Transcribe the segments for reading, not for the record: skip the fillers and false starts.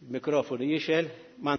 il-mikrofonu jixel, ma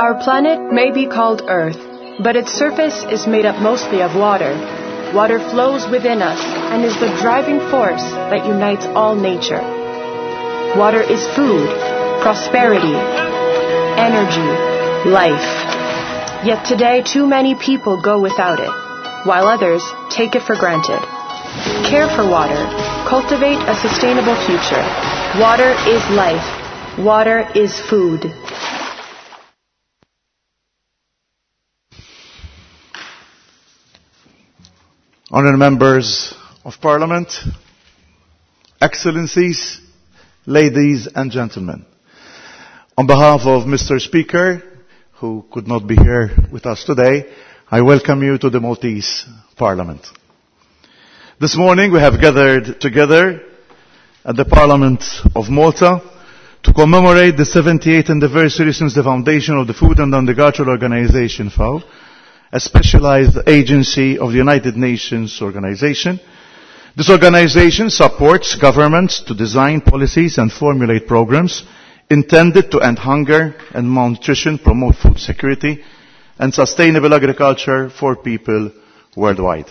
Our planet may be called Earth, but its surface is made up mostly of water. Water flows within us and is the driving force that unites all nature. Water is food, prosperity, energy, life. Yet today, too many people go without it, while others take it for granted. Care for water. Cultivate a sustainable future. Water is life. Water is food. Honourable members of Parliament, Excellencies, ladies and gentlemen. On behalf of Mr. Speaker, who could not be here with us today, I welcome you to the Maltese Parliament. This morning we have gathered together at the Parliament of Malta to commemorate the 78th anniversary since the foundation of the Food and Agriculture Organization, FAO, a specialized agency of the United Nations Organization. This organization supports governments to design policies and formulate programs intended to end hunger and malnutrition, promote food security, and sustainable agriculture for people worldwide.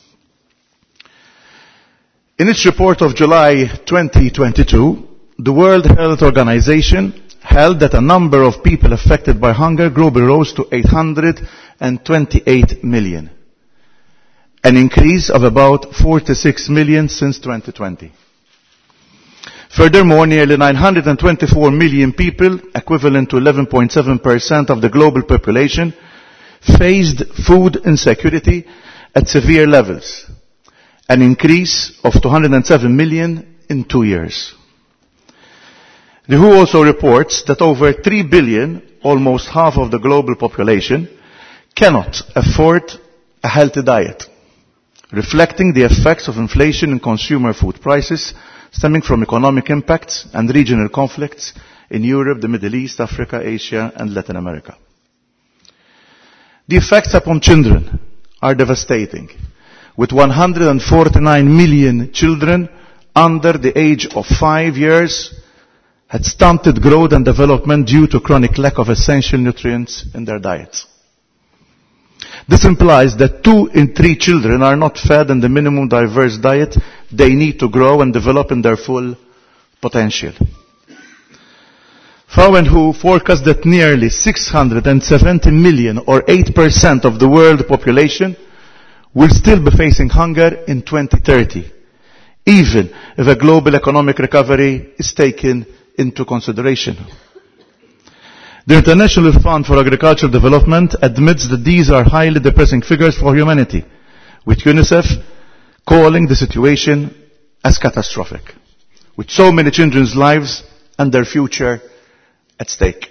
In its report of July 2022, the World Health Organization held that a number of people affected by hunger globally rose to 828 million, an increase of about 46 million since 2020. Furthermore, nearly 924 million people, equivalent to 11.7% of the global population, faced food insecurity at severe levels, an increase of 207 million in 2 years. The WHO also reports that over 3 billion, almost half of the global population, cannot afford a healthy diet, reflecting the effects of inflation in consumer food prices stemming from economic impacts and regional conflicts in Europe, the Middle East, Africa, Asia, and Latin America. The effects upon children are devastating, with 149 million children under the age of 5 years had stunted growth and development due to chronic lack of essential nutrients in their diets. This implies that 2 in 3 children are not fed in the minimum diverse diet they need to grow and develop in their full potential. FAO and WHO forecast that nearly 670 million, or 8% of the world population, will still be facing hunger in 2030, even if a global economic recovery is taken into consideration. The International Fund for Agricultural Development admits that these are highly depressing figures for humanity, with UNICEF calling the situation as catastrophic, with so many children's lives and their future at stake.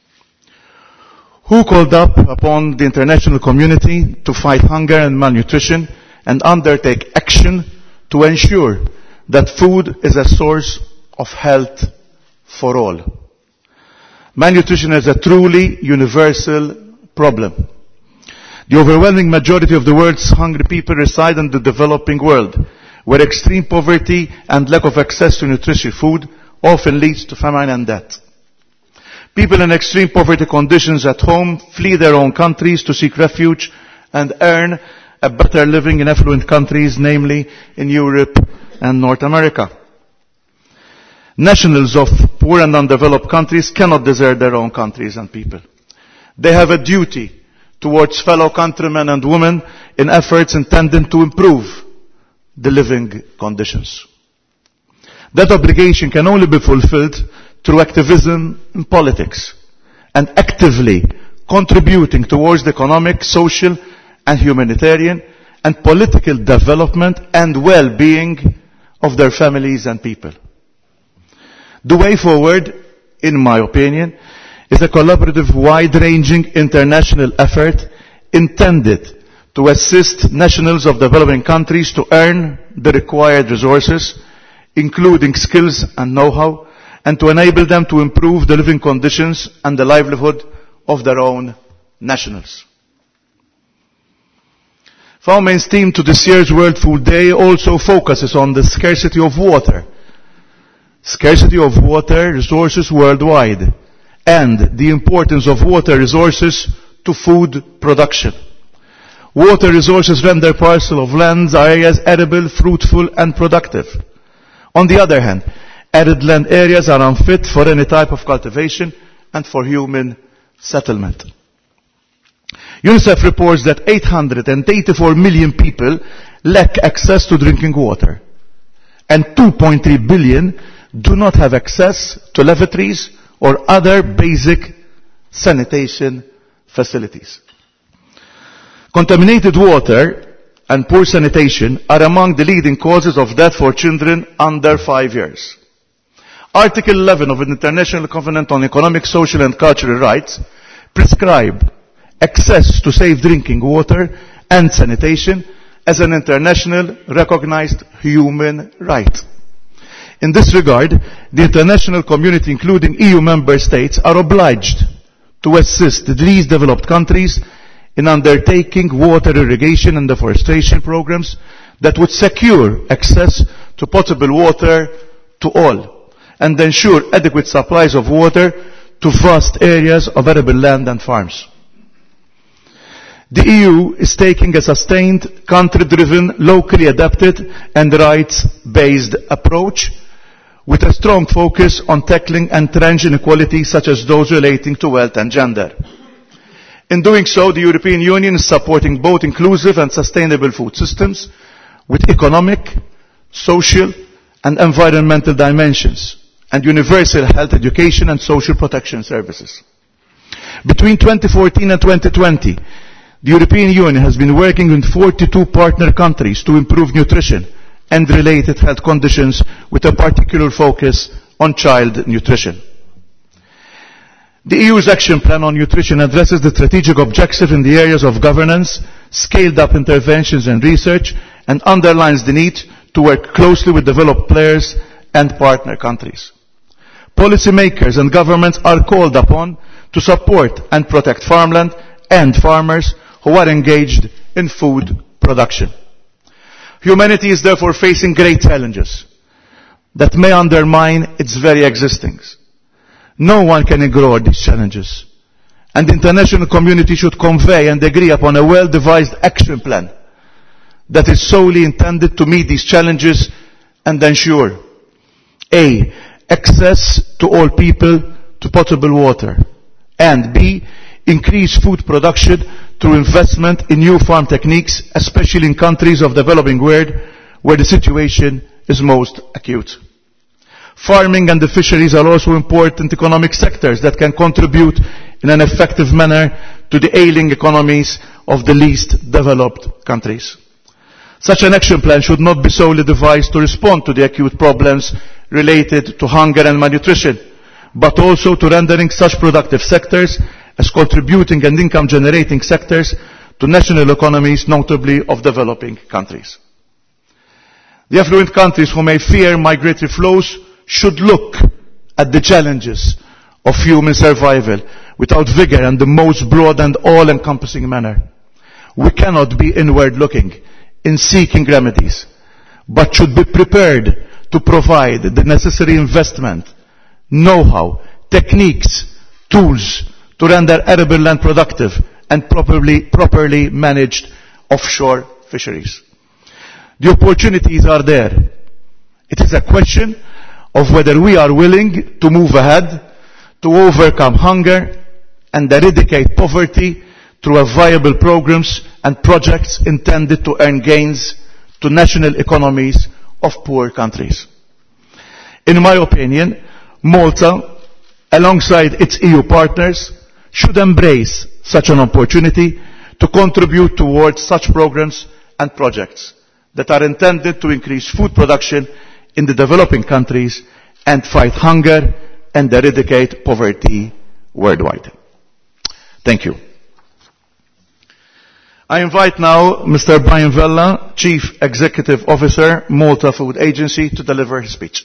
WHO called up upon the international community to fight hunger and malnutrition and undertake action to ensure that food is a source of health for all. Malnutrition is a truly universal problem. The overwhelming majority of the world's hungry people reside in the developing world, where extreme poverty and lack of access to nutritious food often leads to famine and death. People in extreme poverty conditions at home flee their own countries to seek refuge and earn a better living in affluent countries, namely in Europe and North America. Nationals of poor and undeveloped countries cannot desert their own countries and people. They have a duty towards fellow countrymen and women in efforts intended to improve the living conditions. That obligation can only be fulfilled through activism in politics and actively contributing towards the economic, social and humanitarian and political development and well-being of their families and people. The way forward, in my opinion, is a collaborative, wide-ranging international effort intended to assist nationals of developing countries to earn the required resources, including skills and know-how, and to enable them to improve the living conditions and the livelihood of their own nationals. FAO main's theme to this year's World Food Day also focuses on the scarcity of water. Scarcity of water resources worldwide, and the importance of water resources to food production. Water resources render parcels of land areas arable, fruitful and productive. On the other hand, arid land areas are unfit for any type of cultivation and for human settlement. UNICEF reports that 884 million people lack access to drinking water, and 2.3 billion do not have access to lavatories or other basic sanitation facilities. Contaminated water and poor sanitation are among the leading causes of death for children under 5 years. Article 11 of the International Covenant on Economic, Social and Cultural Rights prescribe access to safe drinking water and sanitation as an international recognized human right. In this regard, the international community, including EU member states, are obliged to assist the least developed countries in undertaking water irrigation and deforestation programs that would secure access to potable water to all and ensure adequate supplies of water to vast areas of arable land and farms. The EU is taking a sustained, country-driven, locally adapted and rights-based approach with a strong focus on tackling entrenched inequalities such as those relating to wealth and gender. In doing so, the European Union is supporting both inclusive and sustainable food systems with economic, social and environmental dimensions, and universal health education and social protection services. Between 2014 and 2020, the European Union has been working with 42 partner countries to improve nutrition and related health conditions with a particular focus on child nutrition. The EU's action plan on nutrition addresses the strategic objectives in the areas of governance, scaled-up interventions and research, and underlines the need to work closely with developed players and partner countries. Policymakers and governments are called upon to support and protect farmland and farmers who are engaged in food production. Humanity is therefore facing great challenges that may undermine its very existence. No one can ignore these challenges, and the international community should convey and agree upon a well-devised action plan that is solely intended to meet these challenges and ensure A. Access to all people to potable water, and B. Increase food production through investment in new farm techniques, especially in countries of the developing world where the situation is most acute. Farming and the fisheries are also important economic sectors that can contribute in an effective manner to the ailing economies of the least developed countries. Such an action plan should not be solely devised to respond to the acute problems related to hunger and malnutrition, but also to rendering such productive sectors as contributing and income generating sectors to national economies, notably of developing countries. The affluent countries who may fear migratory flows should look at the challenges of human survival without vigor and the most broad and all-encompassing manner. We cannot be inward-looking in seeking remedies, but should be prepared to provide the necessary investment, know-how, techniques, tools to render arable land productive and properly managed offshore fisheries. The opportunities are there. It is a question of whether we are willing to move ahead to overcome hunger and eradicate poverty through viable programs and projects intended to earn gains to national economies of poor countries. In my opinion, Malta, alongside its EU partners, should embrace such an opportunity to contribute towards such programs and projects that are intended to increase food production in the developing countries and fight hunger and eradicate poverty worldwide. Thank you. I invite now Mr. Brian Vella, Chief Executive Officer, Malta Food Agency, to deliver his speech.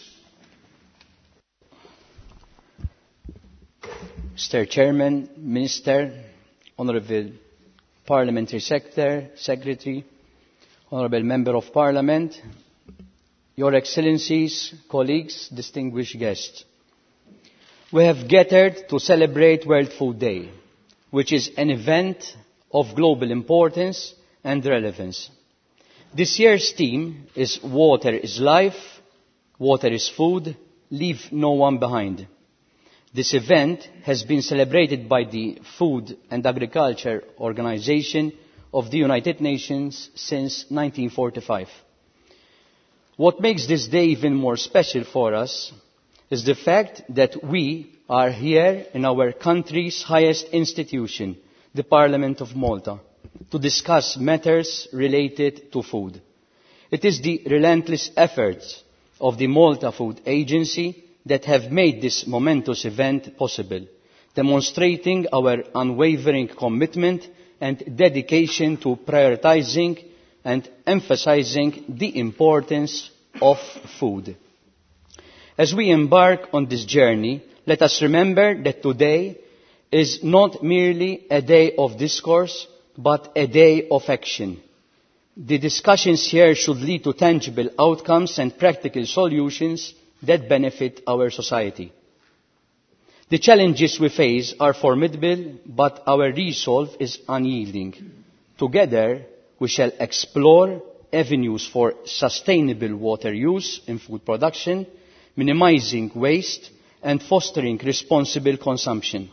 Mr. Chairman, Minister, Honourable Parliamentary Secretary, Honourable Member of Parliament, Your Excellencies, colleagues, distinguished guests. We have gathered to celebrate World Food Day, which is an event of global importance and relevance. This year's theme is Water is Life, Water is Food, Leave No One Behind. This event has been celebrated by the Food and Agriculture Organization of the United Nations since 1945. What makes this day even more special for us is the fact that we are here in our country's highest institution, the Parliament of Malta, to discuss matters related to food. It is the relentless efforts of the Malta Food Agency that have made this momentous event possible, demonstrating our unwavering commitment and dedication to prioritizing and emphasizing the importance of food. As we embark on this journey, let us remember that today is not merely a day of discourse, but a day of action. The discussions here should lead to tangible outcomes and practical solutions that benefit our society. The challenges we face are formidable, but our resolve is unyielding. Together, we shall explore avenues for sustainable water use in food production, minimizing waste and fostering responsible consumption.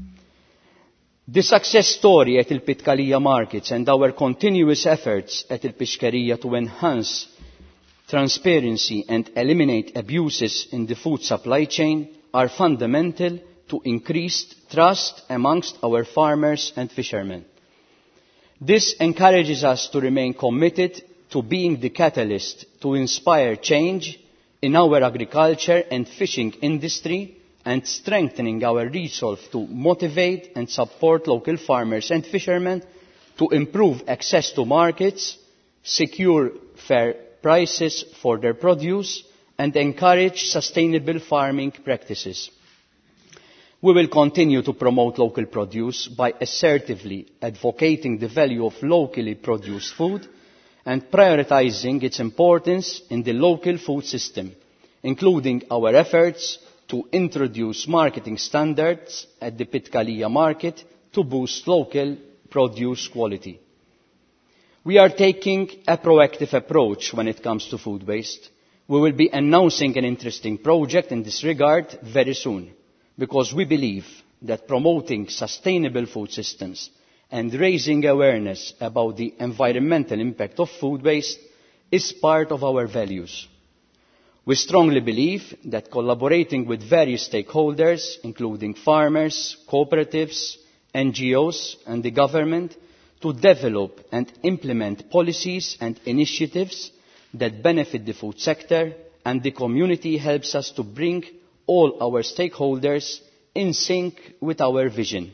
The success story at Il-Pitkalija markets and our continuous efforts at Il-Pixkerija to enhance transparency and eliminate abuses in the food supply chain are fundamental to increased trust amongst our farmers and fishermen. This encourages us to remain committed to being the catalyst to inspire change in our agriculture and fishing industry and strengthening our resolve to motivate and support local farmers and fishermen to improve access to markets, secure fair prices for their produce, and encourage sustainable farming practices. We will continue to promote local produce by assertively advocating the value of locally produced food and prioritizing its importance in the local food system, including our efforts to introduce marketing standards at the Pitkalija market to boost local produce quality. We are taking a proactive approach when it comes to food waste. We will be announcing an interesting project in this regard very soon, because we believe that promoting sustainable food systems and raising awareness about the environmental impact of food waste is part of our values. We strongly believe that collaborating with various stakeholders, including farmers, cooperatives, NGOs and the government, to develop and implement policies and initiatives that benefit the food sector and the community helps us to bring all our stakeholders in sync with our vision.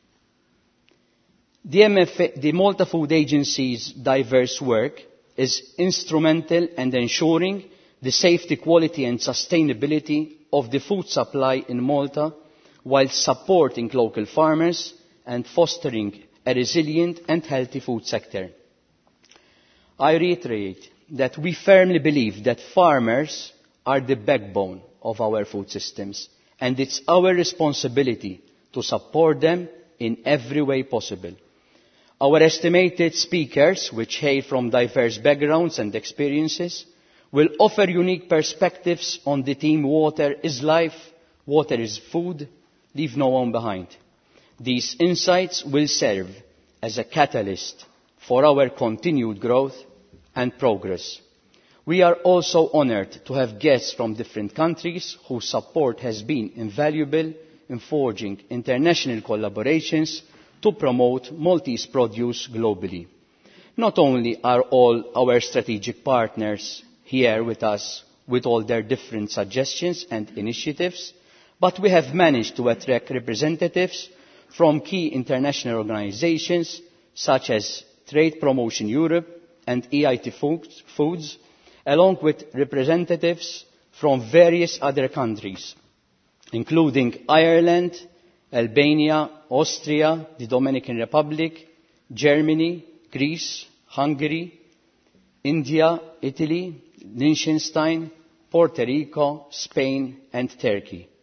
The Malta Food Agency's diverse work is instrumental in ensuring the safety, quality and sustainability of the food supply in Malta, while supporting local farmers and fostering a resilient and healthy food sector. I reiterate that we firmly believe that farmers are the backbone of our food systems, and it's our responsibility to support them in every way possible. Our estimated speakers, which hail from diverse backgrounds and experiences, will offer unique perspectives on the theme Water is Life, Water is Food, Leave No One Behind. These insights will serve as a catalyst for our continued growth and progress. We are also honoured to have guests from different countries whose support has been invaluable in forging international collaborations to promote Maltese produce globally. Not only are all our strategic partners here with us with all their different suggestions and initiatives, but we have managed to attract representatives from key international organisations such as Trade Promotion Europe and EIT Foods, along with representatives from various other countries, including Ireland, Albania, Austria, the Dominican Republic, Germany, Greece, Hungary, India, Italy, Liechtenstein, Puerto Rico, Spain and Turkey.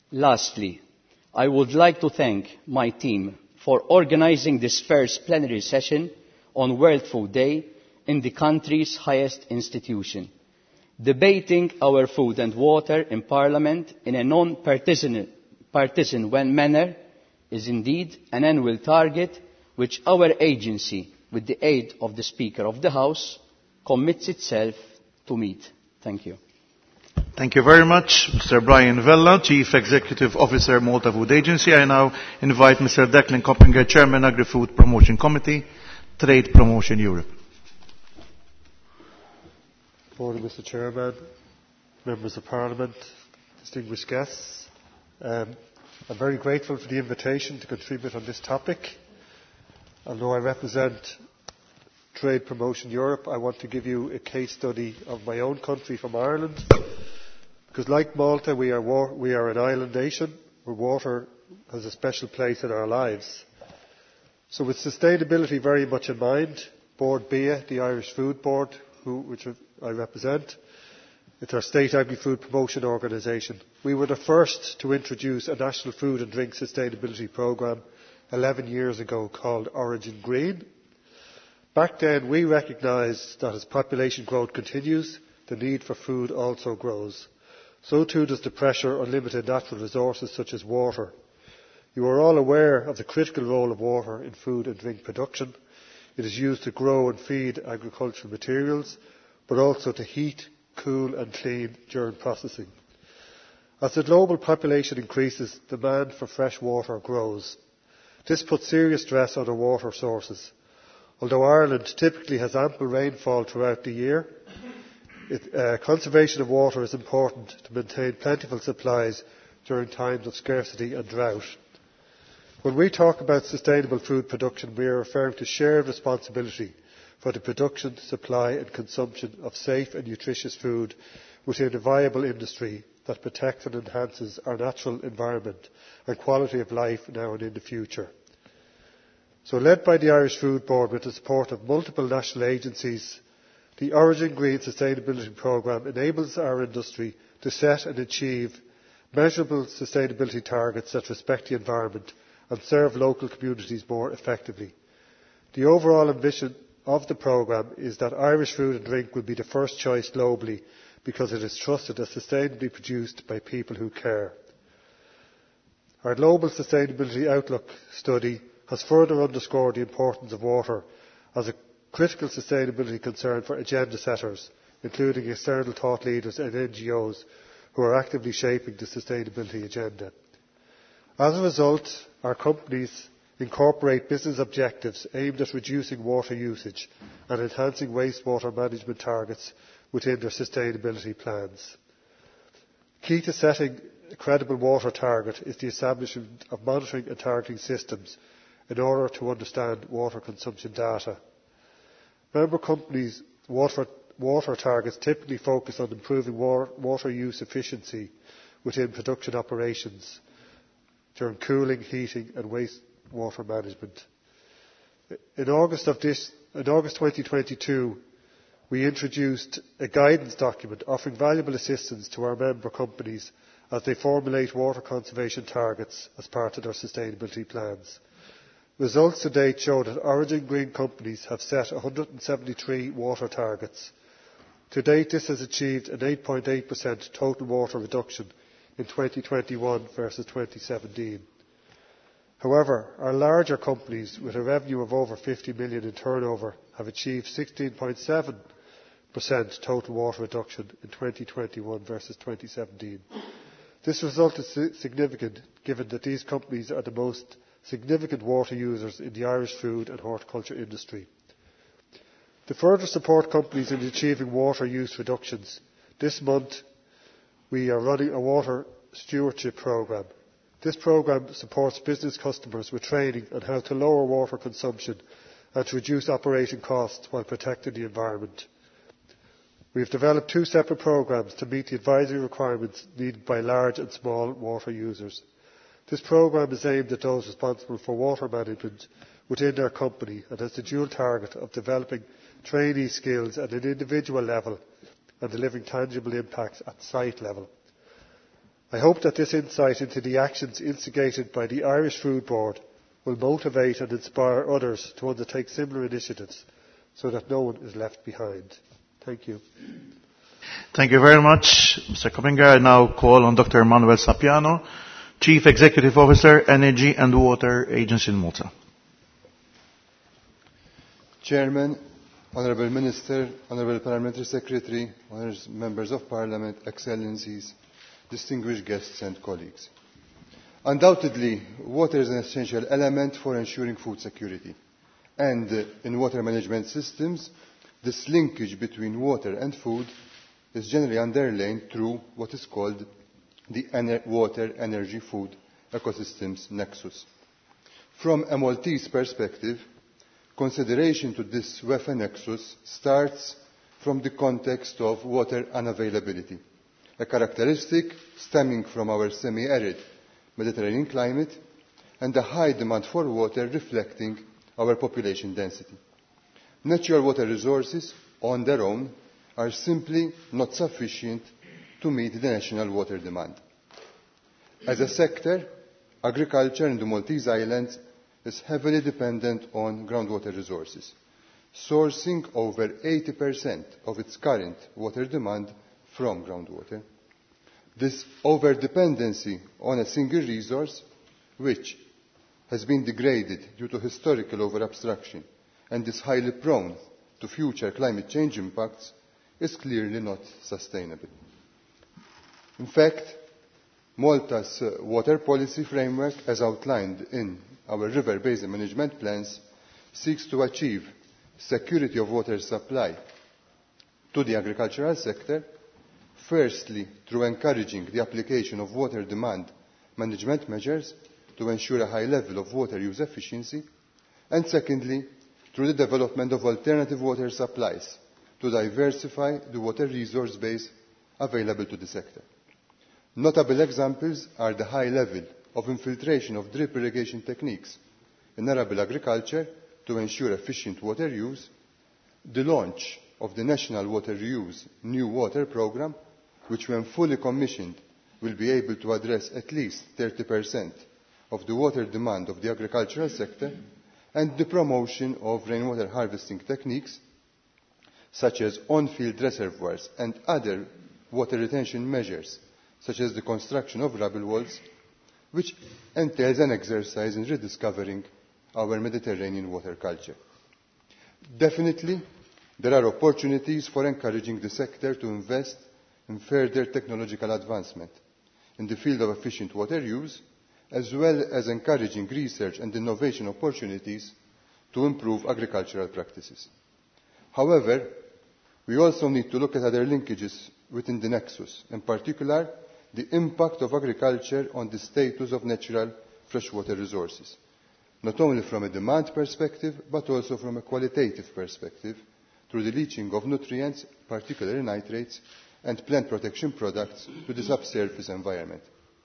Lastly, I would like to thank my team for organising this first plenary session on World Food Day in the country's highest institution. Debating our food and water in Parliament in a non-partisan manner is indeed an annual target which our agency, with the aid of the Speaker of the House, commits itself to meet. Thank you. Thank you very much, Mr. Brian Vella, Chief Executive Officer, Malta Food Agency. I now invite Mr. Declan Coppinger, Chairman, Agri-Food Promotion Committee, Trade Promotion Europe. Morning, Mr. Chairman, Members of Parliament, distinguished guests. I'm very grateful for the invitation to contribute on this topic. Although I represent Trade Promotion Europe, I want to give you a case study of my own country from Ireland. Because like Malta, we are an island nation where water has a special place in our lives. So with sustainability very much in mind, Board BIA, the Irish Food Board, which I represent, it's our state agri-food promotion organisation. We were the first to introduce a national food and drink sustainability programme 11 years ago called Origin Green. Back then we recognised that as population growth continues, the need for food also grows. So too does the pressure on limited natural resources such as water. You are all aware of the critical role of water in food and drink production. It is used to grow and feed agricultural materials, but also to heat, cool and clean during processing. As the global population increases, demand for fresh water grows. This puts serious stress on our water sources. Although Ireland typically has ample rainfall throughout the year, conservation of water is important to maintain plentiful supplies during times of scarcity and drought. When we talk about sustainable food production, we are referring to shared responsibility for the production, supply and consumption of safe and nutritious food within a viable industry that protects and enhances our natural environment and quality of life now and in the future. So led by the Irish Food Board with the support of multiple national agencies, the Origin Green Sustainability Programme enables our industry to set and achieve measurable sustainability targets that respect the environment and serve local communities more effectively. The overall ambition of the programme is that Irish food and drink will be the first choice globally because it is trusted as sustainably produced by people who care. Our Global Sustainability Outlook study has further underscored the importance of water as a critical sustainability concern for agenda setters, including external thought leaders and NGOs who are actively shaping the sustainability agenda. As a result, our companies incorporate business objectives aimed at reducing water usage and enhancing wastewater management targets within their sustainability plans. Key to setting a credible water target is the establishment of monitoring and targeting systems in order to understand water consumption data. Member companies' water targets typically focus on improving water use efficiency within production operations during cooling, heating and wastewater management. In August 2022, we introduced a guidance document offering valuable assistance to our member companies as they formulate water conservation targets as part of their sustainability plans. Results to date show that Origin Green companies have set 173 water targets. To date, this has achieved an 8.8% total water reduction in 2021 versus 2017. However, our larger companies with a revenue of over 50 million in turnover have achieved 16.7% total water reduction in 2021 versus 2017. This result is significant given that these companies are the most significant water users in the Irish food and horticulture industry. To further support companies in achieving water use reductions, this month we are running a water stewardship programme. This programme supports business customers with training on how to lower water consumption and to reduce operating costs while protecting the environment. We have developed two separate programmes to meet the advisory requirements needed by large and small water users. This programme is aimed at those responsible for water management within their company and has the dual target of developing trainee skills at an individual level and delivering tangible impacts at site level. I hope that this insight into the actions instigated by the Irish Food Board will motivate and inspire others to undertake similar initiatives so that no one is left behind. Thank you. Thank you very much, Mr. Coppinger. I now call on Dr. Manuel Sapiano, Chief Executive Officer, Energy and Water Agency in Malta. Chairman, Honourable Minister, Honourable Parliamentary Secretary, Honourable Members of Parliament, Excellencies, distinguished guests and colleagues. Undoubtedly, water is an essential element for ensuring food security. And in water management systems, this linkage between water and food is generally underlain through what is called the water, energy, food ecosystems nexus. From a Maltese perspective, consideration to this WEFA nexus starts from the context of water unavailability, a characteristic stemming from our semi-arid Mediterranean climate and the high demand for water reflecting our population density. Natural water resources on their own are simply not sufficient to meet the national water demand. As a sector, agriculture in the Maltese Islands is heavily dependent on groundwater resources, sourcing over 80% of its current water demand from groundwater. This over-dependency on a single resource, which has been degraded due to historical over-abstraction and is highly prone to future climate change impacts, is clearly not sustainable. In fact, Malta's water policy framework, as outlined in our river basin management plans, seeks to achieve security of water supply to the agricultural sector, firstly through encouraging the application of water demand management measures to ensure a high level of water use efficiency, and secondly through the development of alternative water supplies to diversify the water resource base available to the sector. Notable examples are the high level of infiltration of drip irrigation techniques in arable agriculture to ensure efficient water use, the launch of the National Water Reuse New Water Programme, which when fully commissioned will be able to address at least 30% of the water demand of the agricultural sector, and the promotion of rainwater harvesting techniques such as on-field reservoirs and other water retention measures such as the construction of rubble walls, which entails an exercise in rediscovering our Mediterranean water culture. Definitely, there are opportunities for encouraging the sector to invest in further technological advancement in the field of efficient water use, as well as encouraging research and innovation opportunities to improve agricultural practices. However, we also need to look at other linkages within the nexus, in particular the impact of agriculture on the status of natural freshwater resources, not only from a demand perspective but also from a qualitative perspective through the leaching of nutrients, particularly nitrates, and plant protection products to the subsurface environment.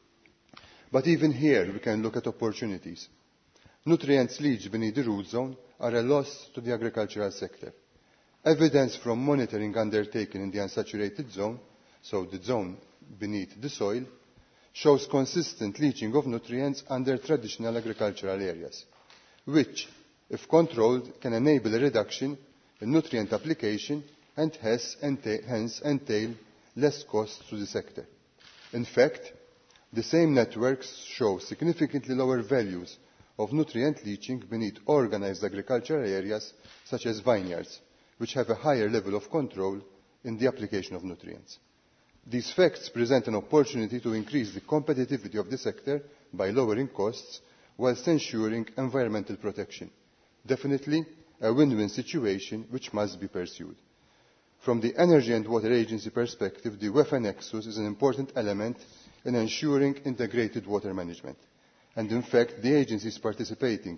But even here we can look at opportunities. Nutrients leached beneath the root zone are a loss to the agricultural sector. Evidence from monitoring undertaken in the unsaturated zone, so the zone beneath the soil, shows consistent leaching of nutrients under traditional agricultural areas, which, if controlled, can enable a reduction in nutrient application and hence entail less costs to the sector. In fact, the same networks show significantly lower values of nutrient leaching beneath organised agricultural areas such as vineyards, which have a higher level of control in the application of nutrients. These facts present an opportunity to increase the competitivity of the sector by lowering costs whilst ensuring environmental protection. Definitely a win-win situation which must be pursued. From the Energy and Water Agency perspective, the WEFA nexus is an important element in ensuring integrated water management. And in fact, the agency is participating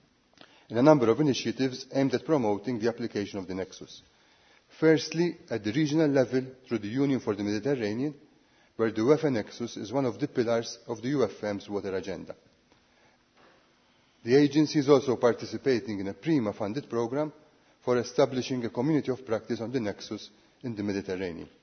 in a number of initiatives aimed at promoting the application of the nexus. Firstly, at the regional level through the Union for the Mediterranean, where the WEFA nexus is one of the pillars of the UFM's water agenda. The agency is also participating in a PRIMA-funded programme for establishing a community of practice on the nexus in the Mediterranean.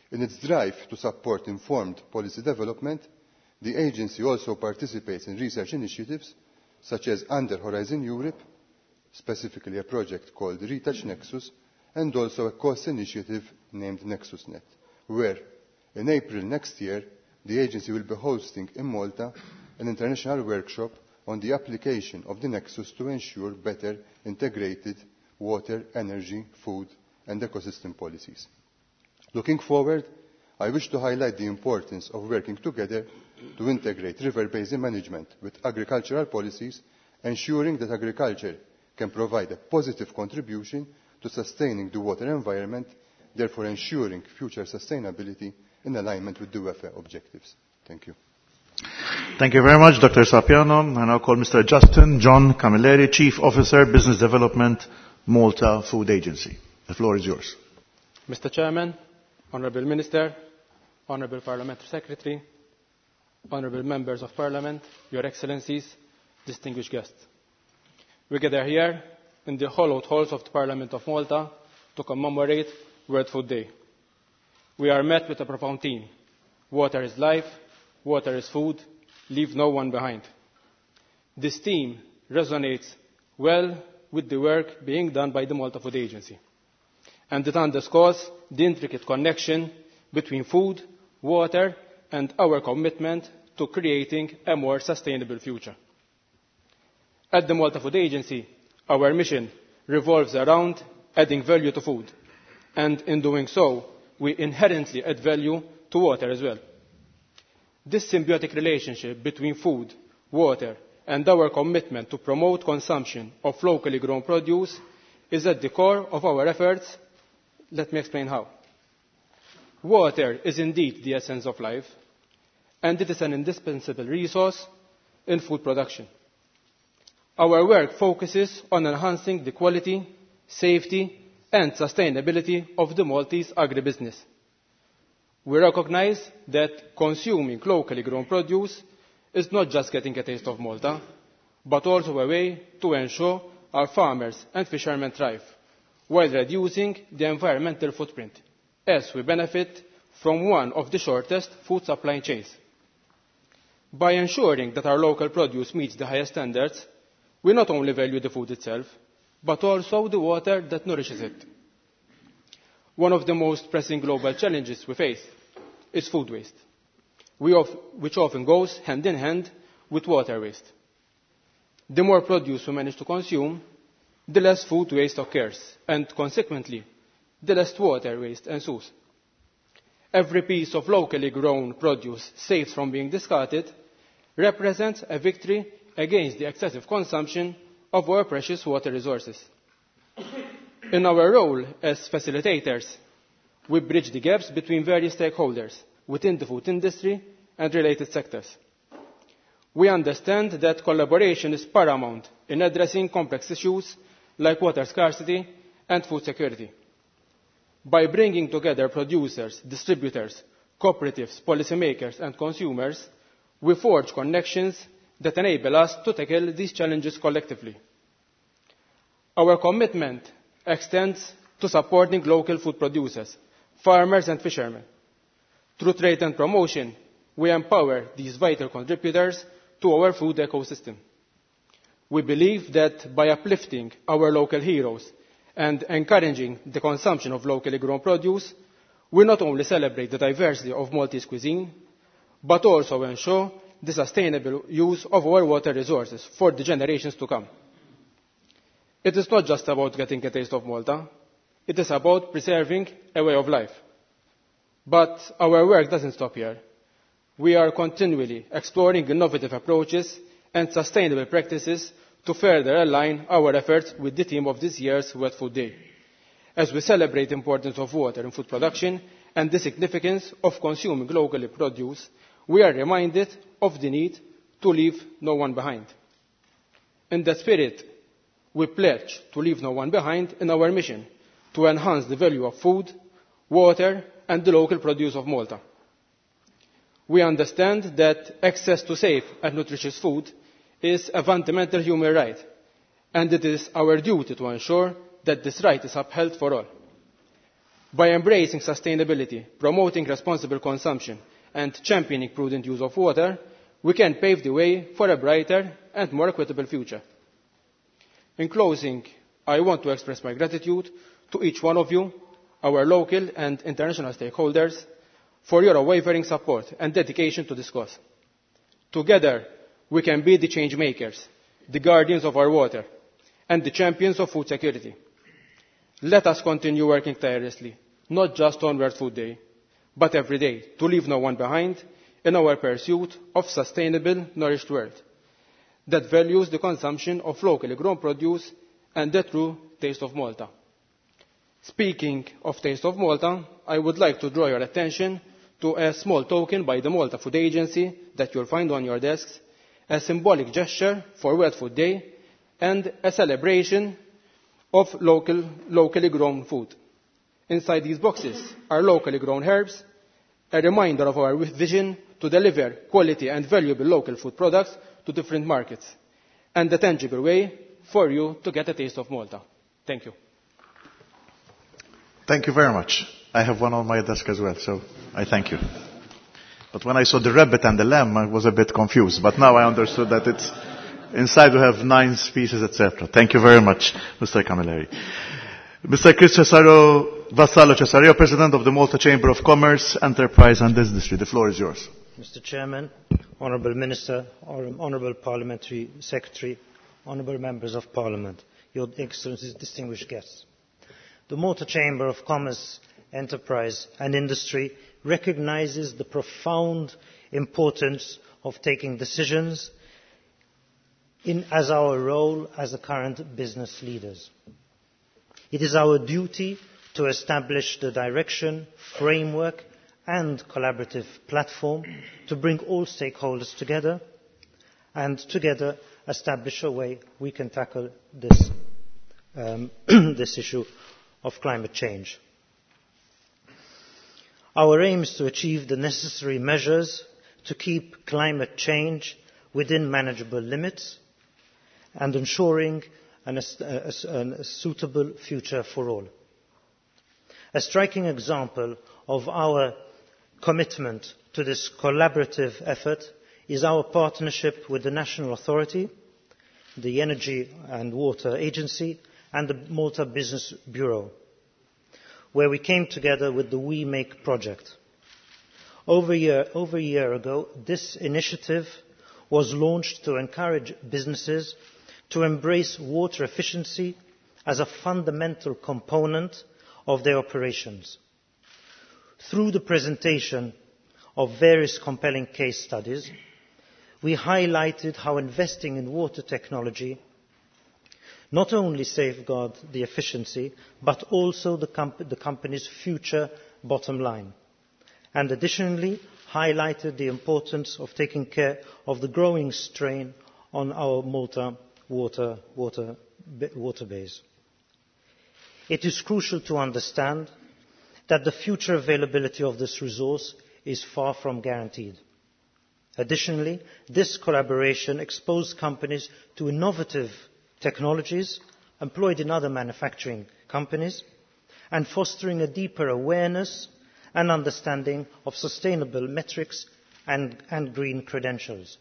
In its drive to support informed policy development, the agency also participates in research initiatives such as Under Horizon Europe, specifically a project called Retouch Nexus, and also a cost initiative named NexusNet, where in April next year the agency will be hosting in Malta an international workshop on the application of the Nexus to ensure better integrated water, energy, food and ecosystem policies. Looking forward, I wish to highlight the importance of working together to integrate river basin management with agricultural policies, ensuring that agriculture can provide a positive contribution to sustaining the water environment, therefore ensuring future sustainability in alignment with the WEFA objectives. Thank you. Thank you very much, Dr. Sapiano. I now call Mr. Justin John Camilleri, Chief Officer, Business Development, Malta Food Agency. The floor is yours. Mr. Chairman, Honourable Minister, Honourable Parliamentary Secretary, Honourable Members of Parliament, Your Excellencies, distinguished guests. We gather here in the hallowed halls of the Parliament of Malta to commemorate World Food Day. We are met with a profound theme: water is life, water is food, leave no one behind. This theme resonates well with the work being done by the Malta Food Agency, and it underscores the intricate connection between food, water and our commitment to creating a more sustainable future. At the Malta Food Agency, our mission revolves around adding value to food, and in doing so, we inherently add value to water as well. This symbiotic relationship between food, water, and our commitment to promote consumption of locally grown produce is at the core of our efforts. Let me explain how. Water is indeed the essence of life, and it is an indispensable resource in food production. Our work focuses on enhancing the quality, safety, and sustainability of the Maltese agribusiness. We recognize that consuming locally grown produce is not just getting a taste of Malta, but also a way to ensure our farmers and fishermen thrive, while reducing the environmental footprint, as we benefit from one of the shortest food supply chains. By ensuring that our local produce meets the highest standards, we not only value the food itself, but also the water that nourishes it. One of the most pressing global challenges we face is food waste, which often goes hand in hand with water waste. The more produce we manage to consume, the less food waste occurs, and consequently, the less water waste ensues. Every piece of locally grown produce saved from being discarded represents a victory against the excessive consumption of our precious water resources. In our role as facilitators, we bridge the gaps between various stakeholders within the food industry and related sectors. We understand that collaboration is paramount in addressing complex issues like water scarcity and food security. By bringing together producers, distributors, cooperatives, policymakers and consumers, we forge connections that enable us to tackle these challenges collectively. Our commitment extends to supporting local food producers, farmers and fishermen. Through trade and promotion, we empower these vital contributors to our food ecosystem. We believe that by uplifting our local heroes and encouraging the consumption of locally grown produce, we not only celebrate the diversity of Maltese cuisine, but also ensure the sustainable use of our water resources for the generations to come. It is not just about getting a taste of Malta, it is about preserving a way of life. But our work doesn't stop here. We are continually exploring innovative approaches and sustainable practices to further align our efforts with the theme of this year's World Food Day, as we celebrate the importance of water in food production and the significance of consuming locally produce. We are reminded of the need to leave no one behind. In that spirit, we pledge to leave no one behind in our mission to enhance the value of food, water and the local produce of Malta. We understand that access to safe and nutritious food is a fundamental human right, and it is our duty to ensure that this right is upheld for all. By embracing sustainability, promoting responsible consumption and championing prudent use of water, we can pave the way for a brighter and more equitable future. In closing, I want to express my gratitude to each one of you, our local and international stakeholders, for your unwavering support and dedication to this cause. Together, we can be the change makers, the guardians of our water, and the champions of food security. Let us continue working tirelessly, not just on World Food Day, but every day, to leave no one behind in our pursuit of sustainable, nourished world that values the consumption of locally grown produce and the true taste of Malta. Speaking of Taste of Malta, I would like to draw your attention to a small token by the Malta Food Agency that you'll find on your desks, a symbolic gesture for World Food Day and a celebration of locally grown food. Inside these boxes are locally grown herbs, a reminder of our vision to deliver quality and valuable local food products to different markets, and a tangible way for you to get a taste of Malta. Thank you. Thank you very much. I have one on my desk as well, so I thank you. But when I saw the rabbit and the lamb, I was a bit confused. But now I understood that it's inside we have 9 species, etc. Thank you very much, Mr. Camilleri. Mr. Chris Vassallo Cesario, President of the Malta Chamber of Commerce, Enterprise and Industry. The floor is yours. Mr. Chairman, Honourable Minister, Honourable Parliamentary Secretary, Honourable Members of Parliament, Your Excellencies, distinguished guests. The Malta Chamber of Commerce, Enterprise and Industry recognises the profound importance of taking decisions as our role as the current business leaders. It is our duty to establish the direction, framework and collaborative platform to bring all stakeholders together and together establish a way we can tackle this, this issue of climate change. Our aim is to achieve the necessary measures to keep climate change within manageable limits and ensuring a suitable future for all. A striking example of our commitment to this collaborative effort is our partnership with the National Authority, the Energy and Water Agency and the Malta Business Bureau, where we came together with the We Make project. Over a year ago, this initiative was launched to encourage businesses to embrace water efficiency as a fundamental component of their operations. Through the presentation of various compelling case studies, we highlighted how investing in water technology not only safeguards the efficiency, but also the company's future bottom line, and additionally highlighted the importance of taking care of the growing strain on our Malta water base. It is crucial to understand that the future availability of this resource is far from guaranteed. Additionally, this collaboration exposed companies to innovative technologies employed in other manufacturing companies and fostering a deeper awareness and understanding of sustainable metrics and green credentials.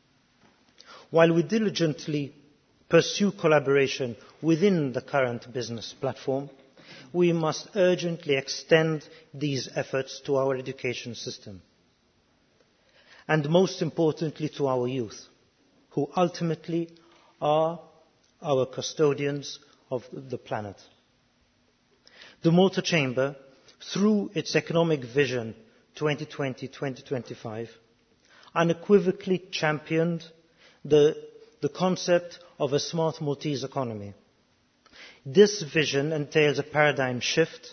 While we diligently pursue collaboration within the current business platform, we must urgently extend these efforts to our education system, and most importantly to our youth, who ultimately are our custodians of the planet. The Malta Chamber, through its Economic Vision 2020-2025, unequivocally championed the concept of a smart Maltese economy. This vision entails a paradigm shift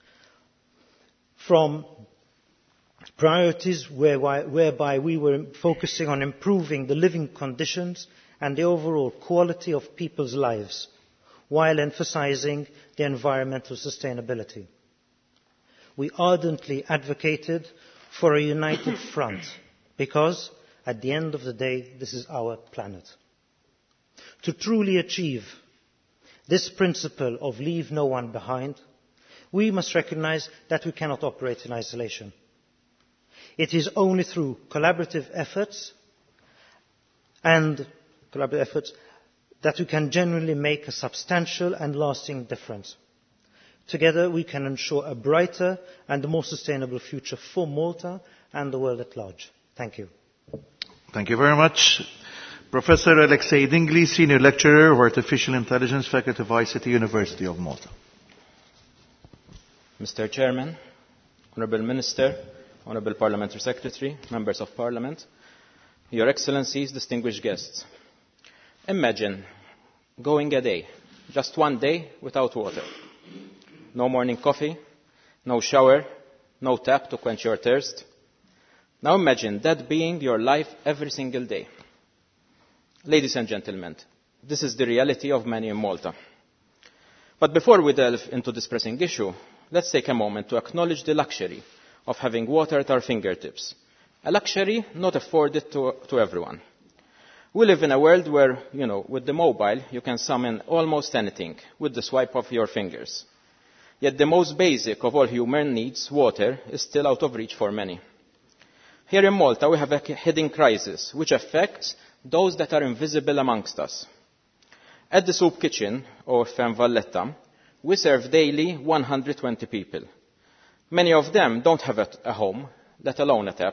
from priorities whereby we were focusing on improving the living conditions and the overall quality of people's lives, while emphasizing the environmental sustainability. We ardently advocated for a united front because, at the end of the day, this is our planet. To truly achieve this principle of leave no one behind, we must recognise that we cannot operate in isolation. It is only through collaborative efforts that we can genuinely make a substantial and lasting difference. Together we can ensure a brighter and more sustainable future for Malta and the world at large. Thank you. Thank you very much. Professor Alexei Dingley, Senior Lecturer of Artificial Intelligence, Faculty of ICT, University of Malta. Mr. Chairman, Honourable Minister, Honourable Parliamentary Secretary, Members of Parliament, Your Excellencies, distinguished guests. Imagine going a day, just one day, without water. No morning coffee, no shower, no tap to quench your thirst. Now imagine that being your life every single day. Ladies and gentlemen, this is the reality of many in Malta. But before we delve into this pressing issue, let's take a moment to acknowledge the luxury of having water at our fingertips. A luxury not afforded to everyone. We live in a world where, with the mobile, you can summon almost anything with the swipe of your fingers. Yet the most basic of all human needs, water, is still out of reach for many. Here in Malta, we have a hidden crisis which affects those that are invisible amongst us. At the Soup Kitchen, OFM Valletta, we serve daily 120 people. Many of them don't have a home, let alone a tap.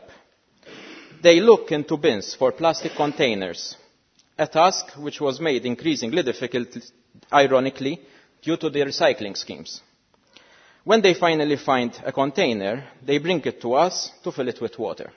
They look into bins for plastic containers, a task which was made increasingly difficult, ironically, due to the recycling schemes. When they finally find a container, they bring it to us to fill it with water.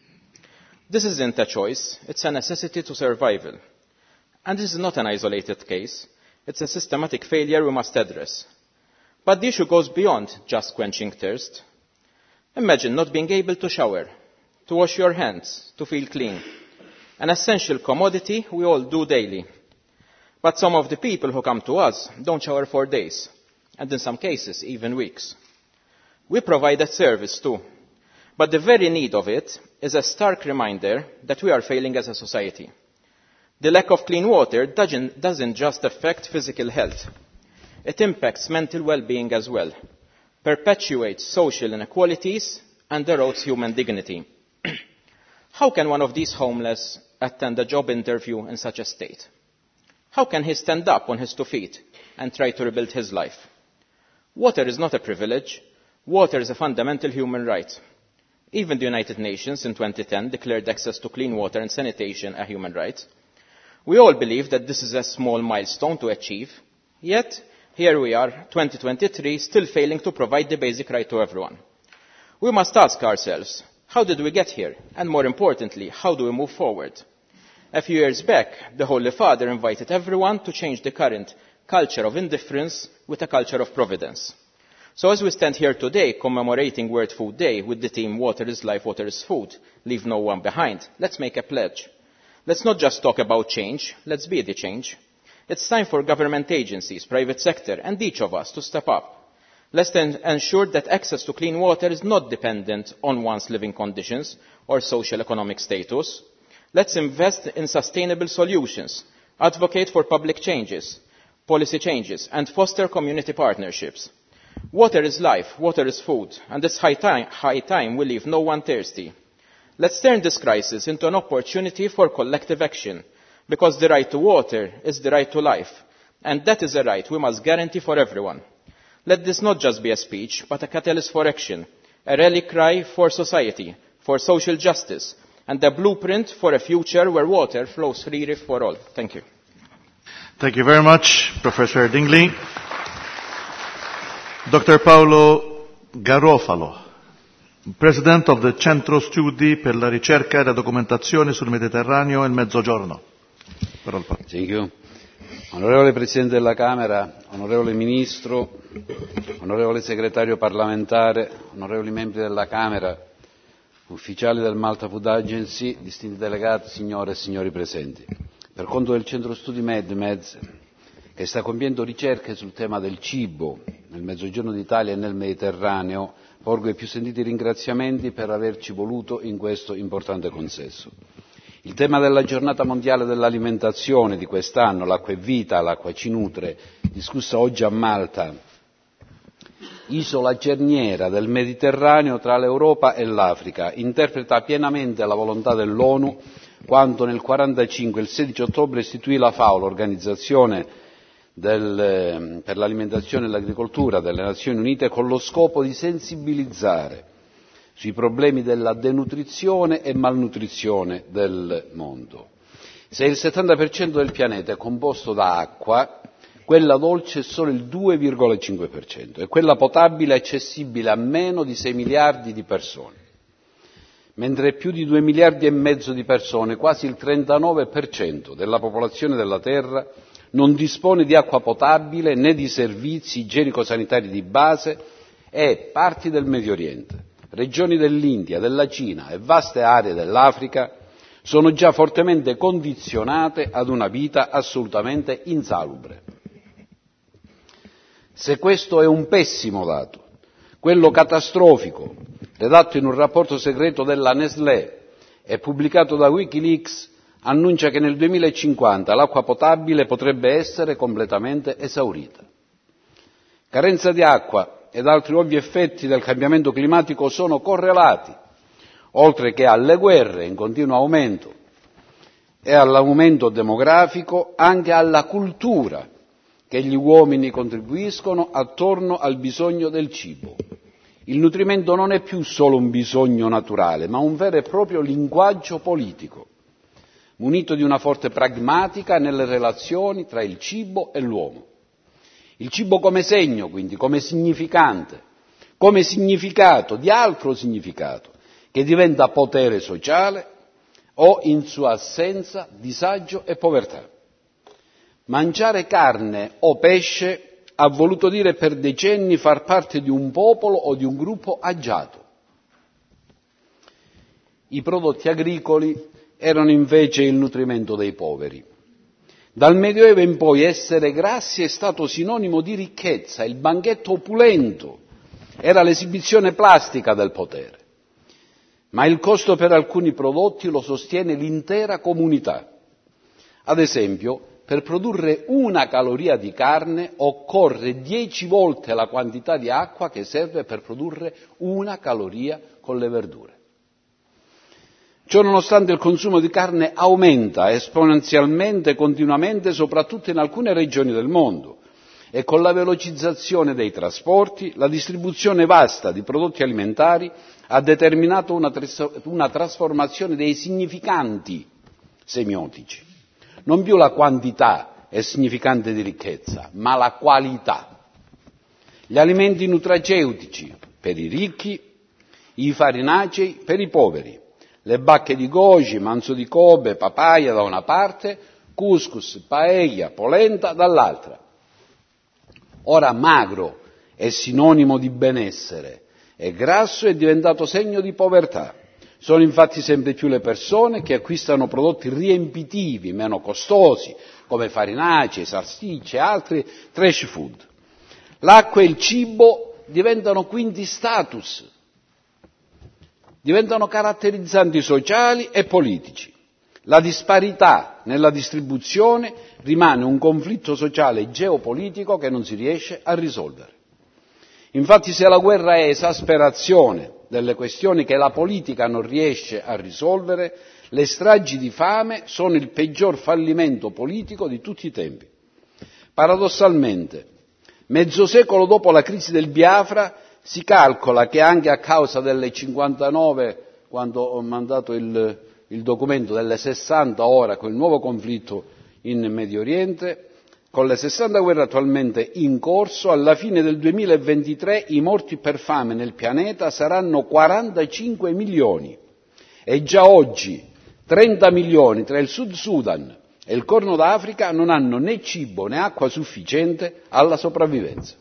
This isn't a choice, it's a necessity to survival. And this is not an isolated case, it's a systematic failure we must address. But the issue goes beyond just quenching thirst. Imagine not being able to shower, to wash your hands, to feel clean. An essential commodity we all do daily. But some of the people who come to us don't shower for days, and in some cases even weeks. We provide that service too. But the very need of it is a stark reminder that we are failing as a society. The lack of clean water doesn't just affect physical health. It impacts mental well-being as well, perpetuates social inequalities, and erodes human dignity. How can one of these homeless attend a job interview in such a state? How can he stand up on his 2 feet and try to rebuild his life? Water is not a privilege. Water is a fundamental human right. Even the United Nations in 2010 declared access to clean water and sanitation a human right. We all believe that this is a small milestone to achieve, yet here we are, 2023, still failing to provide the basic right to everyone. We must ask ourselves, how did we get here? And more importantly, how do we move forward? A few years back, the Holy Father invited everyone to change the current culture of indifference with a culture of providence. So as we stand here today commemorating World Food Day with the theme Water is Life, Water is Food, leave no one behind, let's make a pledge. Let's not just talk about change, let's be the change. It's time for government agencies, private sector and each of us to step up. Let's then ensure that access to clean water is not dependent on one's living conditions or socio-economic status. Let's invest in sustainable solutions, advocate for public changes, policy changes and foster community partnerships. Water is life, water is food, and it's high time we leave no one thirsty. Let's turn this crisis into an opportunity for collective action, because the right to water is the right to life, and that is a right we must guarantee for everyone. Let this not just be a speech, but a catalyst for action, a rally cry for society, for social justice, and a blueprint for a future where water flows freely for all. Thank you. Thank you very much, Professor Dingley. Dr. Paolo Garofalo, President of the Centro Studi per la Ricerca e la Documentazione sul Mediterraneo e il Mezzogiorno. Thank you. Onorevole Presidente della Camera, onorevole Ministro, onorevole Segretario parlamentare, onorevoli membri della Camera, ufficiali del Malta Food Agency, distinti delegati, signore e signori presenti. Per conto del Centro Studi MEDMEDS, che sta compiendo ricerche sul tema del cibo nel Mezzogiorno d'Italia e nel Mediterraneo, porgo i più sentiti ringraziamenti per averci voluto in questo importante consesso. Il tema della giornata mondiale dell'alimentazione di quest'anno, l'acqua è vita, l'acqua ci nutre, discussa oggi a Malta isola cerniera del Mediterraneo tra l'Europa e l'Africa, interpreta pienamente la volontà dell'ONU quando nel 1945, il 16 ottobre, istituì la FAO, l'Organizzazione per l'alimentazione e l'agricoltura delle Nazioni Unite, con lo scopo di sensibilizzare sui problemi della denutrizione e malnutrizione del mondo. Se il 70% del pianeta è composto da acqua, quella dolce è solo il 2,5% e quella potabile è accessibile a meno di 6 miliardi di persone, mentre più di 2 miliardi e mezzo di persone, quasi il 39% della popolazione della Terra, non dispone di acqua potabile né di servizi igienico-sanitari di base e parti del Medio Oriente, regioni dell'India, della Cina e vaste aree dell'Africa sono già fortemente condizionate ad una vita assolutamente insalubre. Se questo è un pessimo dato, quello catastrofico, redatto in un rapporto segreto della Nestlé e pubblicato da Wikileaks, annuncia che nel 2050 l'acqua potabile potrebbe essere completamente esaurita. Carenza di acqua ed altri ovvi effetti del cambiamento climatico sono correlati, oltre che alle guerre in continuo aumento e all'aumento demografico, anche alla cultura che gli uomini contribuiscono attorno al bisogno del cibo. Il nutrimento non è più solo un bisogno naturale, ma un vero e proprio linguaggio politico, munito di una forte pragmatica nelle relazioni tra il cibo e l'uomo. Il cibo come segno, quindi, come significante, come significato di altro significato, che diventa potere sociale o, in sua assenza, disagio e povertà. Mangiare carne o pesce ha voluto dire per decenni far parte di un popolo o di un gruppo agiato. I prodotti agricoli erano invece il nutrimento dei poveri. Dal Medioevo in poi essere grassi è stato sinonimo di ricchezza, il banchetto opulento era l'esibizione plastica del potere. Ma il costo per alcuni prodotti lo sostiene l'intera comunità. Ad esempio, per produrre 1 caloria di carne occorre 10 volte la quantità di acqua che serve per produrre 1 caloria con le verdure. Ciononostante il consumo di carne aumenta esponenzialmente, continuamente, soprattutto in alcune regioni del mondo e con la velocizzazione dei trasporti, la distribuzione vasta di prodotti alimentari ha determinato una trasformazione dei significanti semiotici. Non più la quantità è significante di ricchezza, ma la qualità. Gli alimenti nutraceutici per i ricchi, i farinacei per i poveri, le bacche di goji, manzo di Kobe, papaya da una parte, couscous, paella, polenta dall'altra. Ora magro è sinonimo di benessere e grasso è diventato segno di povertà. Sono infatti sempre più le persone che acquistano prodotti riempitivi, meno costosi, come farinacei, salsicce e altri trash food. L'acqua e il cibo diventano quindi status, diventano caratterizzanti sociali e politici. La disparità nella distribuzione rimane un conflitto sociale e geopolitico che non si riesce a risolvere. Infatti, se la guerra è esasperazione delle questioni che la politica non riesce a risolvere, le stragi di fame sono il peggior fallimento politico di tutti i tempi. Paradossalmente, mezzo secolo dopo la crisi del Biafra, si calcola che anche a causa delle 59, quando ho mandato il documento, delle 60 ora con il nuovo conflitto in Medio Oriente, con le 60 guerre attualmente in corso, alla fine del 2023 i morti per fame nel pianeta saranno 45 milioni e già oggi 30 milioni tra il Sud Sudan e il Corno d'Africa non hanno né cibo né acqua sufficiente alla sopravvivenza.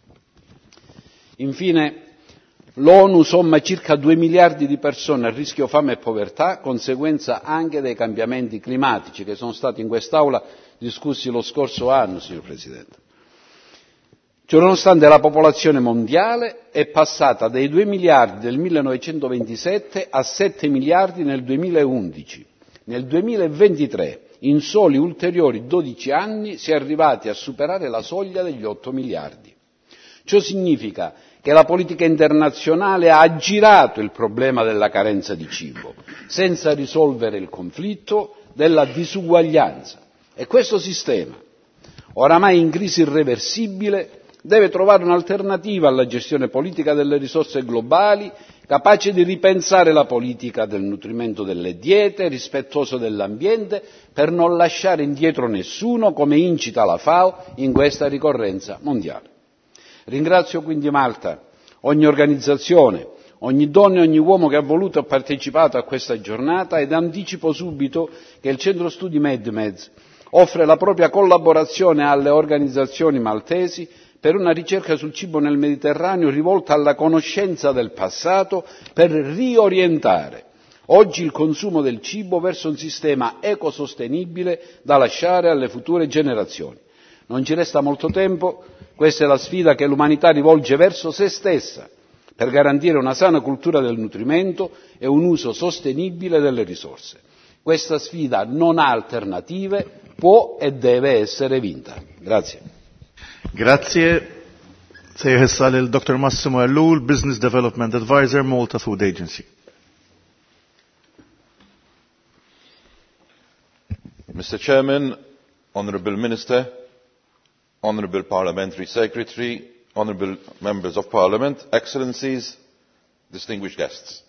Infine, l'ONU somma circa 2 miliardi di persone a rischio fame e povertà, conseguenza anche dei cambiamenti climatici che sono stati in quest'Aula discussi lo scorso anno, signor Presidente. Ciononostante la popolazione mondiale è passata dai 2 miliardi del 1927 a 7 miliardi nel 2011. Nel 2023, in soli ulteriori 12 anni, si è arrivati a superare la soglia degli 8 miliardi. Ciò significa che la politica internazionale ha aggirato il problema della carenza di cibo, senza risolvere il conflitto della disuguaglianza. E questo sistema, oramai in crisi irreversibile, deve trovare un'alternativa alla gestione politica delle risorse globali, capace di ripensare la politica del nutrimento delle diete, rispettoso dell'ambiente, per non lasciare indietro nessuno, come incita la FAO in questa ricorrenza mondiale. Ringrazio quindi Malta, ogni organizzazione, ogni donna e ogni uomo che ha voluto e partecipato a questa giornata, ed anticipo subito che il Centro Studi MedMed offre la propria collaborazione alle organizzazioni maltesi per una ricerca sul cibo nel Mediterraneo rivolta alla conoscenza del passato per riorientare oggi il consumo del cibo verso un sistema ecosostenibile da lasciare alle future generazioni. Non ci resta molto tempo, questa è la sfida che l'umanità rivolge verso se stessa per garantire una sana cultura del nutrimento e un uso sostenibile delle risorse. Questa sfida non ha alternative, può e deve essere vinta. Grazie. Grazie. Sejħ issa lil Dr. Massimo Ellul, Business Development Advisor, Malta Food Agency. Mr. Chairman, Honourable Minister, Honourable Parliamentary Secretary, Honourable Members of Parliament, Excellencies, distinguished guests.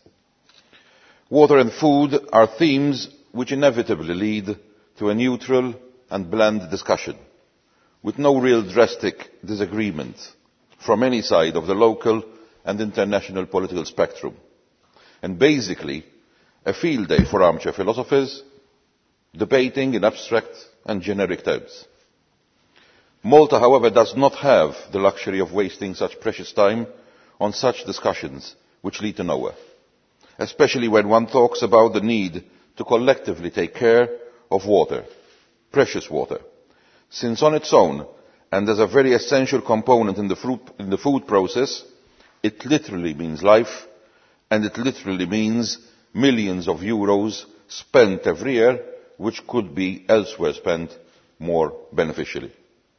Water and food are themes which inevitably lead to a neutral and bland discussion, with no real drastic disagreement from any side of the local and international political spectrum, and basically a field day for armchair philosophers debating in abstract and generic terms. Malta, however, does not have the luxury of wasting such precious time on such discussions which lead to nowhere, especially when one talks about the need to collectively take care of water, precious water, since on its own and as a very essential component in the food process, it literally means life, and it literally means millions of euros spent every year which could be elsewhere spent more beneficially.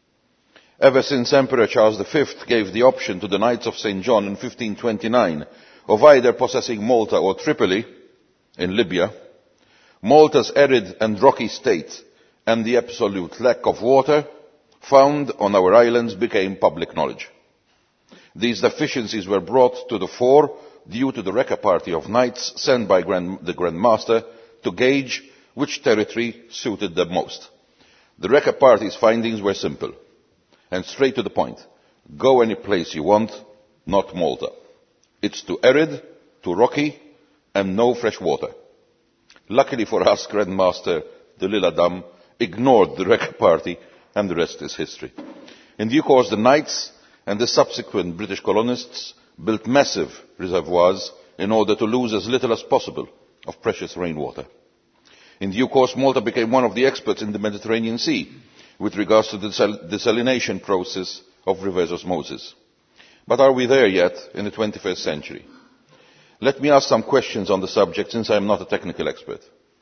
Ever since Emperor Charles V gave the option to the Knights of St. John in 1529 of either possessing Malta or Tripoli in Libya, Malta's arid and rocky state and the absolute lack of water found on our islands became public knowledge. These deficiencies were brought to the fore due to the Wrecker party of knights sent by the Grand Master to gauge which territory suited them most. The Wrecker party's findings were simple and straight to the point. Go any place you want, not Malta. It's too arid, too rocky, and no fresh water. Luckily for us, Grand Master de l'Isle-Adam ignored the Wrecker party, and the rest is history. In due course, the Knights and the subsequent British colonists built massive reservoirs in order to lose as little as possible of precious rainwater. In due course, Malta became one of the experts in the Mediterranean Sea with regards to the desalination process of reverse osmosis. But are we there yet in the 21st century? Let me ask some questions on the subject, since I am not a technical expert.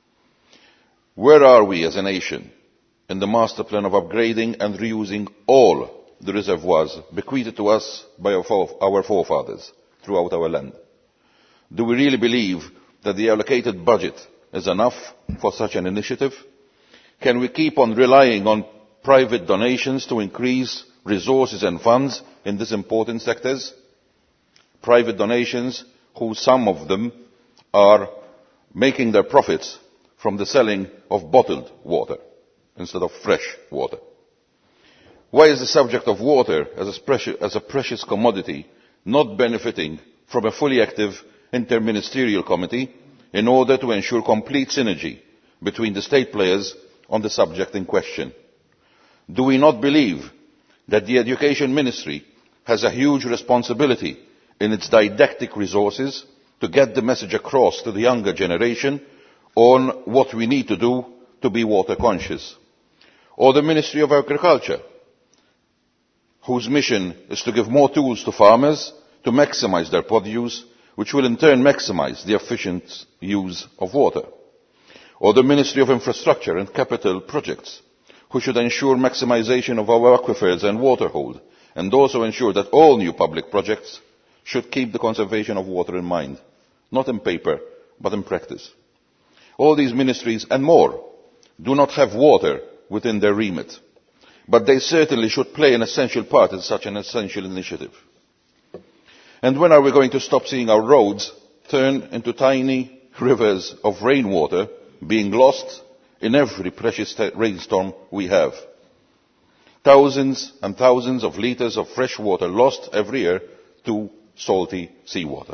Where are we as a nation in the master plan of upgrading and reusing all the reservoirs bequeathed to us by our forefathers throughout our land? Do we really believe that the allocated budget is enough for such an initiative? Can we keep on relying on private donations to increase resources and funds in these important sectors? Private donations who some of them are making their profits from the selling of bottled water instead of fresh water. Why is the subject of water as a precious commodity not benefiting from a fully active interministerial committee in order to ensure complete synergy between the state players on the subject in question? Do we not believe that the Education Ministry has a huge responsibility in its didactic resources to get the message across to the younger generation on what we need to do to be water conscious? Or the Ministry of Agriculture, whose mission is to give more tools to farmers to maximise their produce, which will in turn maximise the efficient use of water? Or the Ministry of Infrastructure and Capital Projects, who should ensure maximisation of our aquifers and water hold, and also ensure that all new public projects should keep the conservation of water in mind, not in paper, but in practice. All these ministries and more do not have water within their remit, but they certainly should play an essential part in such an essential initiative. And when are we going to stop seeing our roads turn into tiny rivers of rainwater being lost in every precious rainstorm we have? Thousands and thousands of litres of fresh water lost every year to salty seawater.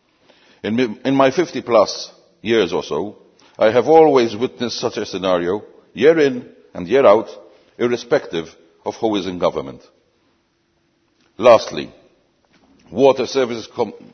In my 50+ years or so, I have always witnessed such a scenario, year in and year out, irrespective of who is in government. Lastly, water services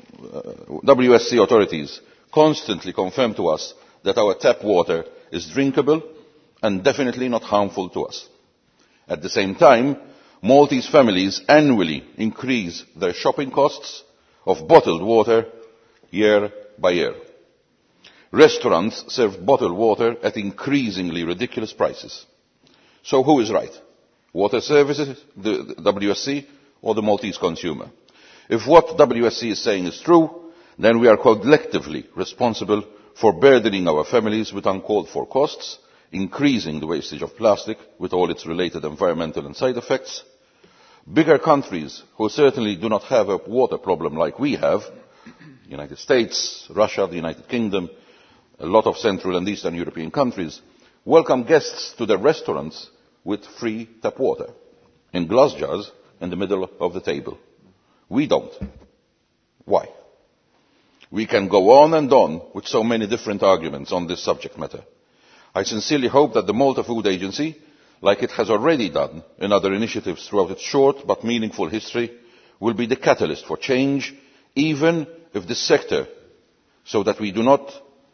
WSC authorities constantly confirm to us that our tap water is drinkable and definitely not harmful to us. At the same time, Maltese families annually increase their shopping costs of bottled water year by year. Restaurants serve bottled water at increasingly ridiculous prices. So who is right? Water services, the WSC, or the Maltese consumer? If what WSC is saying is true, then we are collectively responsible for burdening our families with uncalled for costs, increasing the wastage of plastic with all its related environmental and side effects. Bigger countries, who certainly do not have a water problem like we have, the United States, Russia, the United Kingdom, a lot of Central and Eastern European countries, welcome guests to their restaurants with free tap water, in glass jars in the middle of the table. We don't. Why? We can go on and on with so many different arguments on this subject matter. I sincerely hope that the Malta Food Agency, like it has already done in other initiatives throughout its short but meaningful history, will be the catalyst for change, even if this sector, so that we do not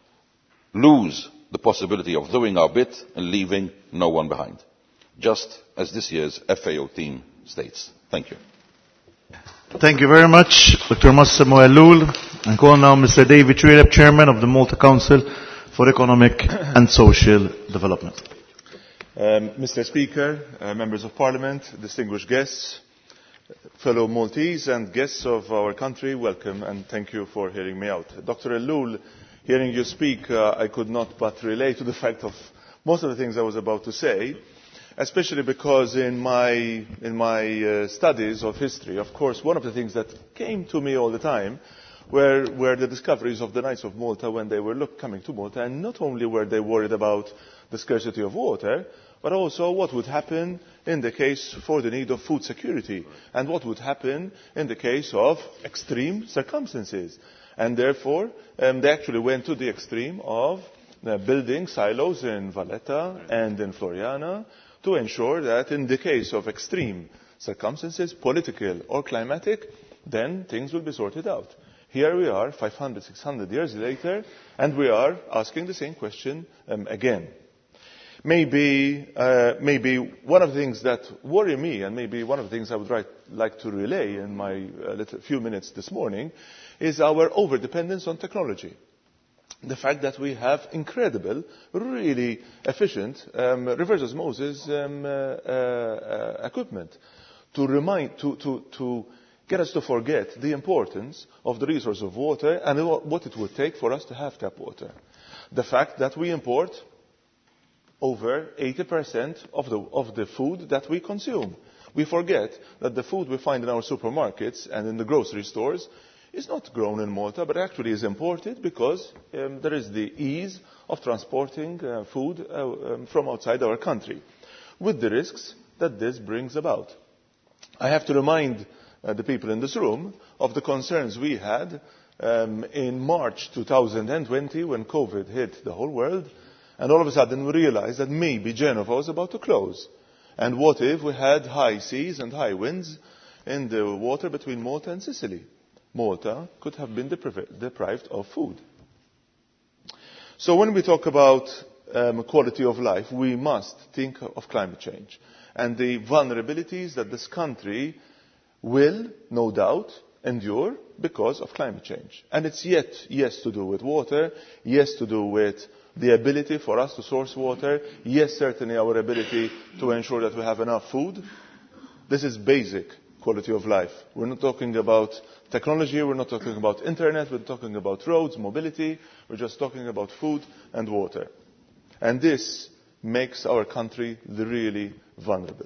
lose the possibility of doing our bit and leaving no one behind, just as this year's FAO theme states. Thank you. Thank you very much, Dr. Massimo Ellul. I call now Mr. David Trilep, Chairman of the Malta Council for Economic and Social Development. Mr. Speaker, Members of Parliament, distinguished guests, fellow Maltese and guests of our country, welcome and thank you for hearing me out. Dr. Ellul, hearing you speak, I could not but relate to the fact of most of the things I was about to say, especially because in my studies of history, of course, one of the things that came to me all the time were the discoveries of the Knights of Malta when they were coming to Malta, and not only were they worried about the scarcity of water, but also what would happen in the case for the need of food security, and what would happen in the case of extreme circumstances. And therefore, they actually went to the extreme of building silos in Valletta and in Floriana to ensure that in the case of extreme circumstances, political or climatic, then things will be sorted out. Here we are, 500, 600 years later, and we are asking the same question again. Maybe one of the things that worry me, and maybe one of the things I would like to relay in my few minutes this morning, is our over-dependence on technology. The fact that we have incredible, really efficient reverse osmosis equipment to get us to forget the importance of the resource of water and what it would take for us to have tap water. The fact that we import over 80% of the food that we consume. We forget that the food we find in our supermarkets and in the grocery stores is not grown in Malta, but actually is imported because there is the ease of transporting food from outside our country, with the risks that this brings about. I have to remind the people in this room of the concerns we had in March 2020 when COVID hit the whole world, and all of a sudden we realized that maybe Genova was about to close. And what if we had high seas and high winds in the water between Malta and Sicily? Malta could have been deprived of food. So when we talk about quality of life, we must think of climate change and the vulnerabilities that this country will, no doubt, endure because of climate change. And it's yes to do with water, yes to do with the ability for us to source water, yes, certainly our ability to ensure that we have enough food. This is basic quality of life. We're not talking about technology, we're not talking about internet, we're talking about roads, mobility, we're just talking about food and water. And this makes our country really vulnerable.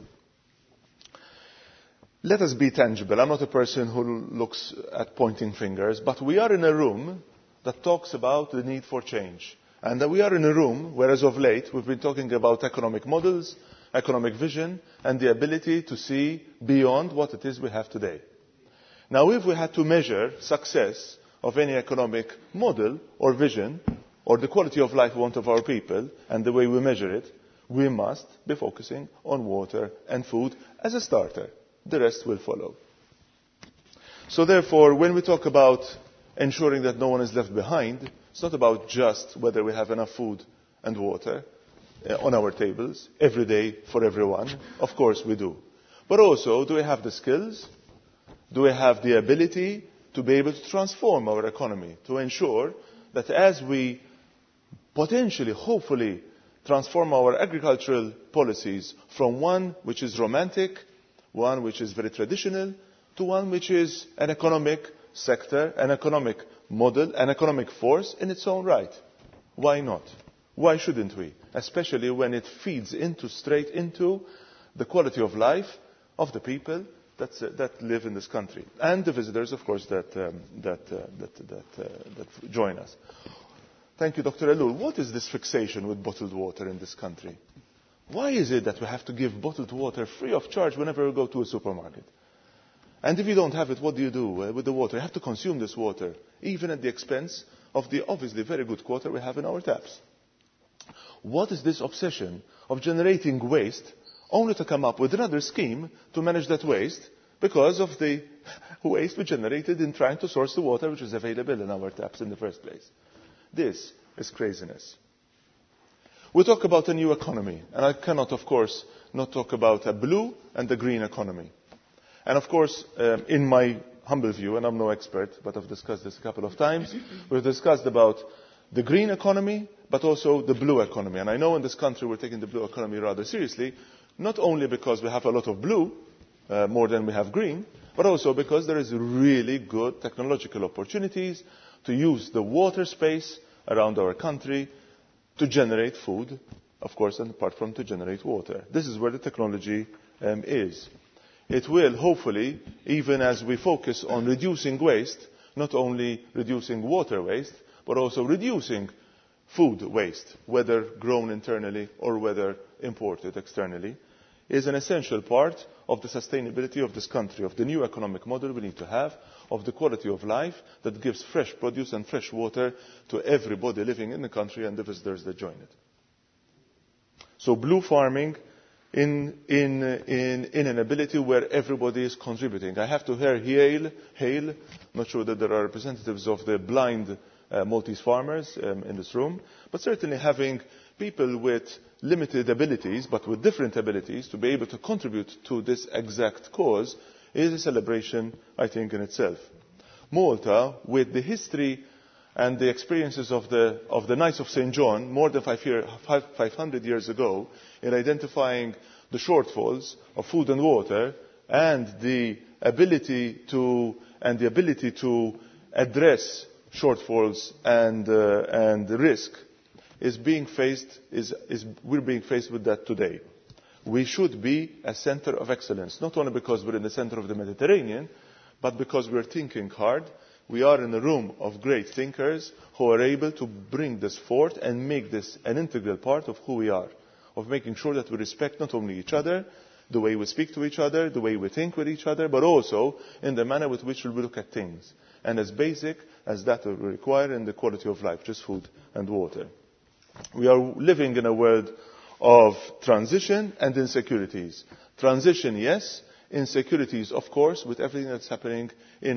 Let us be tangible. I'm not a person who looks at pointing fingers, but we are in a room that talks about the need for change. And that we are in a room where, as of late, we've been talking about economic models, economic vision, and the ability to see beyond what it is we have today. Now, if we had to measure success of any economic model or vision, or the quality of life we want of our people, and the way we measure it, we must be focusing on water and food as a starter. The rest will follow. So therefore, when we talk about ensuring that no one is left behind, it's not about just whether we have enough food and water on our tables every day for everyone. Of course we do. But also, do we have the skills? Do we have the ability to be able to transform our economy, to ensure that as we potentially, hopefully, transform our agricultural policies from one which is romantic, one which is very traditional, to one which is an economic sector, an economic model, an economic force in its own right. Why not? Why shouldn't we? Especially when it feeds straight into the quality of life of the people that live in this country, and the visitors, of course, that join us. Thank you, Dr. Elul. What is this fixation with bottled water in this country? Why is it that we have to give bottled water free of charge whenever we go to a supermarket? And if you don't have it, what do you do with the water? You have to consume this water, even at the expense of the obviously very good water we have in our taps. What is this obsession of generating waste only to come up with another scheme to manage that waste because of the waste we generated in trying to source the water which is available in our taps in the first place? This is craziness. We talk about a new economy, and I cannot, of course, not talk about a blue and a green economy. And of course, in my humble view, and I'm no expert, but I've discussed this a couple of times, we've discussed about the green economy, but also the blue economy. And I know in this country we're taking the blue economy rather seriously, not only because we have a lot of blue, more than we have green, but also because there is really good technological opportunities to use the water space around our country to generate food, of course, and apart from to generate water. This is where the technology is. It will, hopefully, even as we focus on reducing waste, not only reducing water waste, but also reducing food waste, whether grown internally or whether imported externally, is an essential part of the sustainability of this country, of the new economic model we need to have, of the quality of life that gives fresh produce and fresh water to everybody living in the country and the visitors that join it. So blue farming in an ability where everybody is contributing. I have to hail, not sure that there are representatives of the blind Maltese farmers in this room, but certainly having people with limited abilities, but with different abilities, to be able to contribute to this exact cause is a celebration, I think, in itself. Malta, with the history and the experiences of the Knights of St. John, more than 500 years ago, in identifying the shortfalls of food and water, and the ability to address shortfalls and risk, we're being faced with that today. We should be a center of excellence, not only because we're in the center of the Mediterranean, but because we're thinking hard. We are in a room of great thinkers who are able to bring this forth and make this an integral part of who we are, of making sure that we respect not only each other, the way we speak to each other, the way we think with each other, but also in the manner with which we look at things, and as basic as that we require in the quality of life, just food and water. We are living in a world of transition and insecurities. Transition, yes. Insecurities, of course, with everything that's happening in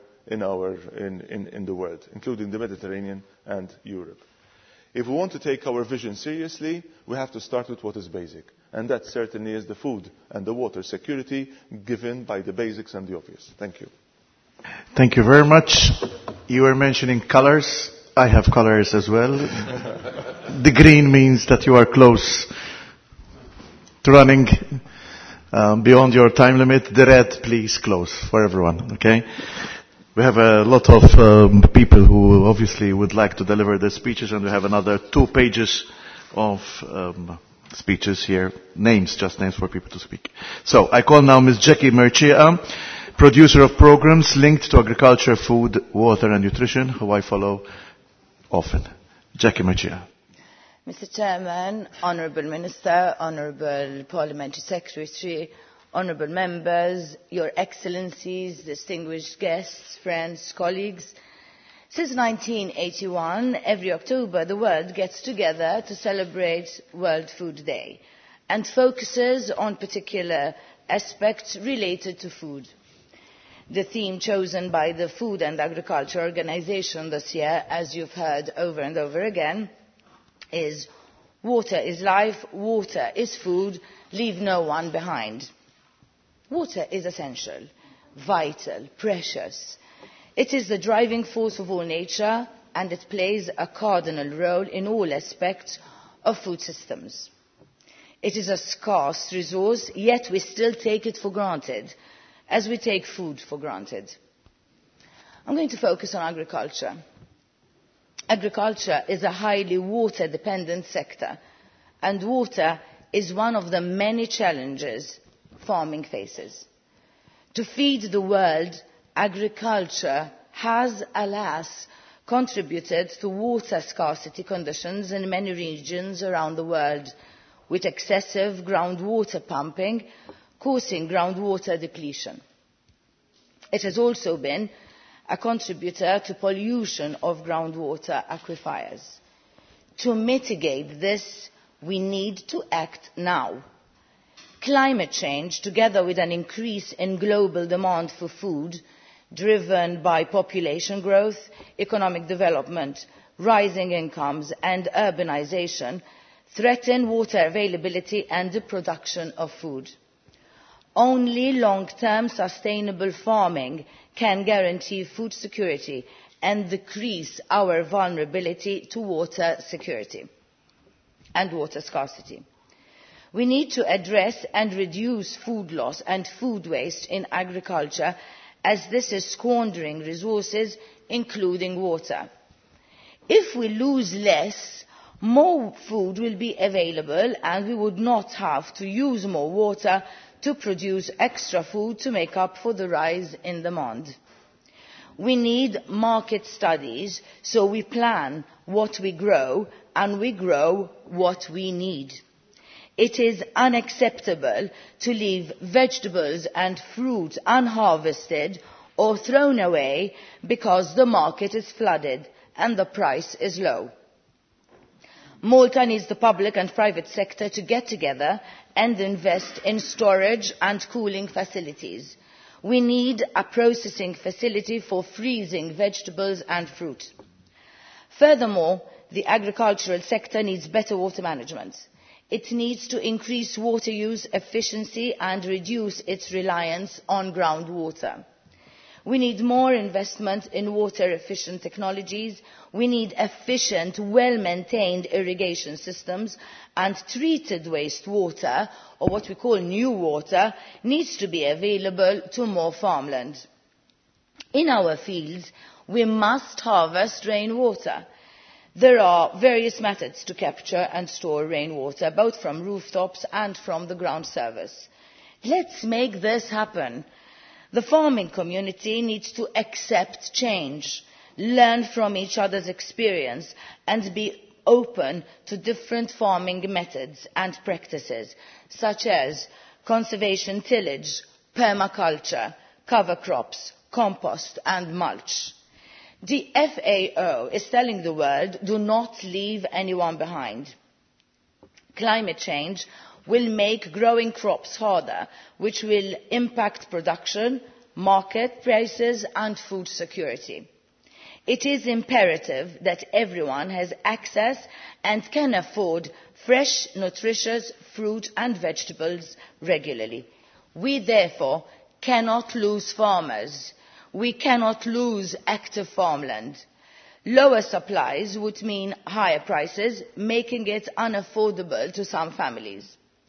the world, including the Mediterranean and Europe. If we want to take our vision seriously, we have to start with what is basic. And that certainly is the food and the water security given by the basics and the obvious. Thank you. Thank you very much. You were mentioning colors. I have colors as well. The green means that you are close to running beyond your time limit. The red, please close for everyone, okay? We have a lot of people who obviously would like to deliver their speeches, and we have another 2 pages of speeches here. Names, just names for people to speak. So, I call now Ms. Jackie Mercia, producer of programs linked to agriculture, food, water and nutrition, who I follow often. Jackie Mercia. Mr. Chairman, Honourable Minister, Honourable Parliamentary Secretary, Honourable Members, Your Excellencies, distinguished guests, friends, colleagues. Since 1981, every October the world gets together to celebrate World Food Day and focuses on particular aspects related to food. The theme chosen by the Food and Agriculture Organization this year, as you've heard over and over again, is Water is life, water is food, leave no one behind. Water is essential, vital, precious. It is the driving force of all nature, and it plays a cardinal role in all aspects of food systems. It is a scarce resource, yet we still take it for granted, as we take food for granted. I'm going to focus on agriculture. Agriculture is a highly water-dependent sector, and water is one of the many challenges farming faces. To feed the world, agriculture has, alas, contributed to water scarcity conditions in many regions around the world, with excessive groundwater pumping causing groundwater depletion. It has also been a contributor to pollution of groundwater aquifers. To mitigate this, we need to act now. Climate change, together with an increase in global demand for food, driven by population growth, economic development, rising incomes and urbanisation, threaten water availability and the production of food. Only long-term sustainable farming can guarantee food security and decrease our vulnerability to water security and water scarcity. We need to address and reduce food loss and food waste in agriculture, as this is squandering resources, including water. If we lose less, more food will be available and we would not have to use more water to produce extra food to make up for the rise in demand. We need market studies, so we plan what we grow and we grow what we need. It is unacceptable to leave vegetables and fruit unharvested or thrown away because the market is flooded and the price is low. Malta needs the public and private sector to get together and invest in storage and cooling facilities. We need a processing facility for freezing vegetables and fruit. Furthermore, the agricultural sector needs better water management. It needs to increase water use efficiency and reduce its reliance on groundwater. We need more investment in water-efficient technologies. We need efficient, well-maintained irrigation systems, and treated wastewater, or what we call new water, needs to be available to more farmland. In our fields, we must harvest rainwater. There are various methods to capture and store rainwater, both from rooftops and from the ground surface. Let's make this happen. The farming community needs to accept change, learn from each other's experience, and be open to different farming methods and practices, such as conservation tillage, permaculture, cover crops, compost and mulch. The FAO is telling the world, do not leave anyone behind. Climate change will make growing crops harder, which will impact production, market prices and food security. It is imperative that everyone has access and can afford fresh, nutritious fruit and vegetables regularly. We therefore cannot lose farmers. We cannot lose active farmland. Lower supplies would mean higher prices, making it unaffordable to some families.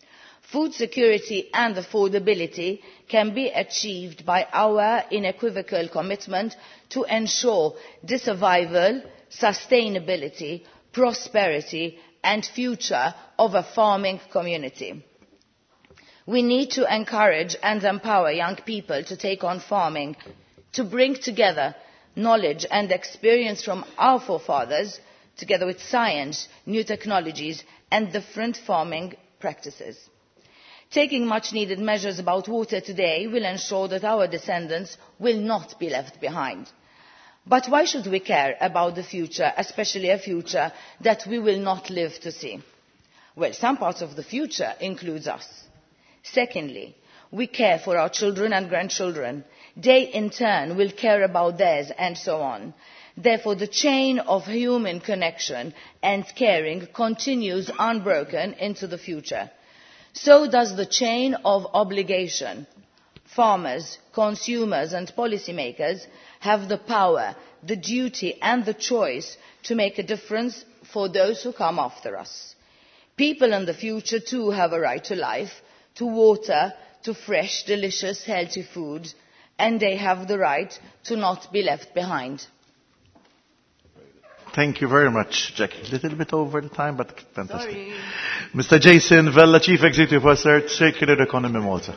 Food security and affordability can be achieved by our unequivocal commitment to ensure the survival, sustainability, prosperity and future of a farming community. We need to encourage and empower young people to take on farming, to bring together knowledge and experience from our forefathers, together with science, new technologies and different farming practices. Taking much needed measures about water today will ensure that our descendants will not be left behind. But why should we care about the future, especially a future that we will not live to see? Well, some parts of the future includes us. Secondly, we care for our children and grandchildren. They in turn will care about theirs and so on. Therefore, the chain of human connection and caring continues unbroken into the future. So does the chain of obligation. Farmers, consumers and policymakers have the power, the duty and the choice to make a difference for those who come after us. People in the future too have a right to life, to water, to fresh, delicious, healthy food, and they have the right to not be left behind. Thank you very much, Jackie. A little bit over the time, but fantastic. Sorry. Mr. Jason Vella, Chief Executive Officer, Circular Economy Malta.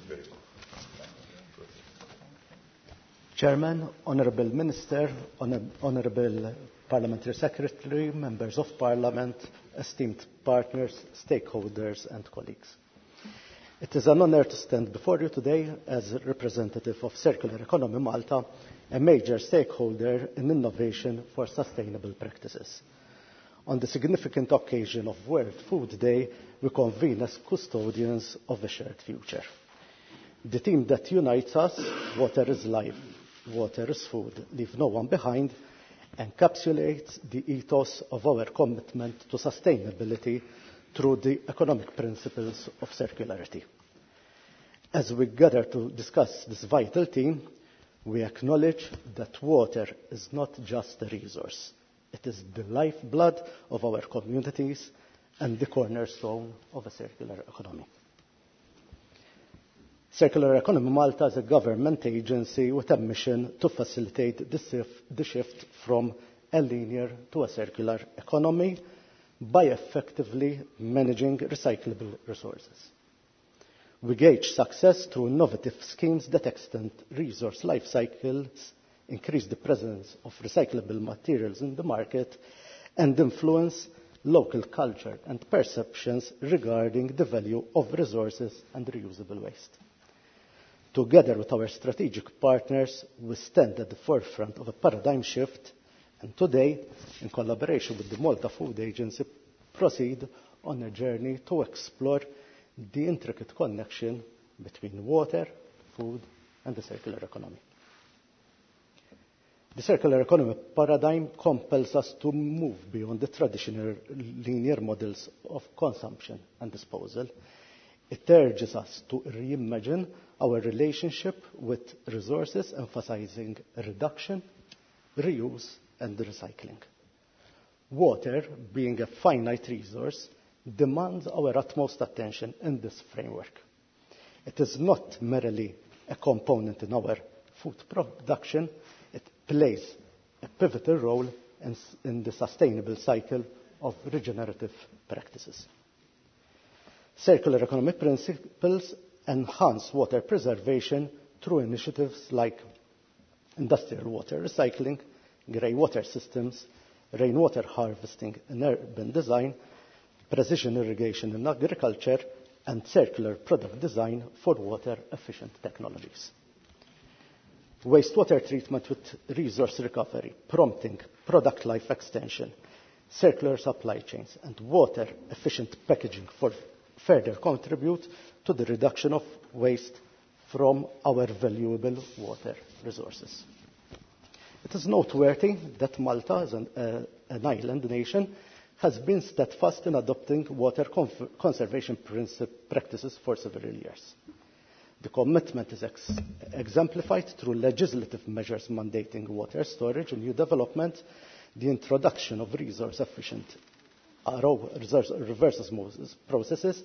Chairman, Honourable Minister, Honourable Parliamentary Secretary, Members of Parliament, esteemed partners, stakeholders and colleagues. It is an honour to stand before you today as a representative of Circular Economy Malta, a major stakeholder in innovation for sustainable practices. On the significant occasion of World Food Day, we convene as custodians of a shared future. The theme that unites us, water is life, water is food, leave no one behind, encapsulates the ethos of our commitment to sustainability through the economic principles of circularity. As we gather to discuss this vital theme, we acknowledge that water is not just a resource. It is the lifeblood of our communities and the cornerstone of a circular economy. Circular Economy Malta is a government agency with a mission to facilitate the shift from a linear to a circular economy by effectively managing recyclable resources. We gauge success through innovative schemes that extend resource life cycles, increase the presence of recyclable materials in the market, and influence local culture and perceptions regarding the value of resources and reusable waste. Together with our strategic partners, we stand at the forefront of a paradigm shift, and today, in collaboration with the Malta Food Agency, proceed on a journey to explore the intricate connection between water, food, and the circular economy. The circular economy paradigm compels us to move beyond the traditional linear models of consumption and disposal. It urges us to reimagine our relationship with resources, emphasizing reduction, reuse, and recycling. Water, being a finite resource, demands our utmost attention in this framework. It is not merely a component in our food production, it plays a pivotal role in the sustainable cycle of regenerative practices. Circular economy principles enhance water preservation through initiatives like industrial water recycling, grey water systems, rainwater harvesting in urban design, precision irrigation in agriculture, and circular product design for water-efficient technologies. Wastewater treatment with resource recovery, prompting product life extension, circular supply chains, and water-efficient packaging for further contribute to the reduction of waste from our valuable water resources. It is noteworthy that Malta, as an island nation, has been steadfast in adopting water conservation practices for several years. The commitment is exemplified through legislative measures mandating water storage and new development, the introduction of resource-efficient RO reverse osmosis processes,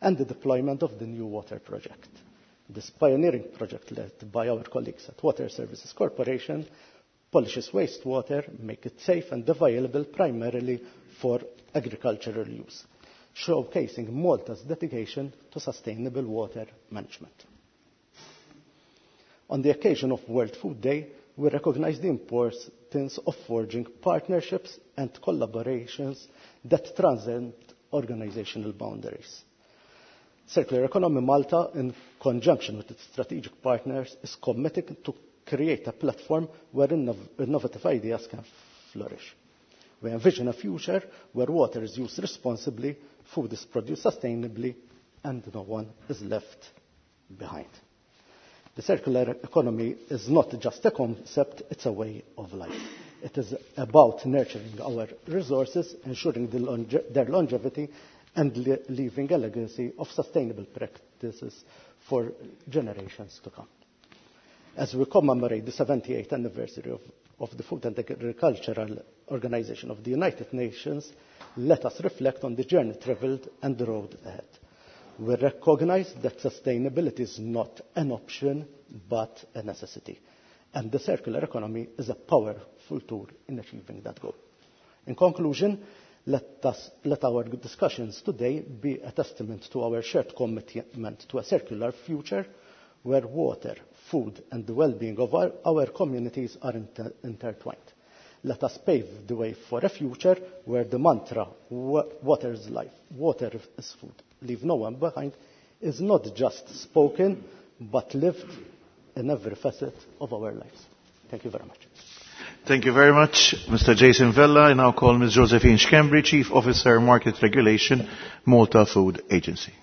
and the deployment of the New Water project. This pioneering project led by our colleagues at Water Services Corporation polishes wastewater, make it safe and available primarily for agricultural use, showcasing Malta's dedication to sustainable water management. On the occasion of World Food Day, we recognize the importance of forging partnerships and collaborations that transcend organizational boundaries. Circular Economy Malta, in conjunction with its strategic partners, is committed to create a platform where innovative ideas can flourish. We envision a future where water is used responsibly, food is produced sustainably, and no one is left behind. The circular economy is not just a concept, it's a way of life. It is about nurturing our resources, ensuring their longevity, and leaving a legacy of sustainable practices for generations to come. As we commemorate the 78th anniversary of the Food and Agricultural Organization of the United Nations, let us reflect on the journey traveled and the road ahead. We recognize that sustainability is not an option, but a necessity. And the circular economy is a powerful tool in achieving that goal. In conclusion, let our discussions today be a testament to our shared commitment to a circular future where water, food and the well-being of our communities are intertwined. Let us pave the way for a future where the mantra, water is life, water is food, leave no one behind, is not just spoken, but lived in every facet of our lives. Thank you very much. Thank you very much, Mr. Jason Vella. I now call Ms. Josephine Schembri, Chief Officer, Market Regulation, Malta Food Agency.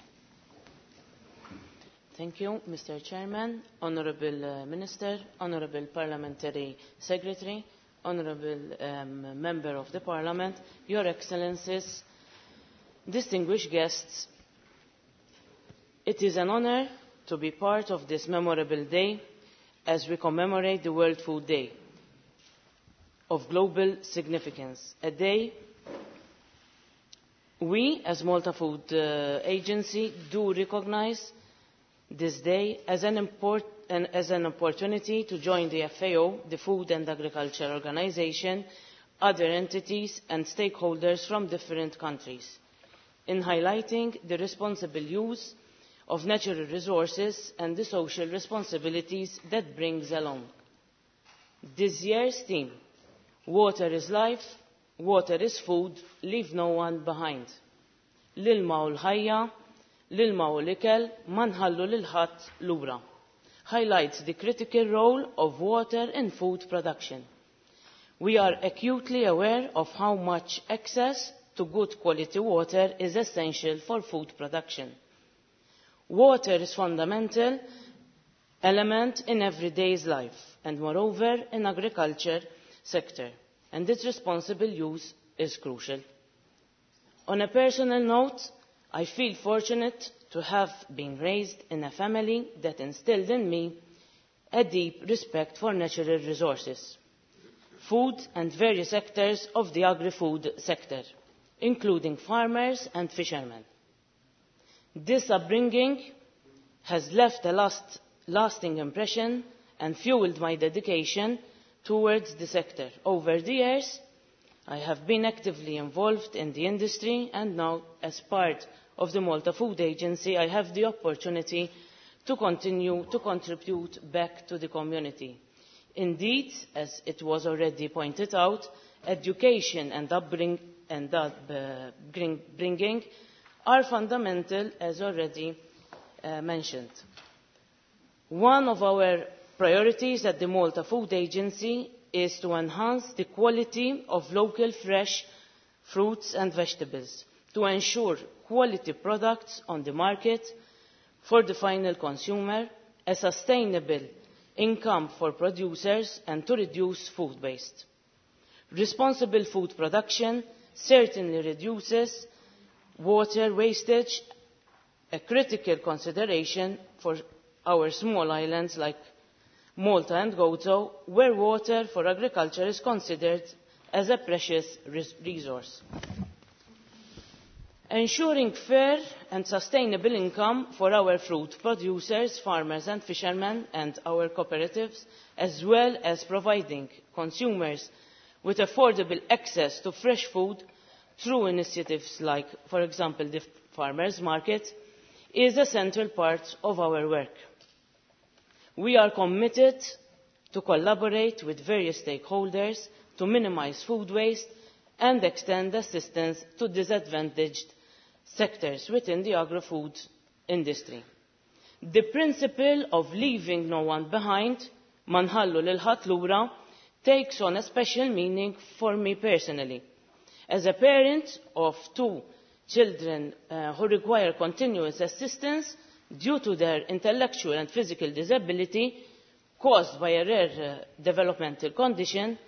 Thank you, Mr. Chairman, Honourable Minister, Honourable Parliamentary Secretary, Honourable Member of the Parliament, Your Excellencies, distinguished guests. It is an honour to be part of this memorable day as we commemorate the World Food Day of global significance, a day we as Malta Food Agency do recognise this day as an opportunity to join the FAO, the Food and Agriculture Organization, other entities and stakeholders from different countries, in highlighting the responsible use of natural resources and the social responsibilities that brings along. This year's theme, Water is life, water is food, leave no one behind. L-ilma u l-ħajja, l-ilma u l-ikel, ma nħallu lil ħadd lura, highlights the critical role of water in food production. We are acutely aware of how much access to good quality water is essential for food production. Water is a fundamental element in everyday's life and moreover in agriculture sector, and its responsible use is crucial. On a personal note, I feel fortunate to have been raised in a family that instilled in me a deep respect for natural resources, food and various sectors of the agri-food sector, including farmers and fishermen. This upbringing has left a lasting impression and fueled my dedication towards the sector. Over the years, I have been actively involved in the industry, and now, as part of the Malta Food Agency, I have the opportunity to continue to contribute back to the community. Indeed, as it was already pointed out, education and upbringing are fundamental, as already mentioned. One of our priorities at the Malta Food Agency is to enhance the quality of local fresh fruits and vegetables, to ensure quality products on the market for the final consumer, a sustainable income for producers, and to reduce food waste. Responsible food production certainly reduces water wastage, a critical consideration for our small islands like Malta and Gozo, where water for agriculture is considered as a precious resource. ensuring fair and sustainable income for our fruit producers, farmers and fishermen and our cooperatives, as well as providing consumers with affordable access to fresh food through initiatives like, for example, the Farmers' Market, is a central part of our work. We are committed to collaborate with various stakeholders to minimise food waste and extend assistance to disadvantaged sectors within the agri-food industry. The principle of leaving no one behind, ma nħallu lil ħadd lura, takes on a special meaning for me personally. As a parent of 2 children who require continuous assistance due to their intellectual and physical disability caused by a rare developmental condition,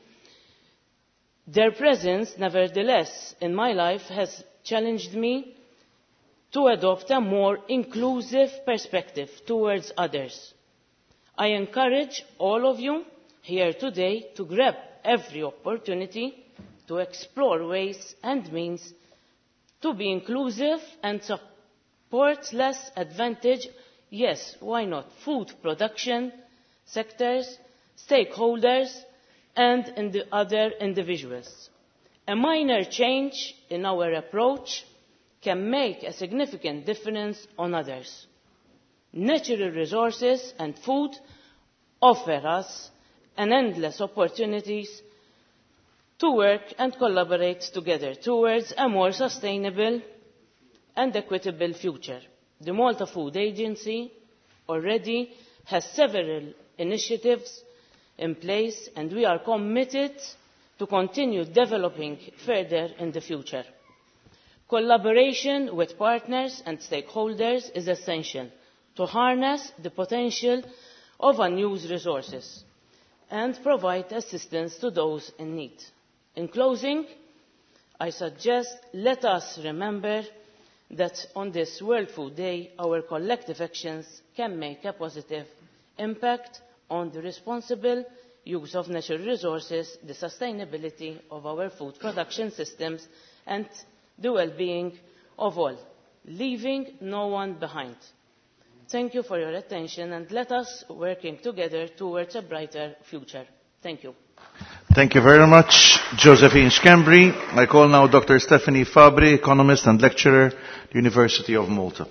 their presence, nevertheless, in my life has challenged me to adopt a more inclusive perspective towards others. I encourage all of you here today to grab every opportunity to explore ways and means to be inclusive and support less advantaged, yes, why not, food production sectors, stakeholders and in the other individuals. A minor change in our approach can make a significant difference on others. Natural resources and food offer us an endless opportunities to work and collaborate together towards a more sustainable and equitable future. The Malta Food Agency already has several initiatives in place and we are committed to continue developing further in the future. Collaboration with partners and stakeholders is essential to harness the potential of unused resources and provide assistance to those in need. In closing, I suggest let us remember that on this World Food Day, our collective actions can make a positive impact on the responsible use of natural resources, the sustainability of our food production systems, and the well-being of all, leaving no one behind. Thank you for your attention and let us working together towards a brighter future. Thank you. Thank you very much, Josephine Schembri. I call now Dr. Stephanie Fabri, economist and lecturer at the University of Malta.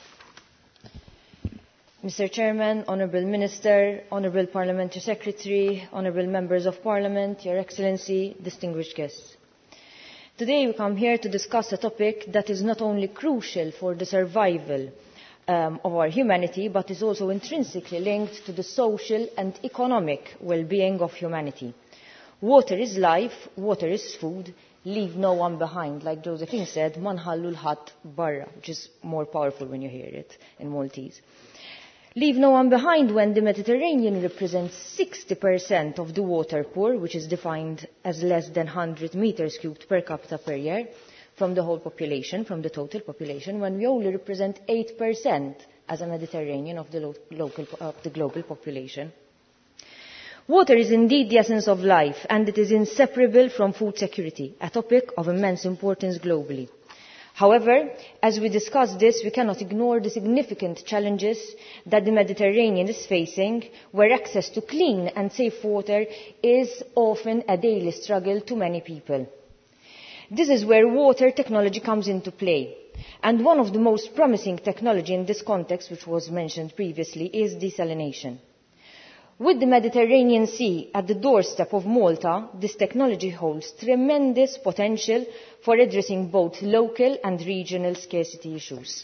Mr. Chairman, Honourable Minister, Honourable Parliamentary Secretary, Honourable Members of Parliament, Your Excellency, distinguished guests. Today we come here to discuss a topic that is not only crucial for the survival of our humanity, but is also intrinsically linked to the social and economic well-being of humanity. Water is life, water is food, leave no one behind. Like Josephine said, ma nħallu l-ħadd barra, which is more powerful when you hear it in Maltese. Leave no one behind when the Mediterranean represents 60% of the water poor, which is defined as less than 100 meters cubed per capita per year from the whole population, from the total population, when we only represent 8% as a Mediterranean of the global population. Water is indeed the essence of life, and it is inseparable from food security, a topic of immense importance globally. However, as we discuss this, we cannot ignore the significant challenges that the Mediterranean is facing, where access to clean and safe water is often a daily struggle to many people. This is where water technology comes into play. And one of the most promising technology in this context, which was mentioned previously, is desalination. With the Mediterranean Sea at the doorstep of Malta, this technology holds tremendous potential for addressing both local and regional scarcity issues.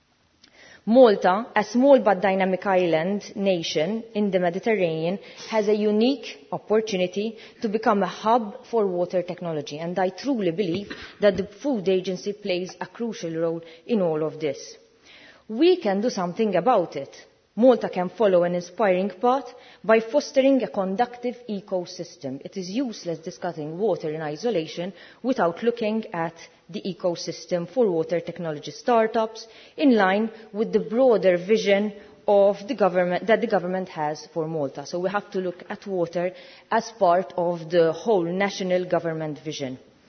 Malta, a small but dynamic island nation in the Mediterranean, has a unique opportunity to become a hub for water technology, and I truly believe that the Food Agency plays a crucial role in all of this. We can do something about it. Malta can follow an inspiring path by fostering a conductive ecosystem. It is useless discussing water in isolation without looking at the ecosystem for water technology startups in line with the broader vision of the government that the government has for Malta. So we have to look at water as part of the whole national government vision.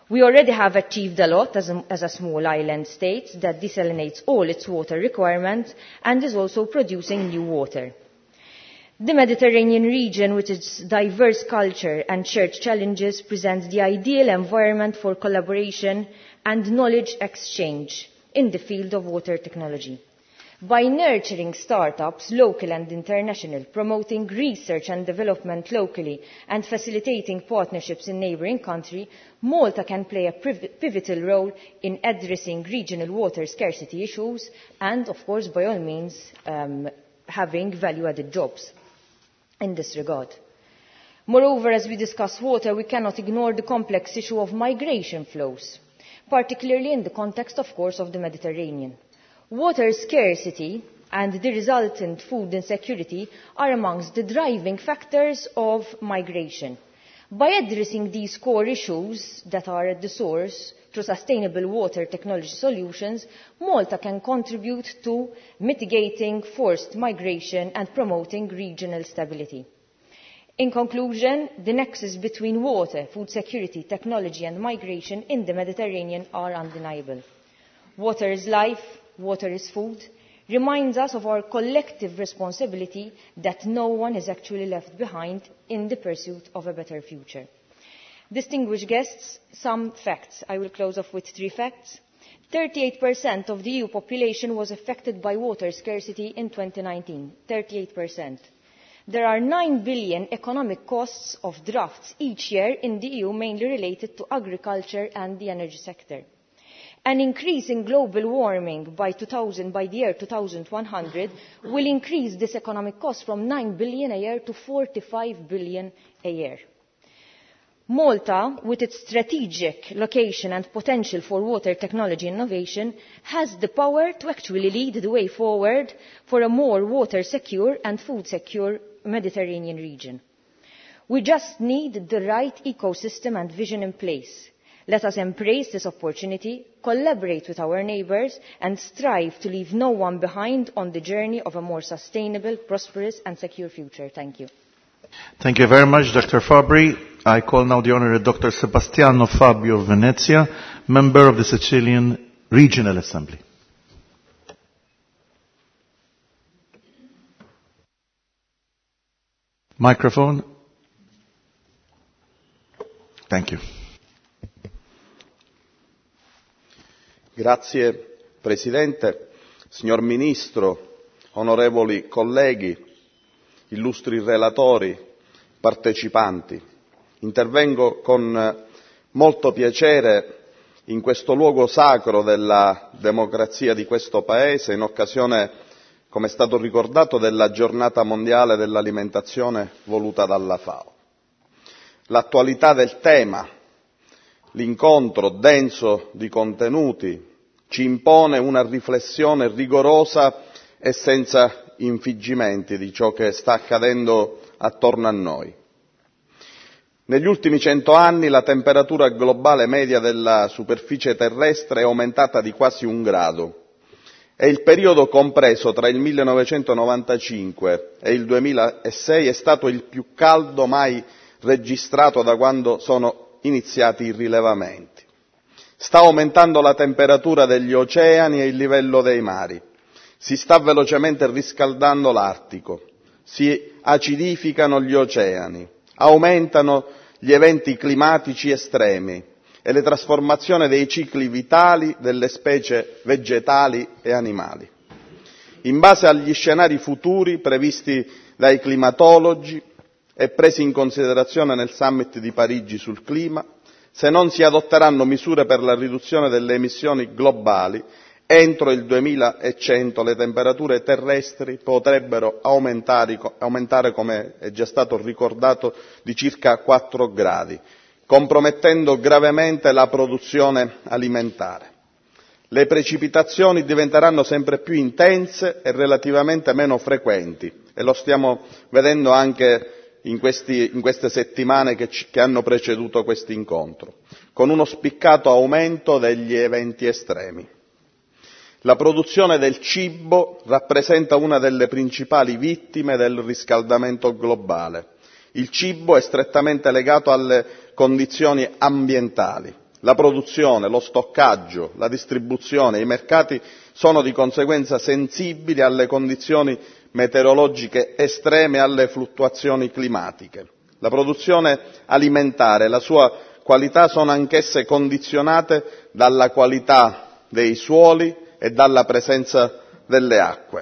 We already have achieved a lot as a small island state that desalinates all its water requirements and is also producing new water. The Mediterranean region, with its diverse culture and shared challenges, presents the ideal environment for collaboration and knowledge exchange in the field of water technology. By nurturing startups, local and international, promoting research and development locally, and facilitating partnerships in neighbouring countries, Malta can play a pivotal role in addressing regional water scarcity issues and, of course, by all means, having value-added jobs in this regard. Moreover, as we discuss water, we cannot ignore the complex issue of migration flows, particularly in the context, of course, of the Mediterranean. Water scarcity and the resultant food insecurity are amongst the driving factors of migration. By addressing these core issues that are at the source through sustainable water technology solutions, Malta can contribute to mitigating forced migration and promoting regional stability. In conclusion, the nexus between water, food security, technology and migration in the Mediterranean are undeniable. Water is life, water is food, reminds us of our collective responsibility that no one is actually left behind in the pursuit of a better future. Distinguished guests, some facts. I will close off with 3 facts. 38% of the EU population was affected by water scarcity in 2019. 38%. There are 9 billion economic costs of droughts each year in the EU, mainly related to agriculture and the energy sector. An increase in global warming by the year 2100 will increase this economic cost from 9 billion a year to 45 billion a year. Malta, with its strategic location and potential for water technology innovation, has the power to actually lead the way forward for a more water secure and food secure Mediterranean region. We just need the right ecosystem and vision in place. Let us embrace this opportunity, collaborate with our neighbours and strive to leave no one behind on the journey of a more sustainable, prosperous and secure future. Thank you. Thank you very much, Dr. Fabri. I call now the Honourable Dr. Sebastiano Fabio of Venezia, member of the Sicilian Regional Assembly. Microphone. Thank you. Grazie Presidente, signor Ministro, onorevoli colleghi, illustri relatori, partecipanti. Intervengo con molto piacere in questo luogo sacro della democrazia di questo Paese in occasione, come è stato ricordato, della Giornata mondiale dell'alimentazione voluta dalla FAO. L'attualità del tema, l'incontro denso di contenuti, ci impone una riflessione rigorosa e senza infingimenti di ciò che sta accadendo attorno a noi. Negli ultimi 100 anni la temperatura globale media della superficie terrestre è aumentata di quasi 1 grado e il periodo compreso tra il 1995 e il 2006 è stato il più caldo mai registrato da quando sono iniziati i rilevamenti. Sta aumentando la temperatura degli oceani e il livello dei mari. Si sta velocemente riscaldando l'Artico. Si acidificano gli oceani. Aumentano gli eventi climatici estremi e le trasformazioni dei cicli vitali delle specie vegetali e animali. In base agli scenari futuri previsti dai climatologi e presi in considerazione nel Summit di Parigi sul clima, se non si adotteranno misure per la riduzione delle emissioni globali, entro il 2100 le temperature terrestri potrebbero aumentare, come è già stato ricordato, di circa 4 gradi, compromettendo gravemente la produzione alimentare. Le precipitazioni diventeranno sempre più intense e relativamente meno frequenti, e lo stiamo vedendo anche in queste settimane che hanno preceduto questo incontro, con uno spiccato aumento degli eventi estremi. La produzione del cibo rappresenta una delle principali vittime del riscaldamento globale. Il cibo è strettamente legato alle condizioni ambientali La produzione, lo stoccaggio, la distribuzione, i mercati sono di conseguenza sensibili alle condizioni meteorologiche estreme e alle fluttuazioni climatiche. La produzione alimentare e la sua qualità sono anch'esse condizionate dalla qualità dei suoli e dalla presenza delle acque.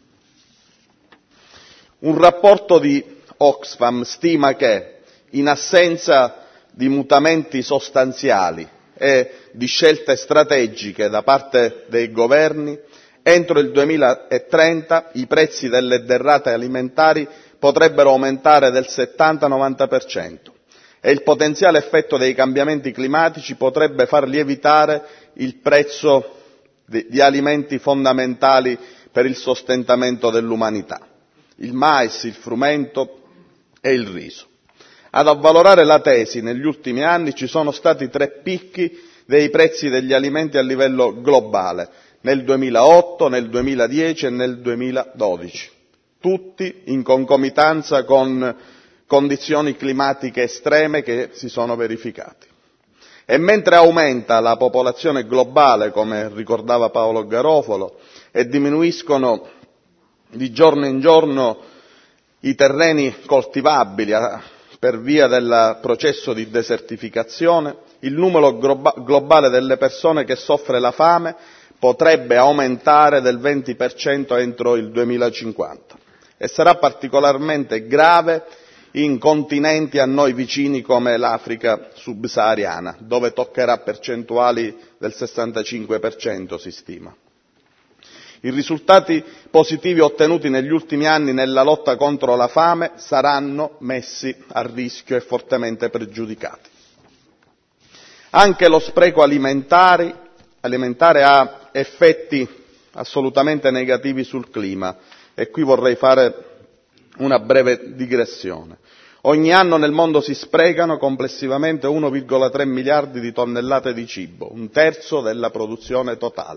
Un rapporto di Oxfam stima che, in assenza di mutamenti sostanziali e di scelte strategiche da parte dei governi, entro il 2030 i prezzi delle derrate alimentari potrebbero aumentare del 70-90% e il potenziale effetto dei cambiamenti climatici potrebbe far lievitare il prezzo di alimenti fondamentali per il sostentamento dell'umanità: il mais, il frumento e il riso. Ad avvalorare la tesi, negli ultimi anni ci sono stati 3 picchi dei prezzi degli alimenti a livello globale, nel 2008, nel 2010 e nel 2012, tutti in concomitanza con condizioni climatiche estreme che si sono verificate. E mentre aumenta la popolazione globale, come ricordava Paolo Garofalo, e diminuiscono di giorno in giorno i terreni coltivabili per via del processo di desertificazione, il numero globale delle persone che soffre la fame potrebbe aumentare del 20% entro il 2050 e sarà particolarmente grave in continenti a noi vicini come l'Africa subsahariana, dove toccherà percentuali del 65% si stima. I risultati positivi ottenuti negli ultimi anni nella lotta contro la fame saranno messi a rischio e fortemente pregiudicati. Anche lo spreco alimentare ha effetti assolutamente negativi sul clima e qui vorrei fare una breve digressione. Ogni anno nel mondo si sprecano complessivamente 1,3 miliardi di tonnellate di cibo, un terzo della produzione totale.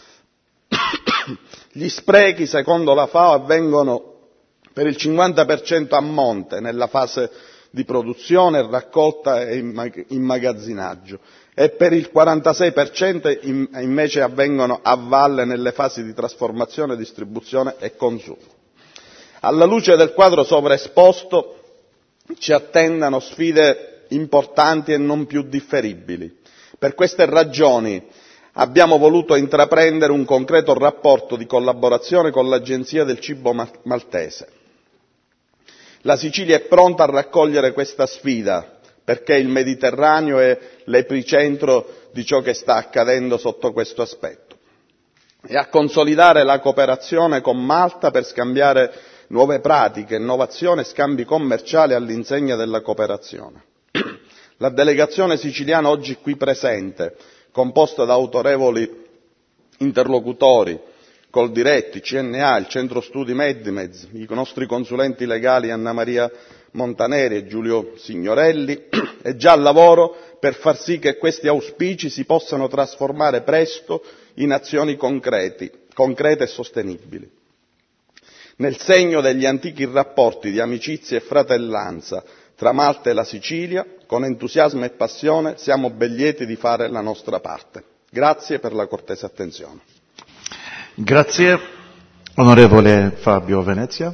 Gli sprechi, secondo la FAO, avvengono per il 50% a monte, nella fase di produzione, raccolta e immagazzinaggio, e per il 46% invece avvengono a valle nelle fasi di trasformazione, distribuzione e consumo. Alla luce del quadro sovraesposto ci attendono sfide importanti e non più differibili. Per queste ragioni abbiamo voluto intraprendere un concreto rapporto di collaborazione con l'Agenzia del Cibo maltese. La Sicilia è pronta a raccogliere questa sfida perché il Mediterraneo è l'epicentro di ciò che sta accadendo sotto questo aspetto e a consolidare la cooperazione con Malta per scambiare nuove pratiche, innovazione e scambi commerciali all'insegna della cooperazione. La delegazione siciliana oggi qui presente, composta da autorevoli interlocutori, Coldiretti, CNA, il Centro Studi Medimez, i nostri consulenti legali Anna Maria Montaneri e Giulio Signorelli, è già al lavoro per far sì che questi auspici si possano trasformare presto in azioni concrete e sostenibili. Nel segno degli antichi rapporti di amicizia e fratellanza tra Malta e la Sicilia, con entusiasmo e passione siamo ben lieti di fare la nostra parte. Grazie per la cortese attenzione. Grazie, onorevole Fabio Venezia.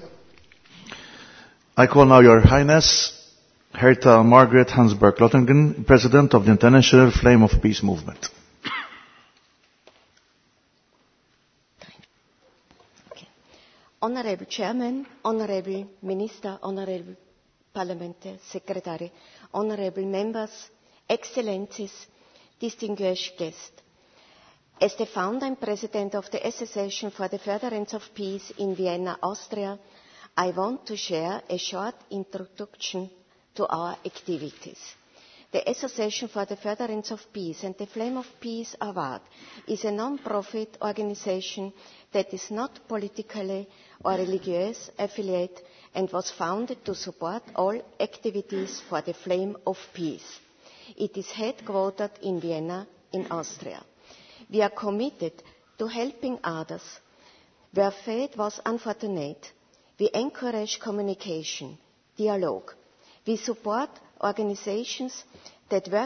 I call now Your Highness Herta Margaret Hansberg-Lottingen, President of the International Flame of Peace Movement. Honorable Chairman, Honorable Minister, Honorable Parliamentary Secretary, Honorable Members, Excellencies, distinguished guests. As the founder and president of the Association for the Furtherance of Peace in Vienna, Austria, I want to share a short introduction to our activities. The Association for the Furtherance of Peace and the Flame of Peace Award is a non-profit organization that is not politically or religious affiliate and was founded to support all activities for the Flame of Peace. It is headquartered in Vienna, in Austria. We are committed to helping others. Where fate was unfortunate, we encourage communication, dialogue. We support organizations that work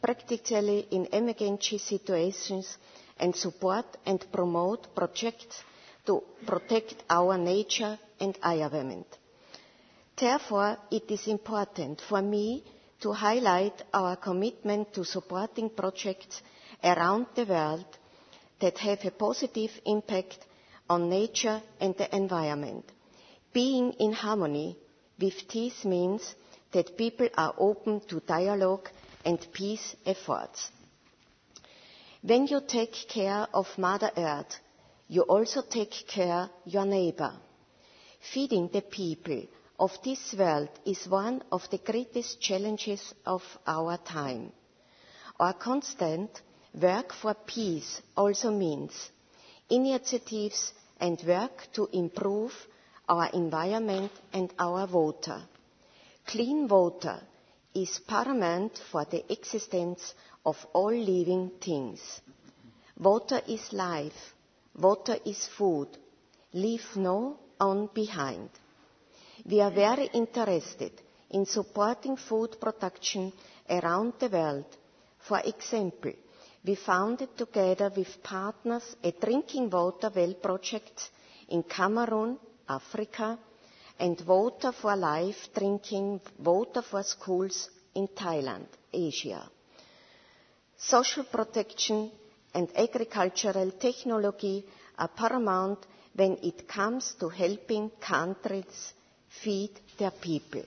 practically in emergency situations, and support and promote projects to protect our nature and environment. Therefore, it is important for me to highlight our commitment to supporting projects around the world that have a positive impact on nature and the environment. Being in harmony with this means that people are open to dialogue and peace efforts. When you take care of Mother Earth, you also take care of your neighbor. Feeding the people of this world is one of the greatest challenges of our time. Our constant work for peace also means initiatives and work to improve our environment and our water. Clean water is paramount for the existence of all living things. Water is life. Water is food. Leave no one behind. We are very interested in supporting food production around the world. For example, we founded together with partners a drinking water well project in Cameroon, Africa, and Water for Life drinking water for schools in Thailand, Asia. Social protection and agricultural technology are paramount when it comes to helping countries feed their people.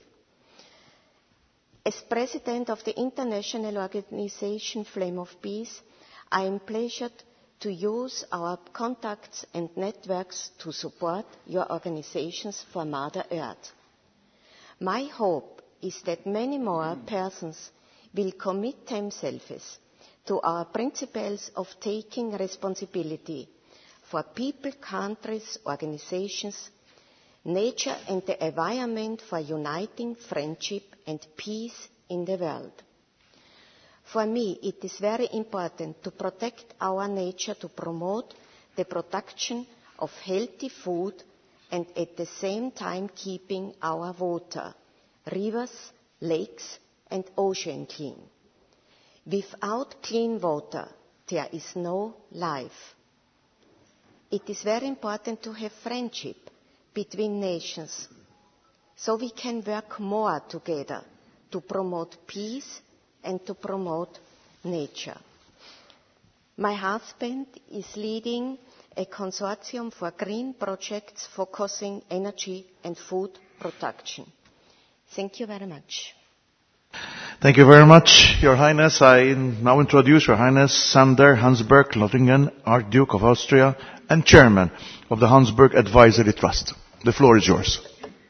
As President of the international organization Flame of Peace, I am pleasured to use our contacts and networks to support your organizations for Mother Earth. My hope is that many more persons will commit themselves to our principles of taking responsibility for people, countries, organizations, nature and the environment, for uniting friendship and peace in the world. For me, it is very important to protect our nature, to promote the production of healthy food and at the same time keeping our water, rivers, lakes and ocean clean. Without clean water, there is no life. It is very important to have friendship between nations so we can work more together to promote peace and to promote nature. My husband is leading a consortium for green projects focusing energy and food production. Thank you very much. Thank you very much, Your Highness. I now introduce Your Highness Sander Hansberg Lothringen, Archduke of Austria and Chairman of the Hansberg Advisory Trust. The floor is yours.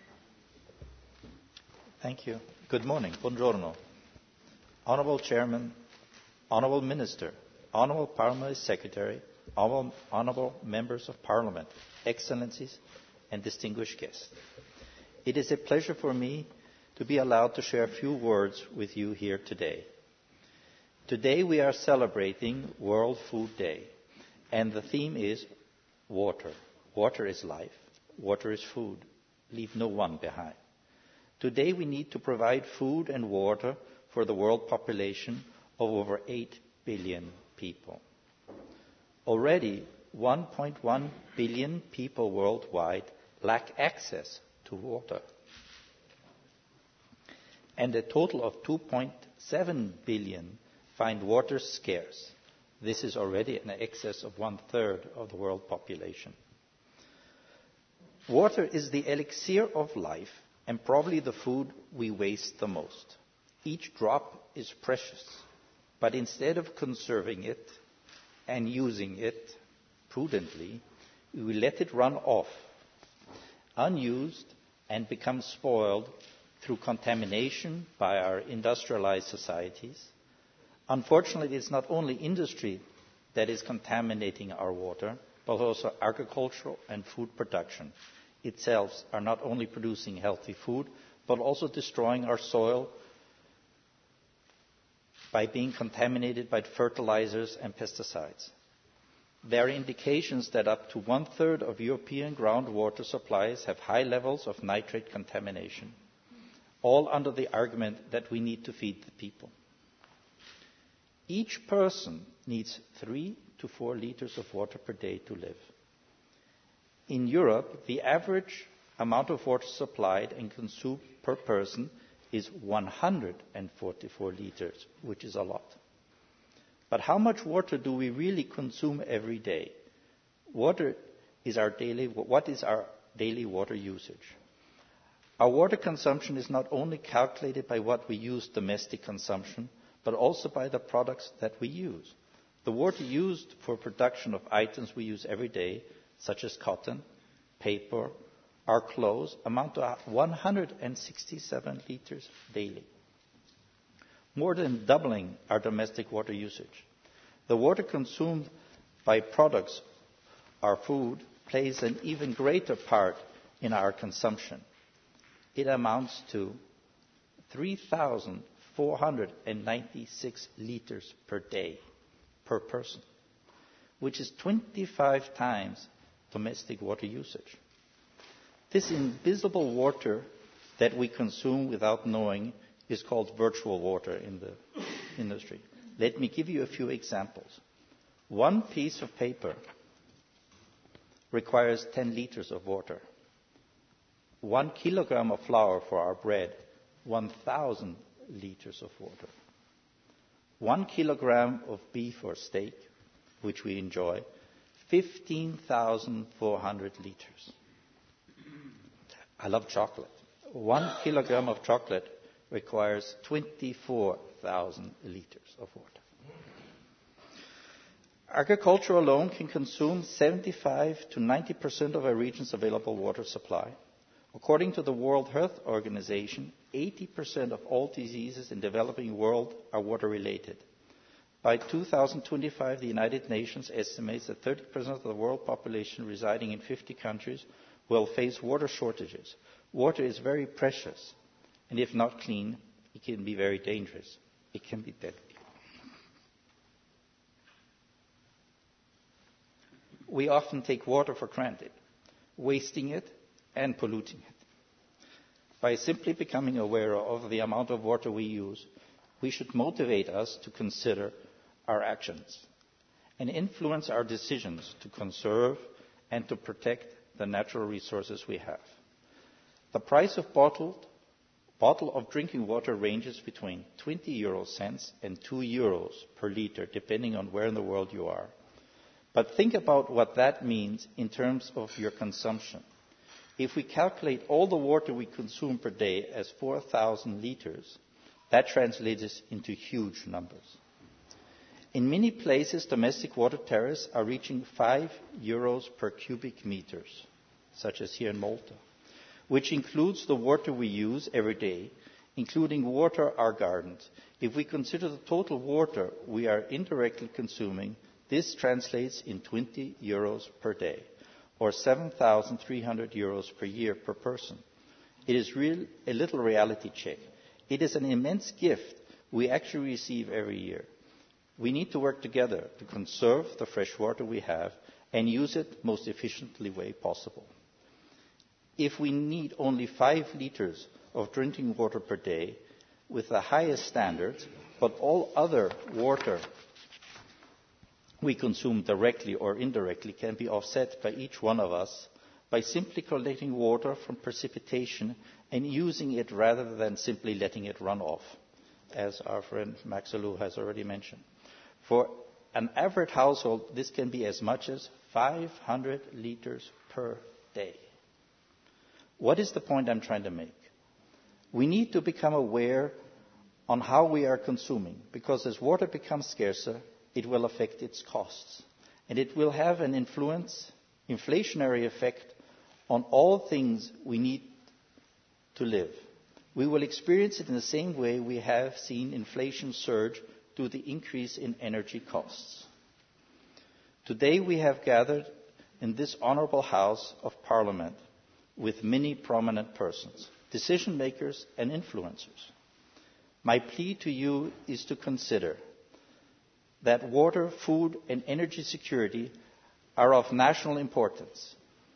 Thank you. Good morning. Buongiorno. Honourable Chairman, Honourable Minister, Honourable Parliamentary Secretary, Honourable Members of Parliament, Excellencies and distinguished guests. It is a pleasure for me to be allowed to share a few words with you here today. Today we are celebrating World Food Day, and the theme is water. Water is life. Water is food. Leave no one behind. Today we need to provide food and water for the world population of over 8 billion people. Already 1.1 billion people worldwide lack access to water. And a total of 2.7 billion find water scarce. This is already in excess of 1/3 of the world population. Water is the elixir of life and probably the food we waste the most. Each drop is precious, but instead of conserving it and using it prudently, we let it run off, unused and become spoiled through contamination by our industrialized societies. Unfortunately, it's not only industry that is contaminating our water, but also agricultural and food production itself are not only producing healthy food, but also destroying our soil by being contaminated by fertilizers and pesticides. There are indications that up to 1/3 of European groundwater supplies have high levels of nitrate contamination, all under the argument that we need to feed the people. Each person needs 3 to 4 liters of water per day to live. In Europe, the average amount of water supplied and consumed per person is 144 liters, which is a lot. But how much water do we really consume every day? What is our daily water usage? Our water consumption is not only calculated by what we use domestic consumption, but also by the products that we use. The water used for production of items we use every day, such as cotton, paper, our clothes, amount to 167 liters daily, more than doubling our domestic water usage. The water consumed by products, our food, plays an even greater part in our consumption. It amounts to 3,496 liters per day per person, which is 25 times domestic water usage. This invisible water that we consume without knowing is called virtual water in the industry. Let me give you a few examples. One piece of paper requires 10 liters of water. 1 kilogram of flour for our bread, 1,000 liters of water. 1 kilogram of beef or steak, which we enjoy, 15,400 liters. I love chocolate. 1 kilogram of chocolate requires 24,000 liters of water. Agriculture alone can consume 75 to 90% of a region's available water supply. According to the World Health Organization, 80% of all diseases in the developing world are water-related. By 2025, the United Nations estimates that 30% of the world population residing in 50 countries will face water shortages. Water is very precious, and if not clean, it can be very dangerous. It can be deadly. We often take water for granted, wasting it and polluting it. By simply becoming aware of the amount of water we use, we should motivate us to consider our actions and influence our decisions to conserve and to protect the natural resources we have. The price of bottle of drinking water ranges between 20 and 2 euros per liter, depending on where in the world you are. But think about what that means in terms of your consumption. If we calculate all the water we consume per day as 4,000 liters, that translates into huge numbers. In many places, domestic water tariffs are reaching 5 euros per cubic meters, such as here in Malta, which includes the water we use every day, including water our gardens. If we consider the total water we are indirectly consuming, this translates in 20 euros per day, or 7,300 euros per year per person. It is a little reality check. It is an immense gift we actually receive every year. We need to work together to conserve the fresh water we have and use it most efficiently way possible. If we need only 5 liters of drinking water per day with the highest standards, but all other water we consume directly or indirectly can be offset by each one of us by simply collecting water from precipitation and using it rather than simply letting it run off, as our friend Max Alou has already mentioned. For an average household, this can be as much as 500 liters per day. What is the point I'm trying to make? We need to become aware on how we are consuming, because as water becomes scarcer, it will affect its costs. And it will have an inflationary effect on all things we need to live. We will experience it in the same way we have seen inflation surge due to the increase in energy costs. Today we have gathered in this honourable House of Parliament with many prominent persons, decision makers and influencers. My plea to you is to consider that water, food and energy security are of national importance.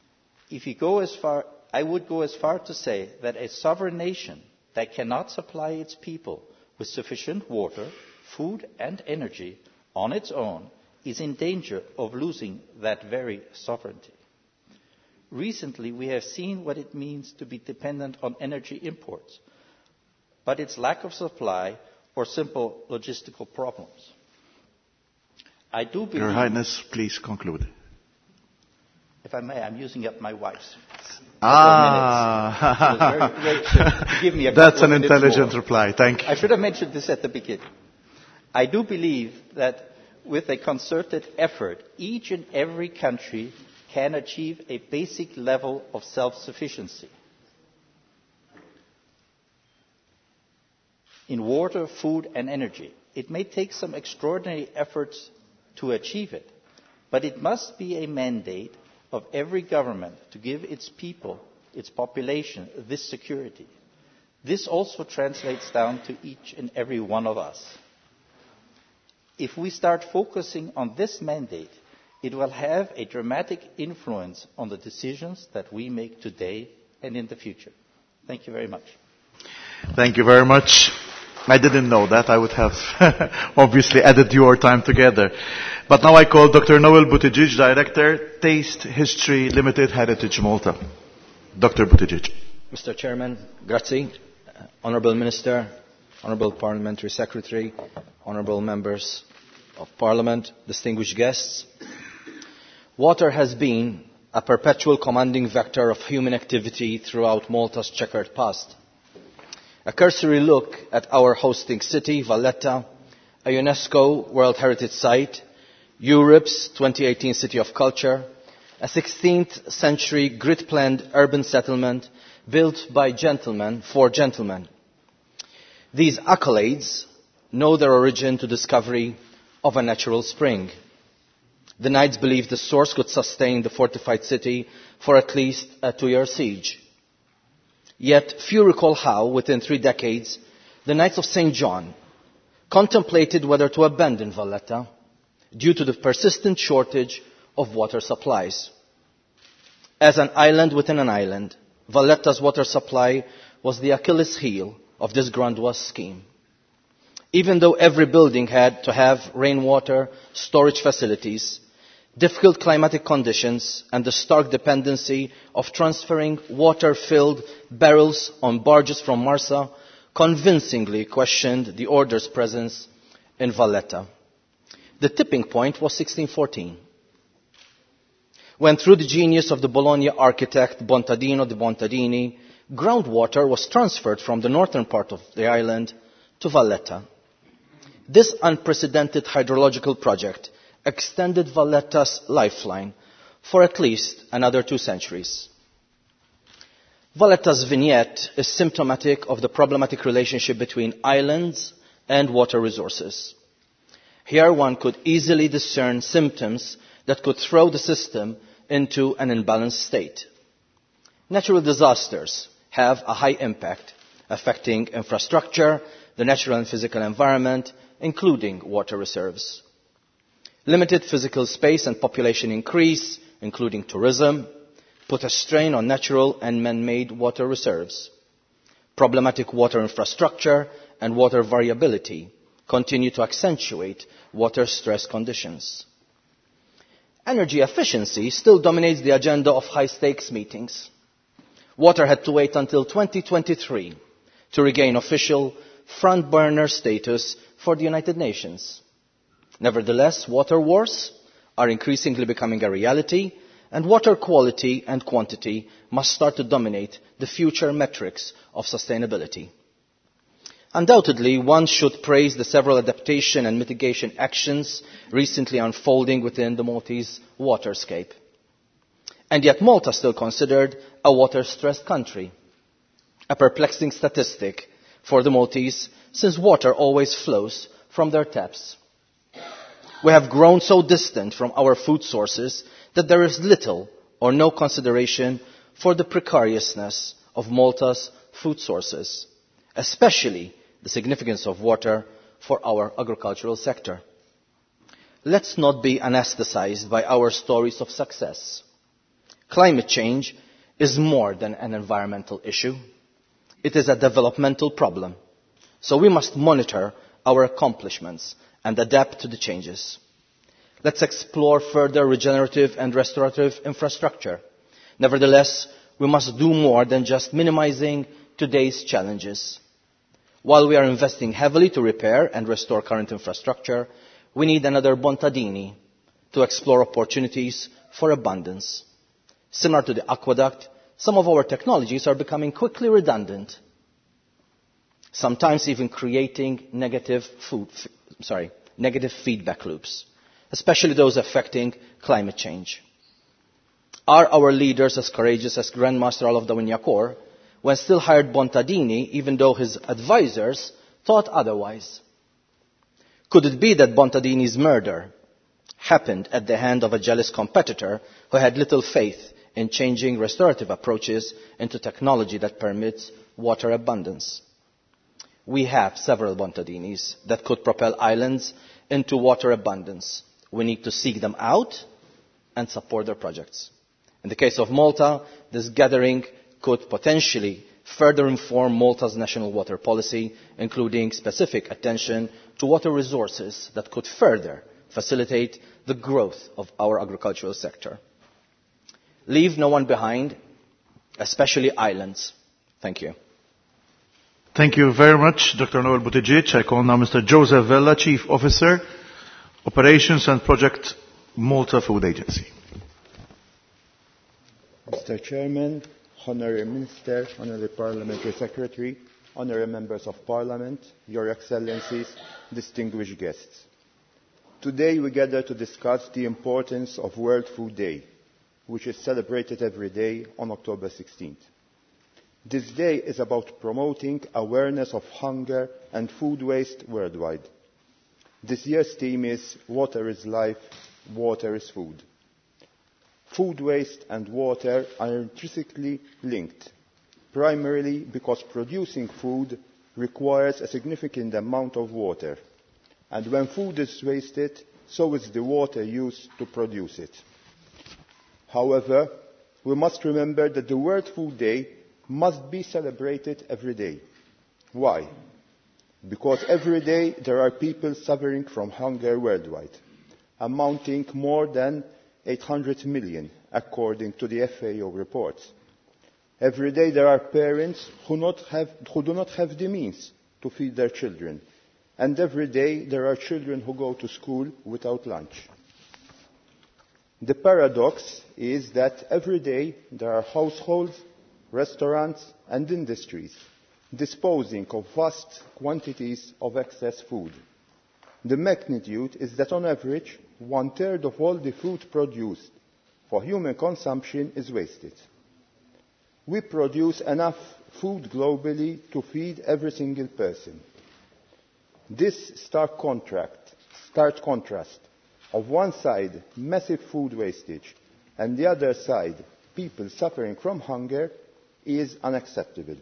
I would go as far to say that a sovereign nation that cannot supply its people with sufficient water, food and energy on its own is in danger of losing that very sovereignty. Recently, we have seen what it means to be dependent on energy imports, but its lack of supply or simple logistical problems. I do believe... Your Highness, please conclude. If I may, I'm using up my wife's. Give me a That's an intelligent reply. Thank you. I should have mentioned this at the beginning. I do believe that with a concerted effort, each and every country can achieve a basic level of self-sufficiency. In water, food and energy. It may take some extraordinary efforts to achieve it, but it must be a mandate of every government to give its people, its population, this security. This also translates down to each and every one of us. If we start focusing on this mandate, it will have a dramatic influence on the decisions that we make today and in the future. Thank you very much. Thank you very much. I didn't know that. I would have obviously added your time together. But now I call Dr. Noel Buttigieg, Director, Taste History Limited, Heritage Malta. Dr. Buttigieg. Mr. Chairman, grazie. Honourable Minister, Honourable Parliamentary Secretary, Honourable Members of Parliament, distinguished guests. Water has been a perpetual commanding vector of human activity throughout Malta's checkered past. A cursory look at our hosting city, Valletta, a UNESCO World Heritage Site, Europe's 2018 City of Culture, a 16th century grid-planned urban settlement built by gentlemen for gentlemen. These accolades know their origin to discovery of a natural spring. The Knights believed the source could sustain the fortified city for at least a 2-year siege. Yet few recall how, within 3 decades, the Knights of St. John contemplated whether to abandon Valletta due to the persistent shortage of water supplies. As an island within an island, Valletta's water supply was the Achilles heel of this grandiose scheme. Even though every building had to have rainwater storage facilities, difficult climatic conditions and the stark dependency of transferring water-filled barrels on barges from Marsa convincingly questioned the order's presence in Valletta. The tipping point was 1614, when through the genius of the Bologna architect Bontadino de Bontadini, groundwater was transferred from the northern part of the island to Valletta. This unprecedented hydrological project extended Valletta's lifeline for at least another 2 centuries. Valletta's vignette is symptomatic of the problematic relationship between islands and water resources. Here one could easily discern symptoms that could throw the system into an imbalanced state. Natural disasters have a high impact, affecting infrastructure, the natural and physical environment, including water reserves. Limited physical space and population increase, including tourism, put a strain on natural and man-made water reserves. Problematic water infrastructure and water variability continue to accentuate water stress conditions. Energy efficiency still dominates the agenda of high-stakes meetings. Water had to wait until 2023 to regain official front-burner status for the United Nations. Nevertheless, water wars are increasingly becoming a reality, and water quality and quantity must start to dominate the future metrics of sustainability. Undoubtedly, one should praise the several adaptation and mitigation actions recently unfolding within the Maltese waterscape. And yet Malta is still considered a water-stressed country. A perplexing statistic for the Maltese, since water always flows from their taps. We have grown so distant from our food sources that there is little or no consideration for the precariousness of Malta's food sources, especially the significance of water for our agricultural sector. Let's not be anesthetized by our stories of success. Climate change is more than an environmental issue. It is a developmental problem. So we must monitor our accomplishments and adapt to the changes. Let's explore further regenerative and restorative infrastructure. Nevertheless, we must do more than just minimizing today's challenges. While we are investing heavily to repair and restore current infrastructure, we need another Bontadini to explore opportunities for abundance. Similar to the aqueduct, some of our technologies are becoming quickly redundant, sometimes even creating negative feedback loops, especially those affecting climate change. Are our leaders as courageous as Grandmaster Olaf Dawinyakoor when still hired Bontadini even though his advisors thought otherwise? Could it be that Bontadini's murder happened at the hand of a jealous competitor who had little faith in changing restorative approaches into technology that permits water abundance? We have several Bontadinis that could propel islands into water abundance. We need to seek them out and support their projects. In the case of Malta, this gathering could potentially further inform Malta's national water policy, including specific attention to water resources that could further facilitate the growth of our agricultural sector. Leave no one behind, especially islands. Thank you. Thank you very much, Dr. Noel Buttigieg. I call now Mr. Joseph Vella, Chief Officer, Operations and Project, Malta Food Agency. Mr. Chairman, Honourable Minister, Honourable Parliamentary Secretary, Honourable Members of Parliament, Your Excellencies, distinguished guests. Today we gather to discuss the importance of World Food Day, which is celebrated every day on October 16th. This day is about promoting awareness of hunger and food waste worldwide. This year's theme is Water is Life, Water is Food. Food waste and water are intrinsically linked, primarily because producing food requires a significant amount of water, and when food is wasted, so is the water used to produce it. However, we must remember that the World Food Day must be celebrated every day. Why? Because every day there are people suffering from hunger worldwide, amounting more than 800 million, according to the FAO reports. Every day there are parents who do not have the means to feed their children, and every day there are children who go to school without lunch. The paradox is that every day there are households, restaurants and industries disposing of vast quantities of excess food. The magnitude is that on average, 1/3 of all the food produced for human consumption is wasted. We produce enough food globally to feed every single person. This stark contrast of one side massive food wastage and the other side people suffering from hunger is unacceptable.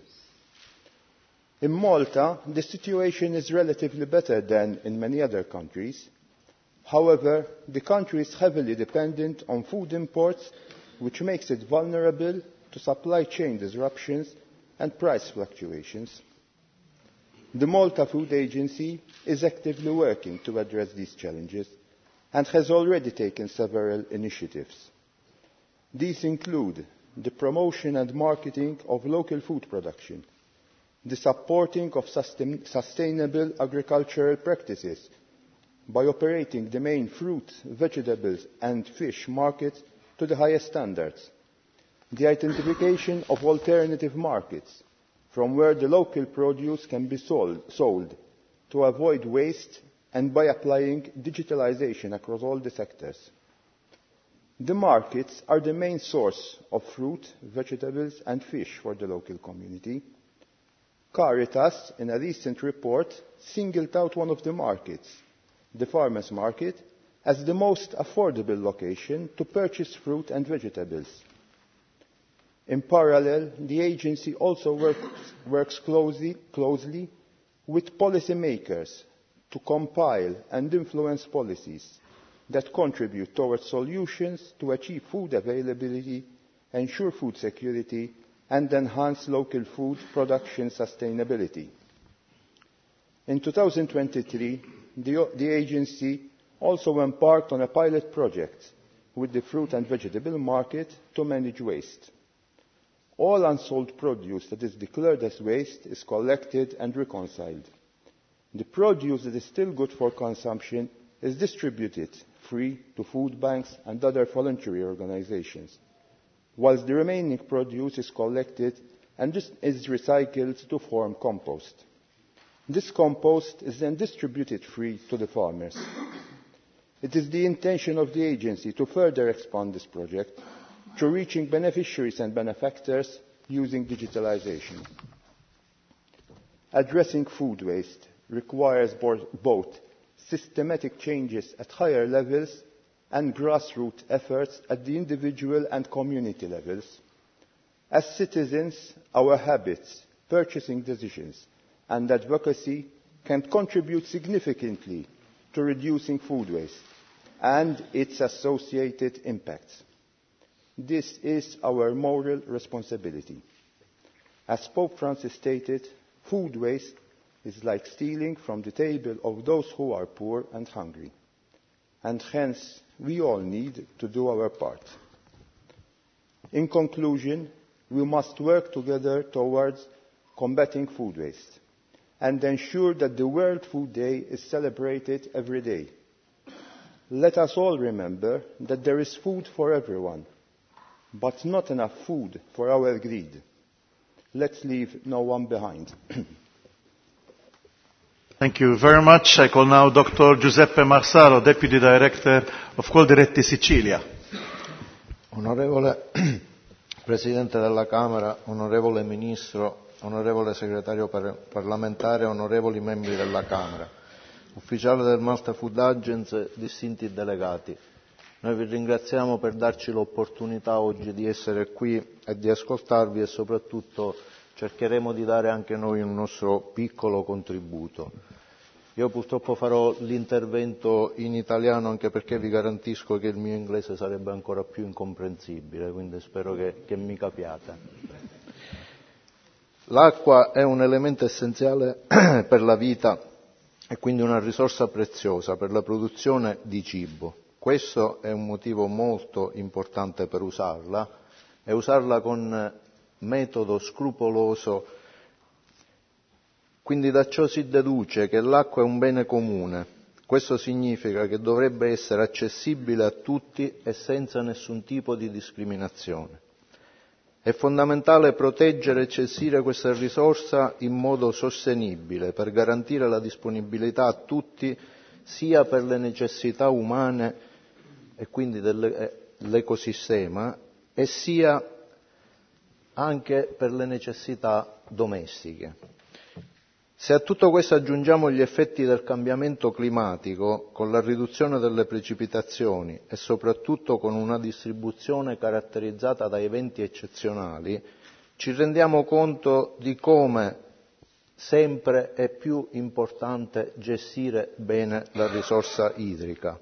In Malta, the situation is relatively better than in many other countries. However, the country is heavily dependent on food imports, which makes it vulnerable to supply chain disruptions and price fluctuations. The Malta Food Agency is actively working to address these challenges and has already taken several initiatives. These include the promotion and marketing of local food production, the supporting of sustainable agricultural practices by operating the main fruit, vegetables and fish markets to the highest standards, the identification of alternative markets from where the local produce can be sold to avoid waste, and by applying digitalisation across all the sectors. The markets are the main source of fruit, vegetables and fish for the local community. Caritas, in a recent report, singled out one of the markets, the farmers' market, as the most affordable location to purchase fruit and vegetables. In parallel, the agency also works closely with policymakers to compile and influence policies that contribute towards solutions to achieve food availability, ensure food security, and enhance local food production sustainability. In 2023, the agency also embarked on a pilot project with the fruit and vegetable market to manage waste. All unsold produce that is declared as waste is collected and reconciled. The produce that is still good for consumption is distributed free to food banks and other voluntary organizations, whilst the remaining produce is collected and is recycled to form compost. This compost is then distributed free to the farmers. It is the intention of the agency to further expand this project through reaching beneficiaries and benefactors using digitalization. Addressing food waste requires both systematic changes at higher levels and grassroots efforts at the individual and community levels. As citizens, our habits, purchasing decisions, and advocacy can contribute significantly to reducing food waste and its associated impacts. This is our moral responsibility. As Pope Francis stated, food waste is like stealing from the table of those who are poor and hungry, and hence we all need to do our part. In conclusion, we must work together towards combating food waste and ensure that the World Food Day is celebrated every day. Let us all remember that there is food for everyone, but not enough food for our greed. Let's leave no one behind. Thank you very much. I call now Dr. Giuseppe Marsaro, Deputy Director of Coldiretti Sicilia. Onorevole Presidente della Camera, onorevole Ministro, onorevole Segretario parlamentare, onorevoli membri della Camera, ufficiali del Malta Food Agency, distinti delegati. Noi vi ringraziamo per darci l'opportunità oggi di essere qui e di ascoltarvi e soprattutto cercheremo di dare anche noi un nostro piccolo contributo. Io purtroppo farò l'intervento in italiano anche perché vi garantisco che il mio inglese sarebbe ancora più incomprensibile, quindi spero che mi capiate. L'acqua è un elemento essenziale per la vita e quindi una risorsa preziosa per la produzione di cibo. Questo è un motivo molto importante per usarla e usarla con metodo scrupoloso. Quindi da ciò si deduce che l'acqua è un bene comune. Questo significa che dovrebbe essere accessibile a tutti e senza nessun tipo di discriminazione. È fondamentale proteggere e gestire questa risorsa in modo sostenibile per garantire la disponibilità a tutti sia per le necessità umane e quindi dell'ecosistema e sia anche per le necessità domestiche. Se a tutto questo aggiungiamo gli effetti del cambiamento climatico, con la riduzione delle precipitazioni e soprattutto con una distribuzione caratterizzata da eventi eccezionali, ci rendiamo conto di come sempre è più importante gestire bene la risorsa idrica.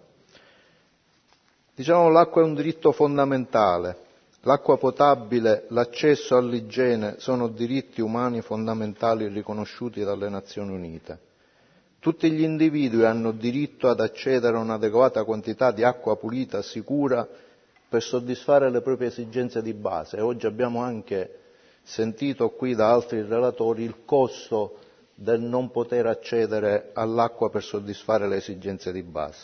Diciamo, l'acqua è un diritto fondamentale. L'acqua potabile, l'accesso all'igiene sono diritti umani fondamentali riconosciuti dalle Nazioni Unite. Tutti gli individui hanno diritto ad accedere a un'adeguata quantità di acqua pulita, sicura, per soddisfare le proprie esigenze di base. E oggi abbiamo anche sentito qui da altri relatori il costo del non poter accedere all'acqua per soddisfare le esigenze di base.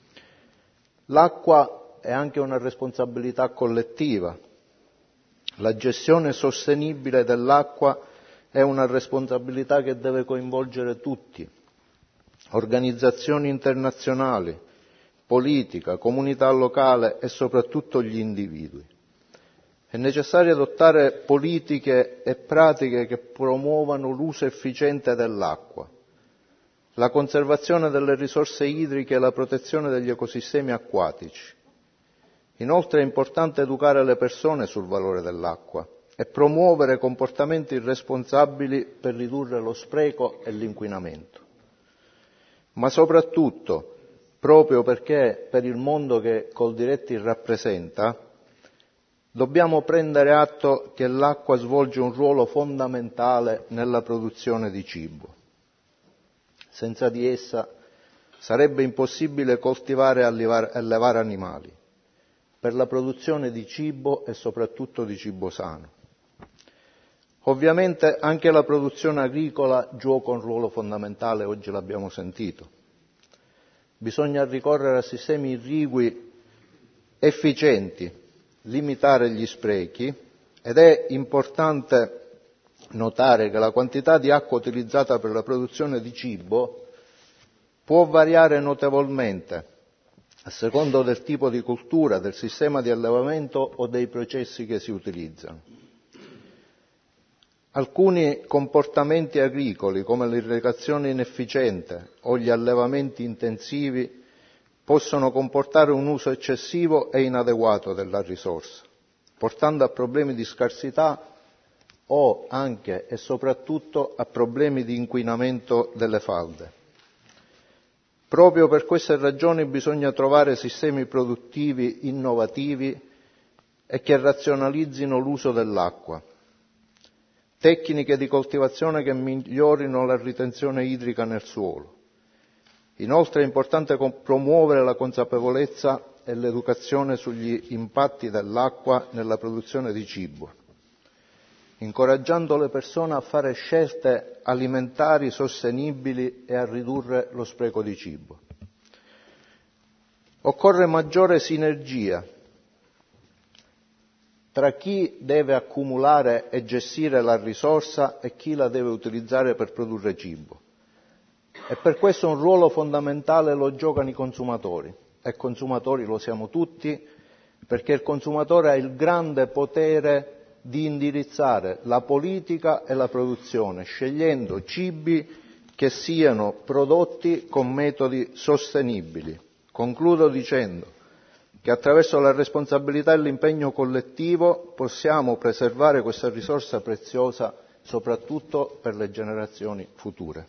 L'acqua è anche una responsabilità collettiva. La gestione sostenibile dell'acqua è una responsabilità che deve coinvolgere tutti, organizzazioni internazionali, politica, comunità locale e soprattutto gli individui. È necessario adottare politiche e pratiche che promuovano l'uso efficiente dell'acqua, la conservazione delle risorse idriche e la protezione degli ecosistemi acquatici. Inoltre è importante educare le persone sul valore dell'acqua e promuovere comportamenti responsabili per ridurre lo spreco e l'inquinamento. Ma soprattutto, proprio perché per il mondo che Coldiretti rappresenta, dobbiamo prendere atto che l'acqua svolge un ruolo fondamentale nella produzione di cibo. Senza di essa sarebbe impossibile coltivare e allevare animali per la produzione di cibo e soprattutto di cibo sano. Ovviamente anche la produzione agricola gioca un ruolo fondamentale, oggi l'abbiamo sentito. Bisogna ricorrere a sistemi irrigui efficienti, limitare gli sprechi ed è importante notare che la quantità di acqua utilizzata per la produzione di cibo può variare notevolmente a secondo del tipo di cultura, del sistema di allevamento o dei processi che si utilizzano. Alcuni comportamenti agricoli, come l'irrigazione inefficiente o gli allevamenti intensivi, possono comportare un uso eccessivo e inadeguato della risorsa, portando a problemi di scarsità o anche e soprattutto a problemi di inquinamento delle falde. Proprio per queste ragioni bisogna trovare sistemi produttivi innovativi e che razionalizzino l'uso dell'acqua, tecniche di coltivazione che migliorino la ritenzione idrica nel suolo. Inoltre è importante promuovere la consapevolezza e l'educazione sugli impatti dell'acqua nella produzione di cibo, incoraggiando le persone a fare scelte alimentari sostenibili e a ridurre lo spreco di cibo. Occorre maggiore sinergia tra chi deve accumulare e gestire la risorsa e chi la deve utilizzare per produrre cibo. E per questo un ruolo fondamentale lo giocano i consumatori, e consumatori lo siamo tutti, perché il consumatore ha il grande potere di indirizzare la politica e la produzione, scegliendo cibi che siano prodotti con metodi sostenibili. Concludo dicendo che attraverso la responsabilità e l'impegno collettivo possiamo preservare questa risorsa preziosa soprattutto per le generazioni future.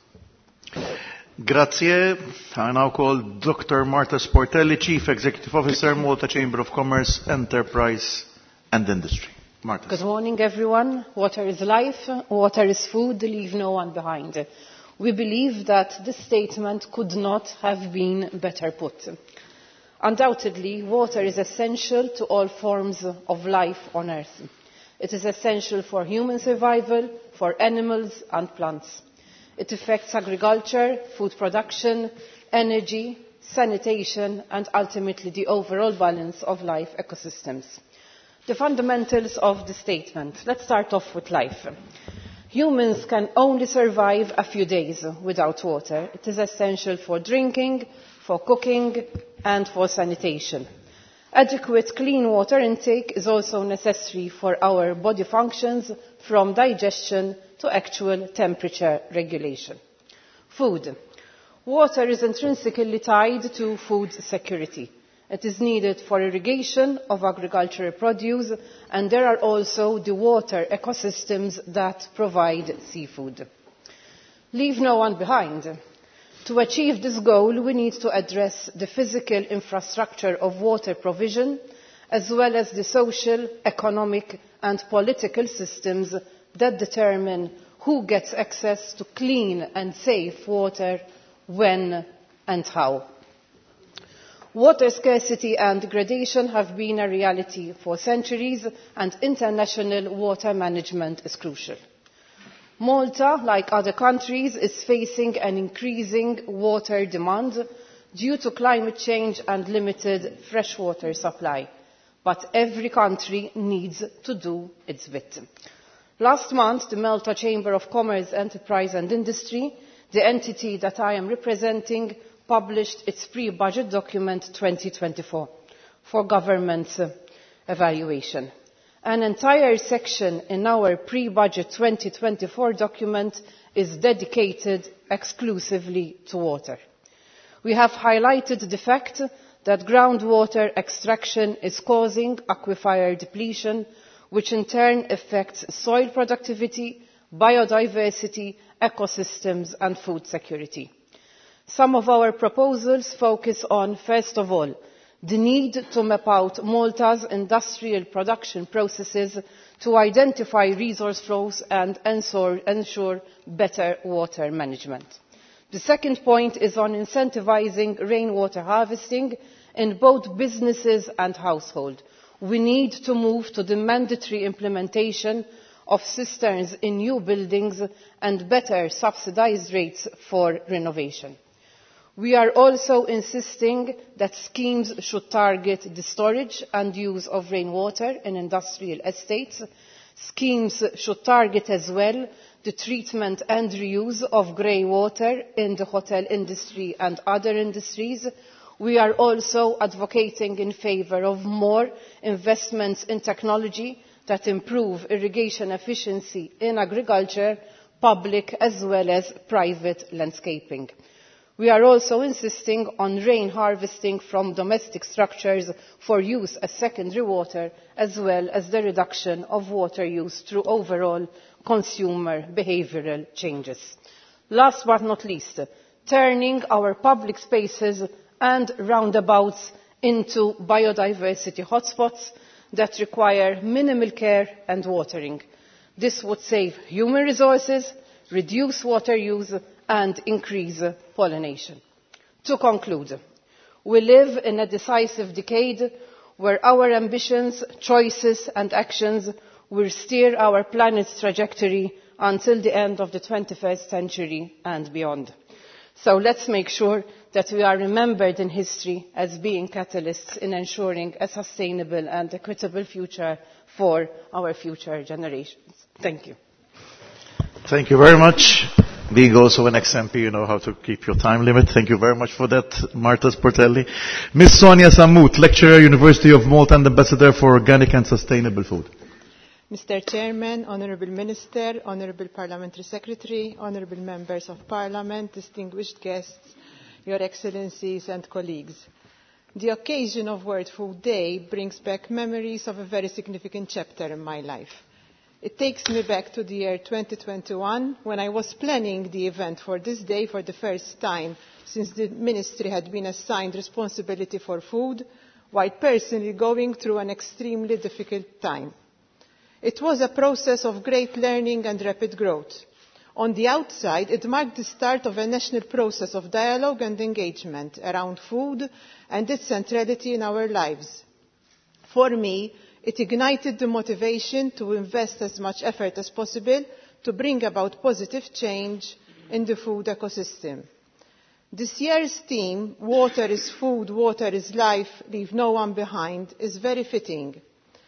Grazie. I now call Dr. Marta Sportelli, Chief Executive Officer, Malta Chamber of Commerce, Enterprise and Industry. Marta. Good morning, everyone. Water is life, water is food, leave no one behind. We believe that this statement could not have been better put. Undoubtedly, water is essential to all forms of life on Earth. It is essential for human survival, for animals and plants. It affects agriculture, food production, energy, sanitation and ultimately the overall balance of life ecosystems. The fundamentals of the statement. Let's start off with life. Humans can only survive a few days without water. It is essential for drinking, for cooking and for sanitation. Adequate clean water intake is also necessary for our body functions, from digestion to actual temperature regulation. Food. Water is intrinsically tied to food security. It is needed for irrigation of agricultural produce, and there are also the water ecosystems that provide seafood. Leave no one behind. To achieve this goal, we need to address the physical infrastructure of water provision, as well as the social, economic and political systems that determine who gets access to clean and safe water, when and how. Water scarcity and degradation have been a reality for centuries, and international water management is crucial. Malta, like other countries, is facing an increasing water demand due to climate change and limited freshwater supply. But every country needs to do its bit. Last month, the Malta Chamber of Commerce, Enterprise and Industry, the entity that I am representing, published its pre-budget document 2024 for government evaluation. An entire section in our pre-budget 2024 document is dedicated exclusively to water. We have highlighted the fact that groundwater extraction is causing aquifer depletion, which in turn affects soil productivity, biodiversity, ecosystems and food security. Some of our proposals focus on, first of all, the need to map out Malta's industrial production processes to identify resource flows and ensure better water management. The second point is on incentivising rainwater harvesting in both businesses and households. We need to move to the mandatory implementation of cisterns in new buildings and better subsidised rates for renovation. We are also insisting that schemes should target the storage and use of rainwater in industrial estates. Schemes should target as well the treatment and reuse of grey water in the hotel industry and other industries. We are also advocating in favour of more investments in technology that improve irrigation efficiency in agriculture, public as well as private landscaping. We are also insisting on rain harvesting from domestic structures for use as secondary water, as well as the reduction of water use through overall consumer behavioural changes. Last but not least, turning our public spaces and roundabouts into biodiversity hotspots that require minimal care and watering. This would save human resources, reduce water use and increase pollination. To conclude, we live in a decisive decade where our ambitions, choices and actions will steer our planet's trajectory until the end of the 21st century and beyond. So let's make sure that we are remembered in history as being catalysts in ensuring a sustainable and equitable future for our future generations. Thank you. Thank you very much. Being also an ex-MP, you know how to keep your time limit. Thank you very much for that, Marta Sportelli. Ms. Sonia Samut, Lecturer, University of Malta and Ambassador for Organic and Sustainable Food. Mr. Chairman, Honourable Minister, Honourable Parliamentary Secretary, Honourable Members of Parliament, distinguished guests, Your Excellencies and colleagues. The occasion of World Food Day brings back memories of a very significant chapter in my life. It takes me back to the year 2021 when I was planning the event for this day for the first time since the Ministry had been assigned responsibility for food, while personally going through an extremely difficult time. It was a process of great learning and rapid growth. On the outside, it marked the start of a national process of dialogue and engagement around food and its centrality in our lives. For me, it ignited the motivation to invest as much effort as possible to bring about positive change in the food ecosystem. This year's theme, Water is Food, Water is Life, Leave No One Behind, is very fitting.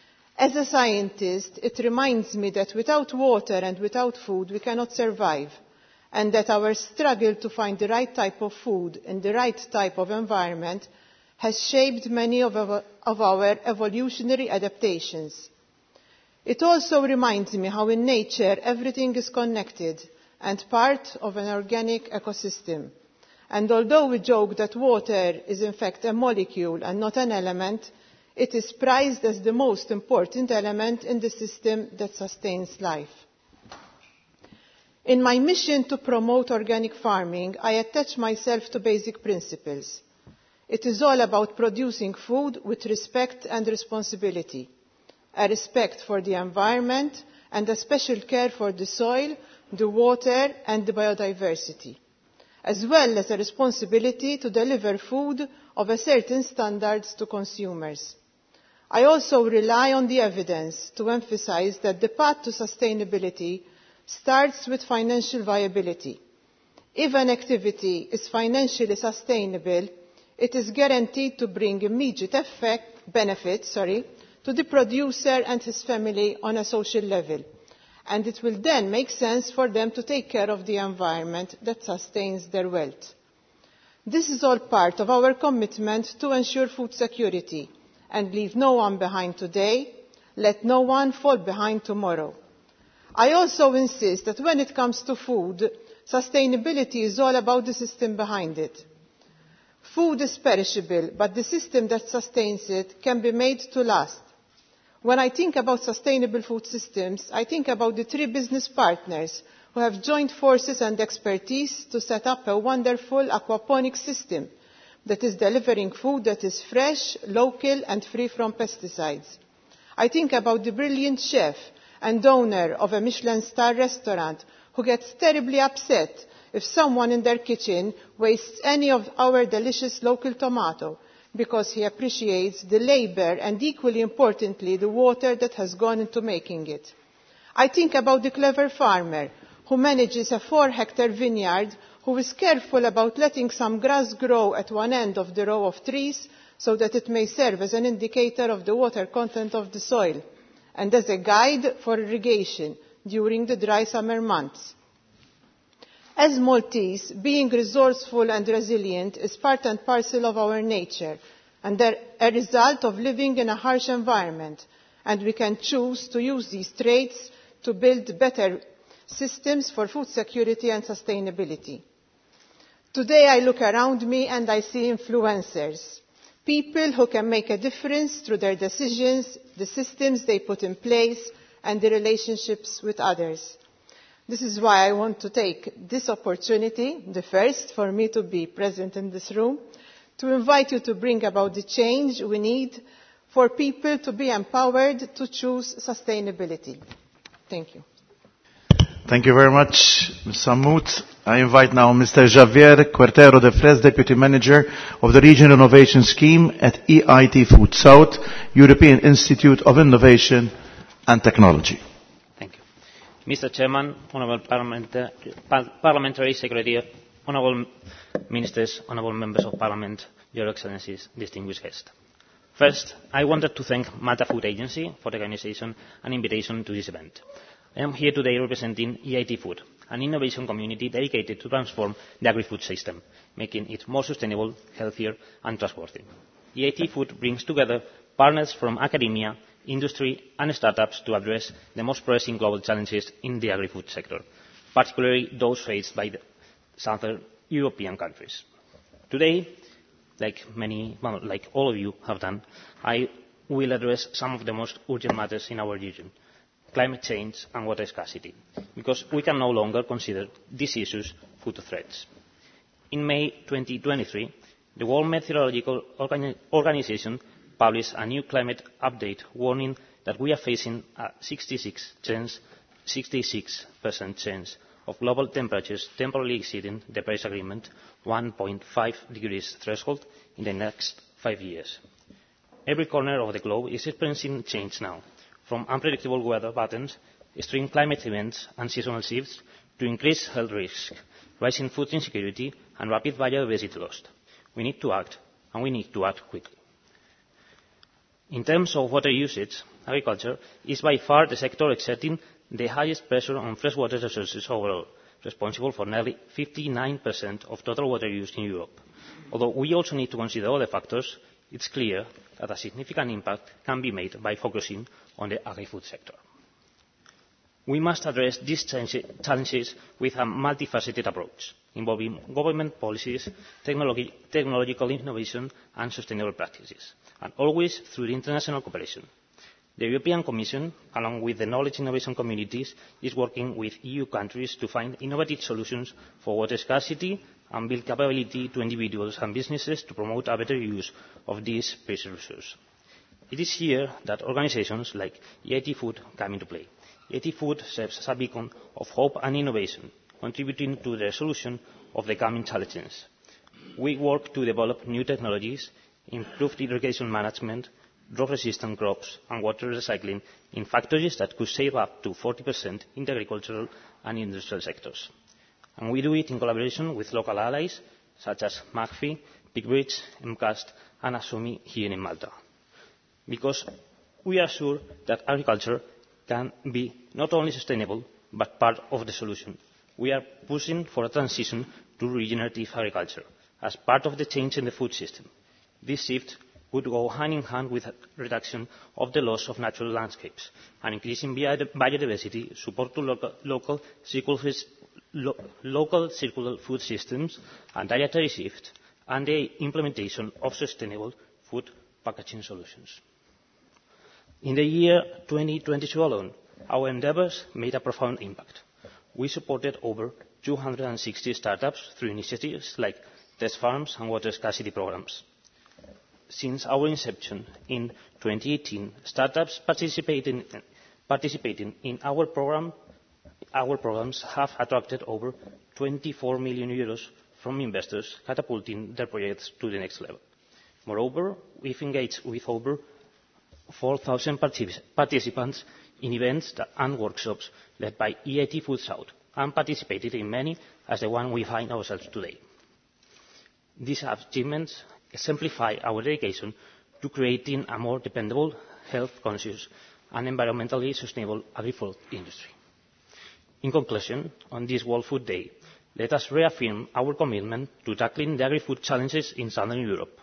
As a scientist, it reminds me that without water and without food we cannot survive, and that our struggle to find the right type of food in the right type of environment has shaped many of our evolutionary adaptations. It also reminds me how in nature everything is connected and part of an organic ecosystem. And although we joke that water is in fact a molecule and not an element, it is prized as the most important element in the system that sustains life. In my mission to promote organic farming, I attach myself to basic principles. It is all about producing food with respect and responsibility, a respect for the environment and a special care for the soil, the water and the biodiversity, as well as a responsibility to deliver food of a certain standards to consumers. I also rely on the evidence to emphasise that the path to sustainability starts with financial viability. If an activity is financially sustainable, it is guaranteed to bring immediate benefit to the producer and his family on a social level, and it will then make sense for them to take care of the environment that sustains their wealth. This is all part of our commitment to ensure food security and leave no one behind today, let no one fall behind tomorrow. I also insist that when it comes to food, sustainability is all about the system behind it. Food is perishable, but the system that sustains it can be made to last. When I think about sustainable food systems, I think about the 3 business partners who have joined forces and expertise to set up a wonderful aquaponics system that is delivering food that is fresh, local and free from pesticides. I think about the brilliant chef and owner of a Michelin star restaurant who gets terribly upset if someone in their kitchen wastes any of our delicious local tomato because he appreciates the labour and, equally importantly, the water that has gone into making it. I think about the clever farmer who manages a 4-hectare vineyard, who is careful about letting some grass grow at one end of the row of trees so that it may serve as an indicator of the water content of the soil and as a guide for irrigation during the dry summer months. As Maltese, being resourceful and resilient is part and parcel of our nature and a result of living in a harsh environment, and we can choose to use these traits to build better systems for food security and sustainability. Today I look around me and I see influencers, people who can make a difference through their decisions, the systems they put in place, and the relationships with others. This is why I want to take this opportunity, the first for me to be present in this room, to invite you to bring about the change we need for people to be empowered to choose sustainability. Thank you. Thank you very much, Ms. Sammout. I invite now Mr. Javier Cuartero de Fres, Deputy Manager of the Regional Innovation Scheme at EIT Food South, European Institute of Innovation and Technology. Mr. Chairman, Honourable Parliamentary Secretary, Honourable Ministers, Honourable Members of Parliament, Your Excellencies, distinguished guests. First, I wanted to thank Malta Food Agency for the organisation and invitation to this event. I am here today representing EIT Food, an innovation community dedicated to transform the agri-food system, making it more sustainable, healthier and trustworthy. EIT Food brings together partners from academia, industry and startups to address the most pressing global challenges in the agri-food sector, particularly those faced by the southern European countries. Today, like all of you have done, I will address some of the most urgent matters in our region: climate change and water scarcity, because we can no longer consider these issues food threats. In May 2023, the World Meteorological Organization published a new climate update warning that we are facing a 66% chance of global temperatures temporarily exceeding the Paris Agreement 1.5 degrees threshold in the next 5 years. Every corner of the globe is experiencing change now, from unpredictable weather patterns, extreme climate events and seasonal shifts, to increased health risks, rising food insecurity and rapid biodiversity loss. We need to act, and we need to act quickly. In terms of water usage, agriculture is by far the sector exerting the highest pressure on freshwater resources overall, responsible for nearly 59% of total water use in Europe. Although we also need to consider other factors, it's clear that a significant impact can be made by focusing on the agri-food sector. We must address these challenges with a multifaceted approach, involving government policies, technological innovation and sustainable practices, and always through international cooperation. The European Commission, along with the knowledge innovation communities, is working with EU countries to find innovative solutions for water scarcity and build capability to individuals and businesses to promote a better use of these precious resources. It is here that organisations like EIT Food come into play. EIT Food serves as a beacon of hope and innovation, contributing to the resolution of the coming challenges. We work to develop new technologies, improve irrigation management, drought-resistant crops and water recycling in factories that could save up to 40% in the agricultural and industrial sectors. And we do it in collaboration with local allies such as McPhee, Pickbridge, MCAST and Asumi here in Malta. Because we are sure that agriculture can be not only sustainable but part of the solution. We are pushing for a transition to regenerative agriculture as part of the change in the food system. This shift would go hand in hand with a reduction of the loss of natural landscapes, an increase in biodiversity, support to local circular food systems and dietary shift, and the implementation of sustainable food packaging solutions. In the year 2022 alone, our endeavours made a profound impact. We supported over 260 startups through initiatives like test farms and water scarcity programmes. Since our inception in 2018, startups participating in our programmes have attracted over €24 million from investors, catapulting their projects to the next level. Moreover, we've engaged with over 4,000 participants in events and workshops led by EIT Food South, and participated in many as the one we find ourselves today. These achievements exemplify our dedication to creating a more dependable, health-conscious and environmentally sustainable agri-food industry. In conclusion, on this World Food Day, let us reaffirm our commitment to tackling the agri-food challenges in Southern Europe.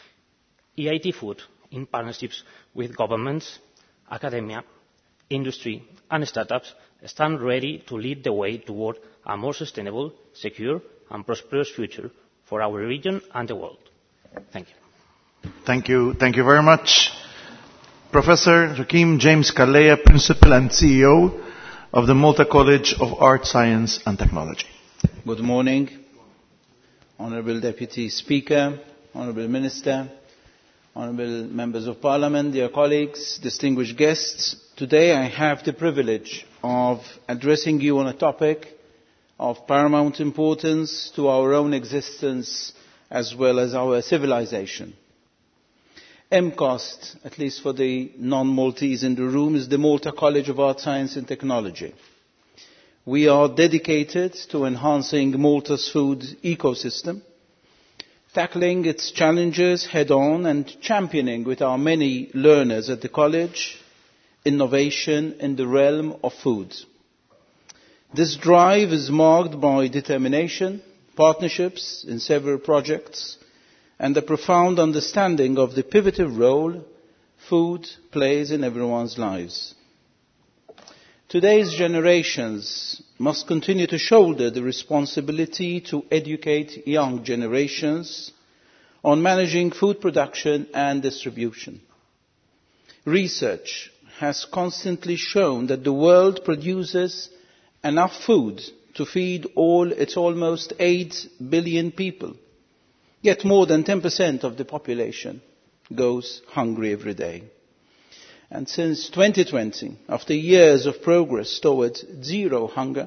EIT Food, in partnerships with governments, academia, industry and startups, stand ready to lead the way toward a more sustainable, secure and prosperous future for our region and the world. Thank you. Thank you. Thank you very much. Professor Joachim James Calleja, Principal and CEO of the Malta College of Art, Science and Technology. Good morning, Honourable Deputy Speaker, Honourable Minister, Honourable Members of Parliament, dear colleagues, distinguished guests. Today I have the privilege of addressing you on a topic of paramount importance to our own existence as well as our civilization. MCOST, at least for the non-Maltese in the room, is the Malta College of Art, Science and Technology. We are dedicated to enhancing Malta's food ecosystem, tackling its challenges head-on and championing with our many learners at the college innovation in the realm of food. This drive is marked by determination, partnerships in several projects, and a profound understanding of the pivotal role food plays in everyone's lives. Today's generations must continue to shoulder the responsibility to educate young generations on managing food production and distribution. Research has constantly shown that the world produces enough food to feed all its almost 8 billion people. Yet more than 10% of the population goes hungry every day. And since 2020, after years of progress towards zero hunger,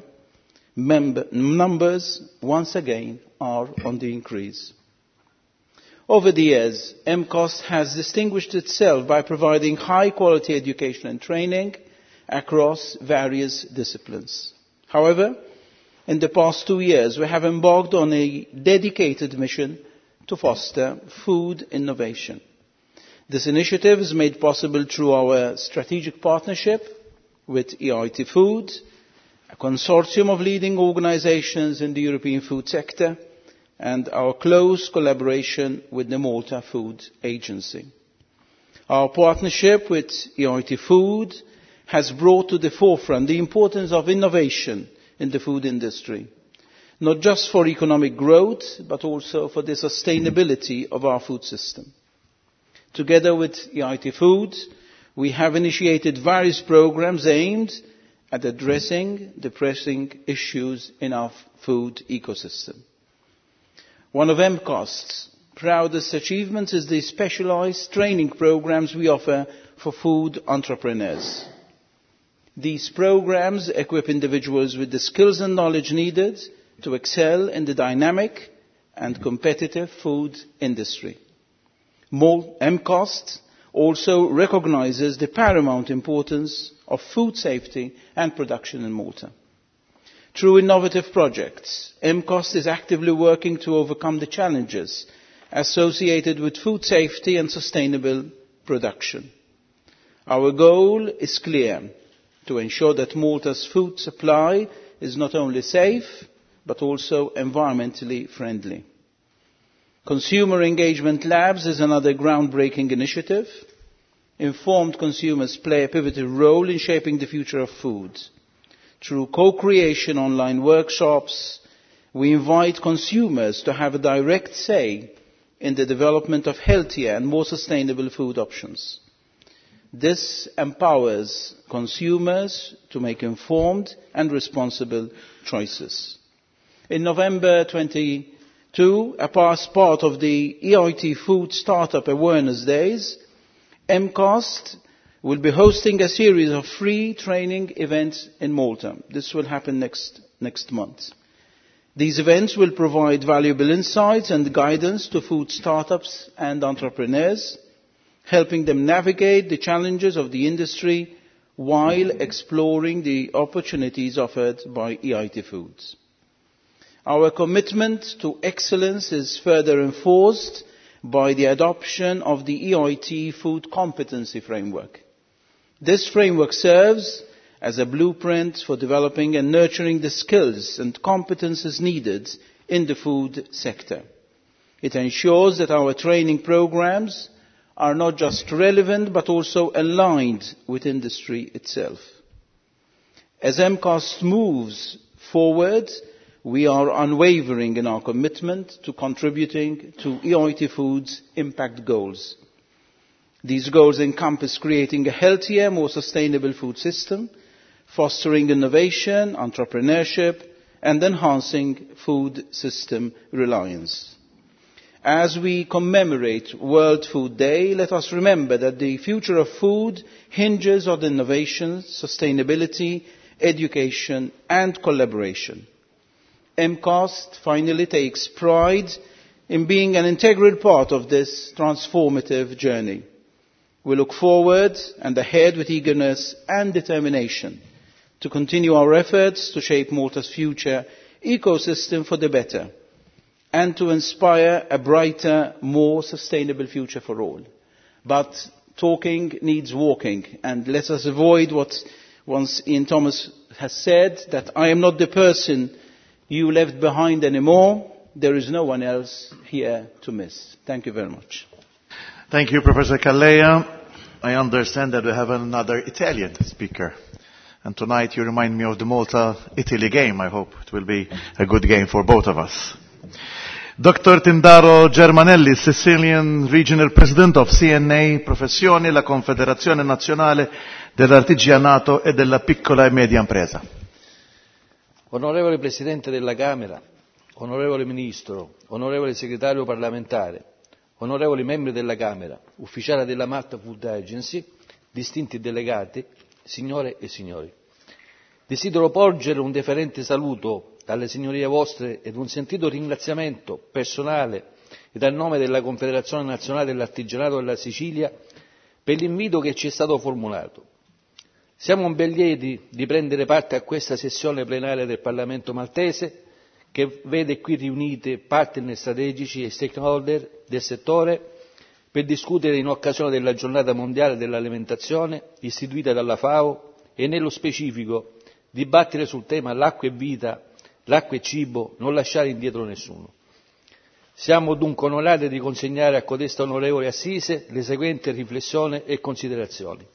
numbers once again are on the increase. Over the years, MCOST has distinguished itself by providing high-quality education and training across various disciplines. However, in the past 2 years, we have embarked on a dedicated mission to foster food innovation. This initiative is made possible through our strategic partnership with EIT Food, a consortium of leading organisations in the European food sector, and our close collaboration with the Malta Food Agency. Our partnership with EIT Food has brought to the forefront the importance of innovation in the food industry, not just for economic growth, but also for the sustainability of our food system. Together with EIT Food, we have initiated various programmes aimed at addressing the pressing issues in our food ecosystem. One of MCOST's proudest achievements is the specialised training programmes we offer for food entrepreneurs. These programmes equip individuals with the skills and knowledge needed to excel in the dynamic and competitive food industry. MCOST also recognises the paramount importance of food safety and production in Malta. Through innovative projects, MCOST is actively working to overcome the challenges associated with food safety and sustainable production. Our goal is clear: to ensure that Malta's food supply is not only safe, but also environmentally friendly. Consumer Engagement Labs is another groundbreaking initiative. Informed consumers play a pivotal role in shaping the future of food. Through co-creation online workshops, we invite consumers to have a direct say in the development of healthier and more sustainable food options. This empowers consumers to make informed and responsible choices. In November 2022, as part of the EIT Food Startup Awareness Days, MCOST will be hosting a series of free training events in Malta. This will happen next month. These events will provide valuable insights and guidance to food startups and entrepreneurs, helping them navigate the challenges of the industry while exploring the opportunities offered by EIT Foods. Our commitment to excellence is further enforced by the adoption of the EIT Food Competency Framework. This framework serves as a blueprint for developing and nurturing the skills and competences needed in the food sector. It ensures that our training programs are not just relevant but also aligned with industry itself. As MCAST moves forward, we are unwavering in our commitment to contributing to EIT Foods' impact goals. These goals encompass creating a healthier, more sustainable food system, fostering innovation, entrepreneurship, and enhancing food system reliance. As we commemorate World Food Day, let us remember that the future of food hinges on innovation, sustainability, education, and collaboration. MCAST finally takes pride in being an integral part of this transformative journey. We look forward and ahead with eagerness and determination to continue our efforts to shape Malta's future ecosystem for the better and to inspire a brighter, more sustainable future for all. But talking needs walking, and let us avoid what once Ian Thomas has said, that I am not the person you left behind anymore. There is no one else here to miss. Thank you very much. Thank you, Professor Calleja. I understand that we have another Italian speaker. And tonight you remind me of the Malta-Italy game. I hope it will be a good game for both of us. Dr. Tindaro Germanelli, Sicilian Regional President of CNA Professioni, la Confederazione Nazionale dell'Artigianato e della Piccola e Media Impresa. Onorevole Presidente della Camera, onorevole Ministro, onorevole Segretario parlamentare, onorevoli membri della Camera, ufficiali della Malta Food Agency, distinti delegati, signore e signori. Desidero porgere un deferente saluto alle signorie vostre ed un sentito ringraziamento personale ed a nome della Confederazione Nazionale dell'Artigianato della Sicilia per l'invito che ci è stato formulato. Siamo ben lieti di prendere parte a questa sessione plenaria del Parlamento maltese, che vede qui riunite partner strategici e stakeholder del settore per discutere in occasione della Giornata Mondiale dell'Alimentazione istituita dalla FAO e nello specifico dibattere sul tema l'acqua è vita, l'acqua è cibo, non lasciare indietro nessuno. Siamo dunque onorati di consegnare a codesta onorevole assise le seguenti riflessioni e considerazioni.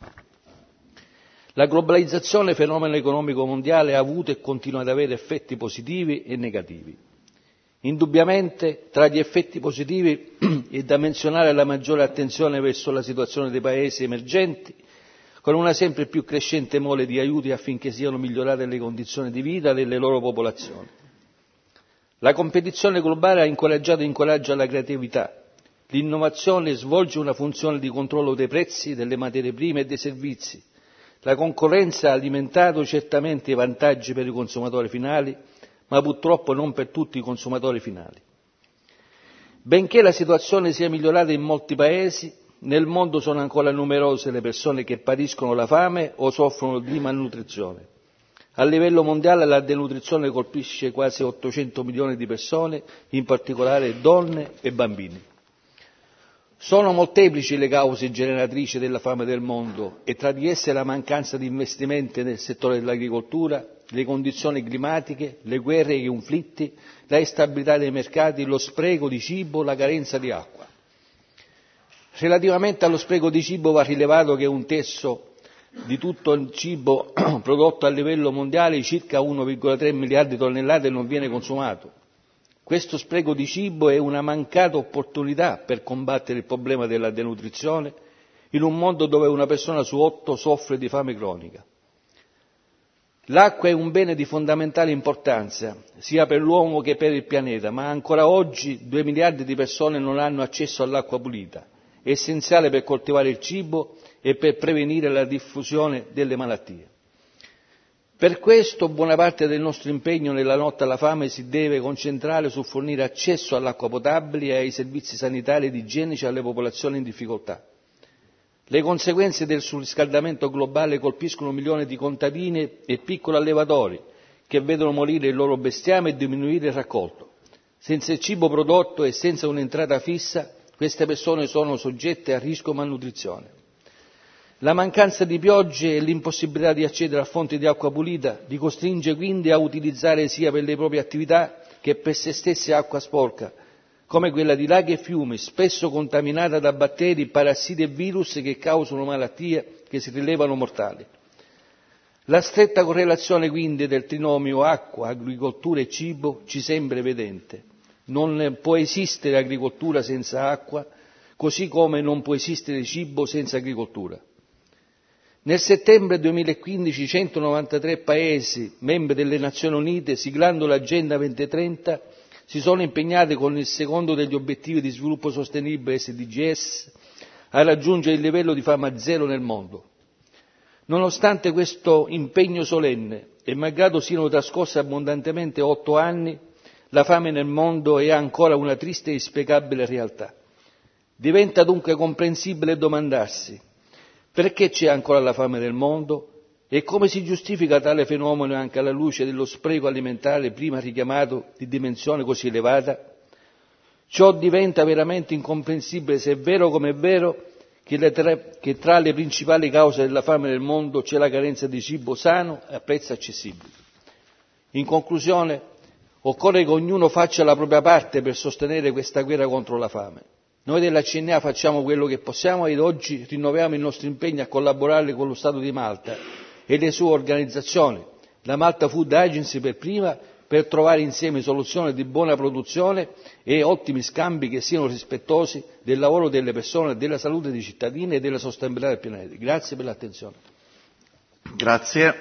La globalizzazione, fenomeno economico mondiale, ha avuto e continua ad avere effetti positivi e negativi. Indubbiamente, tra gli effetti positivi è da menzionare la maggiore attenzione verso la situazione dei paesi emergenti, con una sempre più crescente mole di aiuti affinché siano migliorate le condizioni di vita delle loro popolazioni. La competizione globale ha incoraggiato e incoraggia la creatività. L'innovazione svolge una funzione di controllo dei prezzi, delle materie prime e dei servizi. La concorrenza ha alimentato certamente i vantaggi per i consumatori finali, ma purtroppo non per tutti i consumatori finali. Benché la situazione sia migliorata in molti paesi, nel mondo sono ancora numerose le persone che patiscono la fame o soffrono di malnutrizione. A livello mondiale la denutrizione colpisce quasi 800 milioni di persone, in particolare donne e bambini. Sono molteplici le cause generatrici della fame del mondo e tra di esse la mancanza di investimenti nel settore dell'agricoltura, le condizioni climatiche, le guerre e i conflitti, la instabilità dei mercati, lo spreco di cibo, la carenza di acqua. Relativamente allo spreco di cibo va rilevato che un terzo di tutto il cibo prodotto a livello mondiale, circa 1,3 miliardi di tonnellate, non viene consumato. Questo spreco di cibo è una mancata opportunità per combattere il problema della denutrizione in un mondo dove una persona su 8 soffre di fame cronica. L'acqua è un bene di fondamentale importanza, sia per l'uomo che per il pianeta, ma ancora oggi 2 miliardi di persone non hanno accesso all'acqua pulita, essenziale per coltivare il cibo e per prevenire la diffusione delle malattie. Per questo buona parte del nostro impegno nella lotta alla fame si deve concentrare sul fornire accesso all'acqua potabile e ai servizi sanitari ed igienici alle popolazioni in difficoltà. Le conseguenze del surriscaldamento globale colpiscono milioni di contadini e piccoli allevatori che vedono morire il loro bestiame e diminuire il raccolto. Senza il cibo prodotto e senza un'entrata fissa, queste persone sono soggette a rischio malnutrizione. La mancanza di piogge e l'impossibilità di accedere a fonti di acqua pulita li costringe quindi a utilizzare sia per le proprie attività che per se stessi acqua sporca, come quella di laghi e fiumi, spesso contaminata da batteri, parassiti e virus che causano malattie che si rilevano mortali. La stretta correlazione quindi del trinomio acqua, agricoltura e cibo ci sembra evidente. Non può esistere agricoltura senza acqua, così come non può esistere cibo senza agricoltura. Nel settembre 2015 193 Paesi, membri delle Nazioni Unite, siglando l'Agenda 2030, si sono impegnati con il secondo degli obiettivi di sviluppo sostenibile SDGs a raggiungere il livello di fame zero nel mondo. Nonostante questo impegno solenne e malgrado siano trascorsi abbondantemente 8 anni, la fame nel mondo è ancora una triste e inspiegabile realtà. Diventa dunque comprensibile domandarsi: perché c'è ancora la fame nel mondo e come si giustifica tale fenomeno anche alla luce dello spreco alimentare prima richiamato di dimensione così elevata? Ciò diventa veramente incomprensibile se è vero come è vero che tra le principali cause della fame nel mondo c'è la carenza di cibo sano e a prezzi accessibili. In conclusione, occorre che ognuno faccia la propria parte per sostenere questa guerra contro la fame. Noi della CNA facciamo quello che possiamo ed oggi rinnoviamo il nostro impegno a collaborare con lo Stato di Malta e le sue organizzazioni, la Malta Food Agency per prima, per trovare insieme soluzioni di buona produzione e ottimi scambi che siano rispettosi del lavoro delle persone, della salute dei cittadini e della sostenibilità del pianeta. Grazie per l'attenzione. Grazie.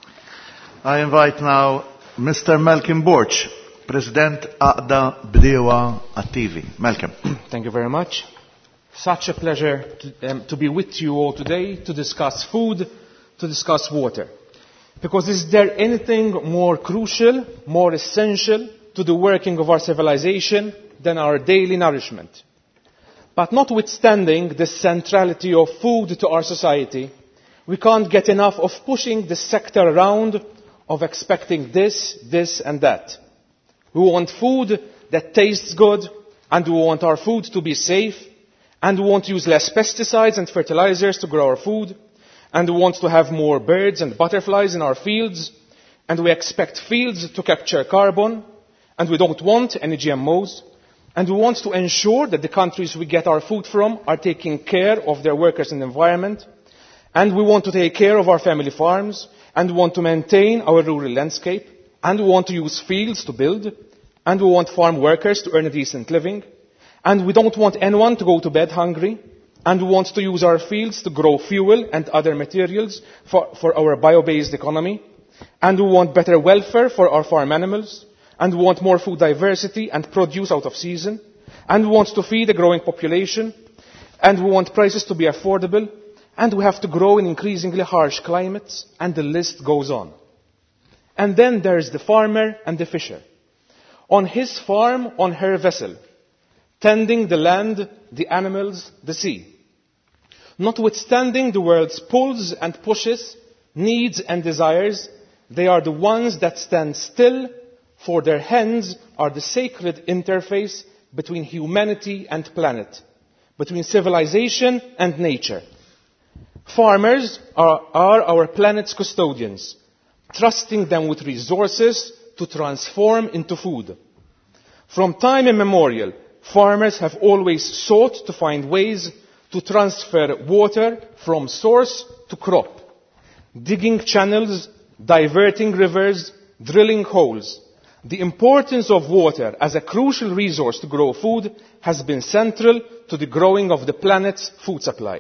I invite now Mr. Malcolm Borch, President Aqda Bdewa Attivi. Malcolm. Thank you very much. Such a pleasure to be with you all today to discuss food, to discuss water. Because is there anything more crucial, more essential to the working of our civilization than our daily nourishment? But notwithstanding the centrality of food to our society, we can't get enough of pushing the sector around, of expecting this and that. We want food that tastes good, and we want our food to be safe, and we want to use less pesticides and fertilizers to grow our food, and we want to have more birds and butterflies in our fields, and we expect fields to capture carbon, and we don't want any GMOs, and we want to ensure that the countries we get our food from are taking care of their workers and environment, and we want to take care of our family farms, and we want to maintain our rural landscape, and we want to use fields to build, and we want farm workers to earn a decent living, and we don't want anyone to go to bed hungry, and we want to use our fields to grow fuel and other materials for our bio-based economy, and we want better welfare for our farm animals, and we want more food diversity and produce out of season, and we want to feed a growing population, and we want prices to be affordable, and we have to grow in increasingly harsh climates, and the list goes on. And then there is the farmer and the fisher. On his farm, on her vessel, tending the land, the animals, the sea. Notwithstanding the world's pulls and pushes, needs and desires, they are the ones that stand still, for their hands are the sacred interface between humanity and planet, between civilization and nature. Farmers are our planet's custodians, trusting them with resources to transform into food. From time immemorial, farmers have always sought to find ways to transfer water from source to crop, digging channels, diverting rivers, drilling holes. The importance of water as a crucial resource to grow food has been central to the growing of the planet's food supply.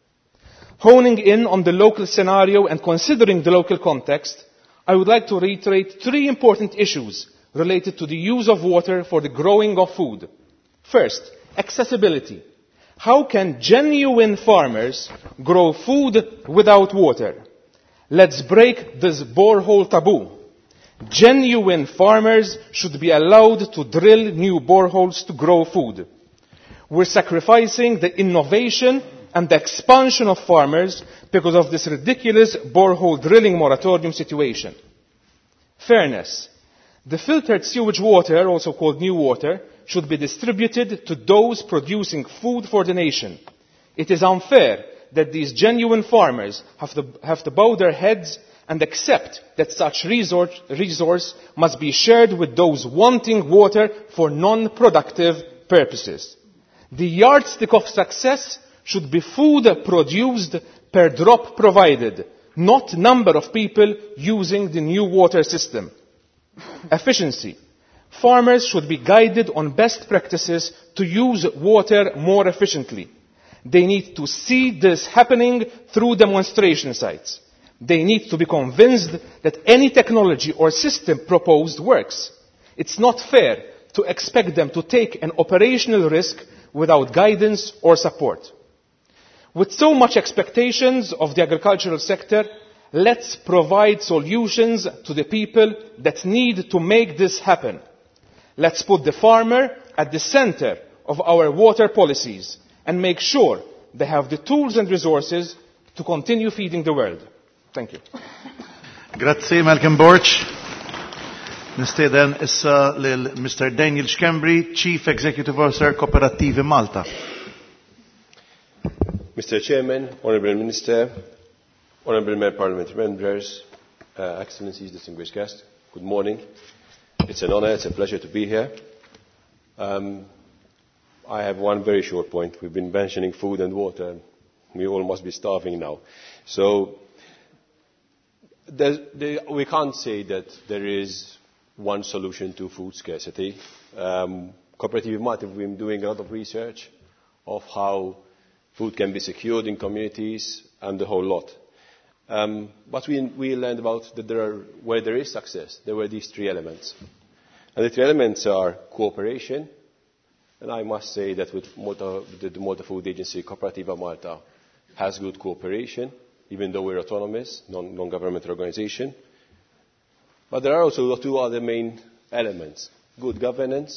Honing in on the local scenario and considering the local context, I would like to reiterate 3 important issues related to the use of water for the growing of food. First, accessibility. How can genuine farmers grow food without water? Let's break this borehole taboo. Genuine farmers should be allowed to drill new boreholes to grow food. We're sacrificing the innovation and the expansion of farmers because of this ridiculous borehole drilling moratorium situation. Fairness. The filtered sewage water, also called new water, should be distributed to those producing food for the nation. It is unfair that these genuine farmers have to bow their heads and accept that such resource must be shared with those wanting water for non-productive purposes. The yardstick of success should be food produced per drop provided, not number of people using the new water system. Efficiency. Farmers should be guided on best practices to use water more efficiently. They need to see this happening through demonstration sites. They need to be convinced that any technology or system proposed works. It's not fair to expect them to take an operational risk without guidance or support. With so much expectations of the agricultural sector, let's provide solutions to the people that need to make this happen. Let's put the farmer at the center of our water policies and make sure they have the tools and resources to continue feeding the world. Thank you. Grazie Malcolm Borch. Nisteden issa lil Mr. Daniel Schembri, Chief Executive Officer Kooperativi Malta. Mr. Chairman, Honourable Minister, Honourable Parliamentary Members, Excellencies, distinguished guests, good morning. It's an honour, it's a pleasure to be here. I have one very short point. We've been mentioning food and water. We all must be starving now. So we can't say that there is one solution to food scarcity. Cooperative Malta have been doing a lot of research of how food can be secured in communities and the whole lot. But we learned about that where there is success, there were these three elements. And the three elements are cooperation, and I must say that with the Malta Food Agency, Cooperativa Malta has good cooperation, even though we're autonomous, non-governmental organization. But there are also two other main elements. Good governance,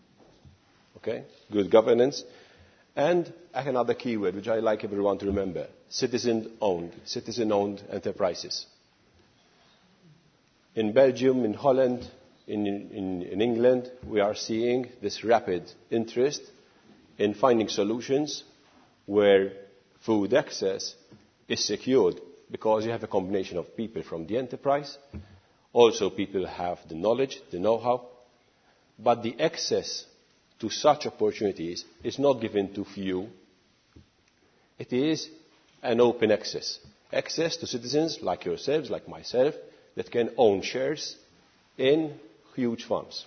good governance, and another key word, which I like everyone to remember, citizen-owned enterprises. In Belgium, in Holland, in England, we are seeing this rapid interest in finding solutions where food access is secured, because you have a combination of people from the enterprise, also people have the knowledge, the know-how, but the access to such opportunities is not given to few. It is an open access. Access to citizens like yourselves, like myself, that can own shares in huge farms.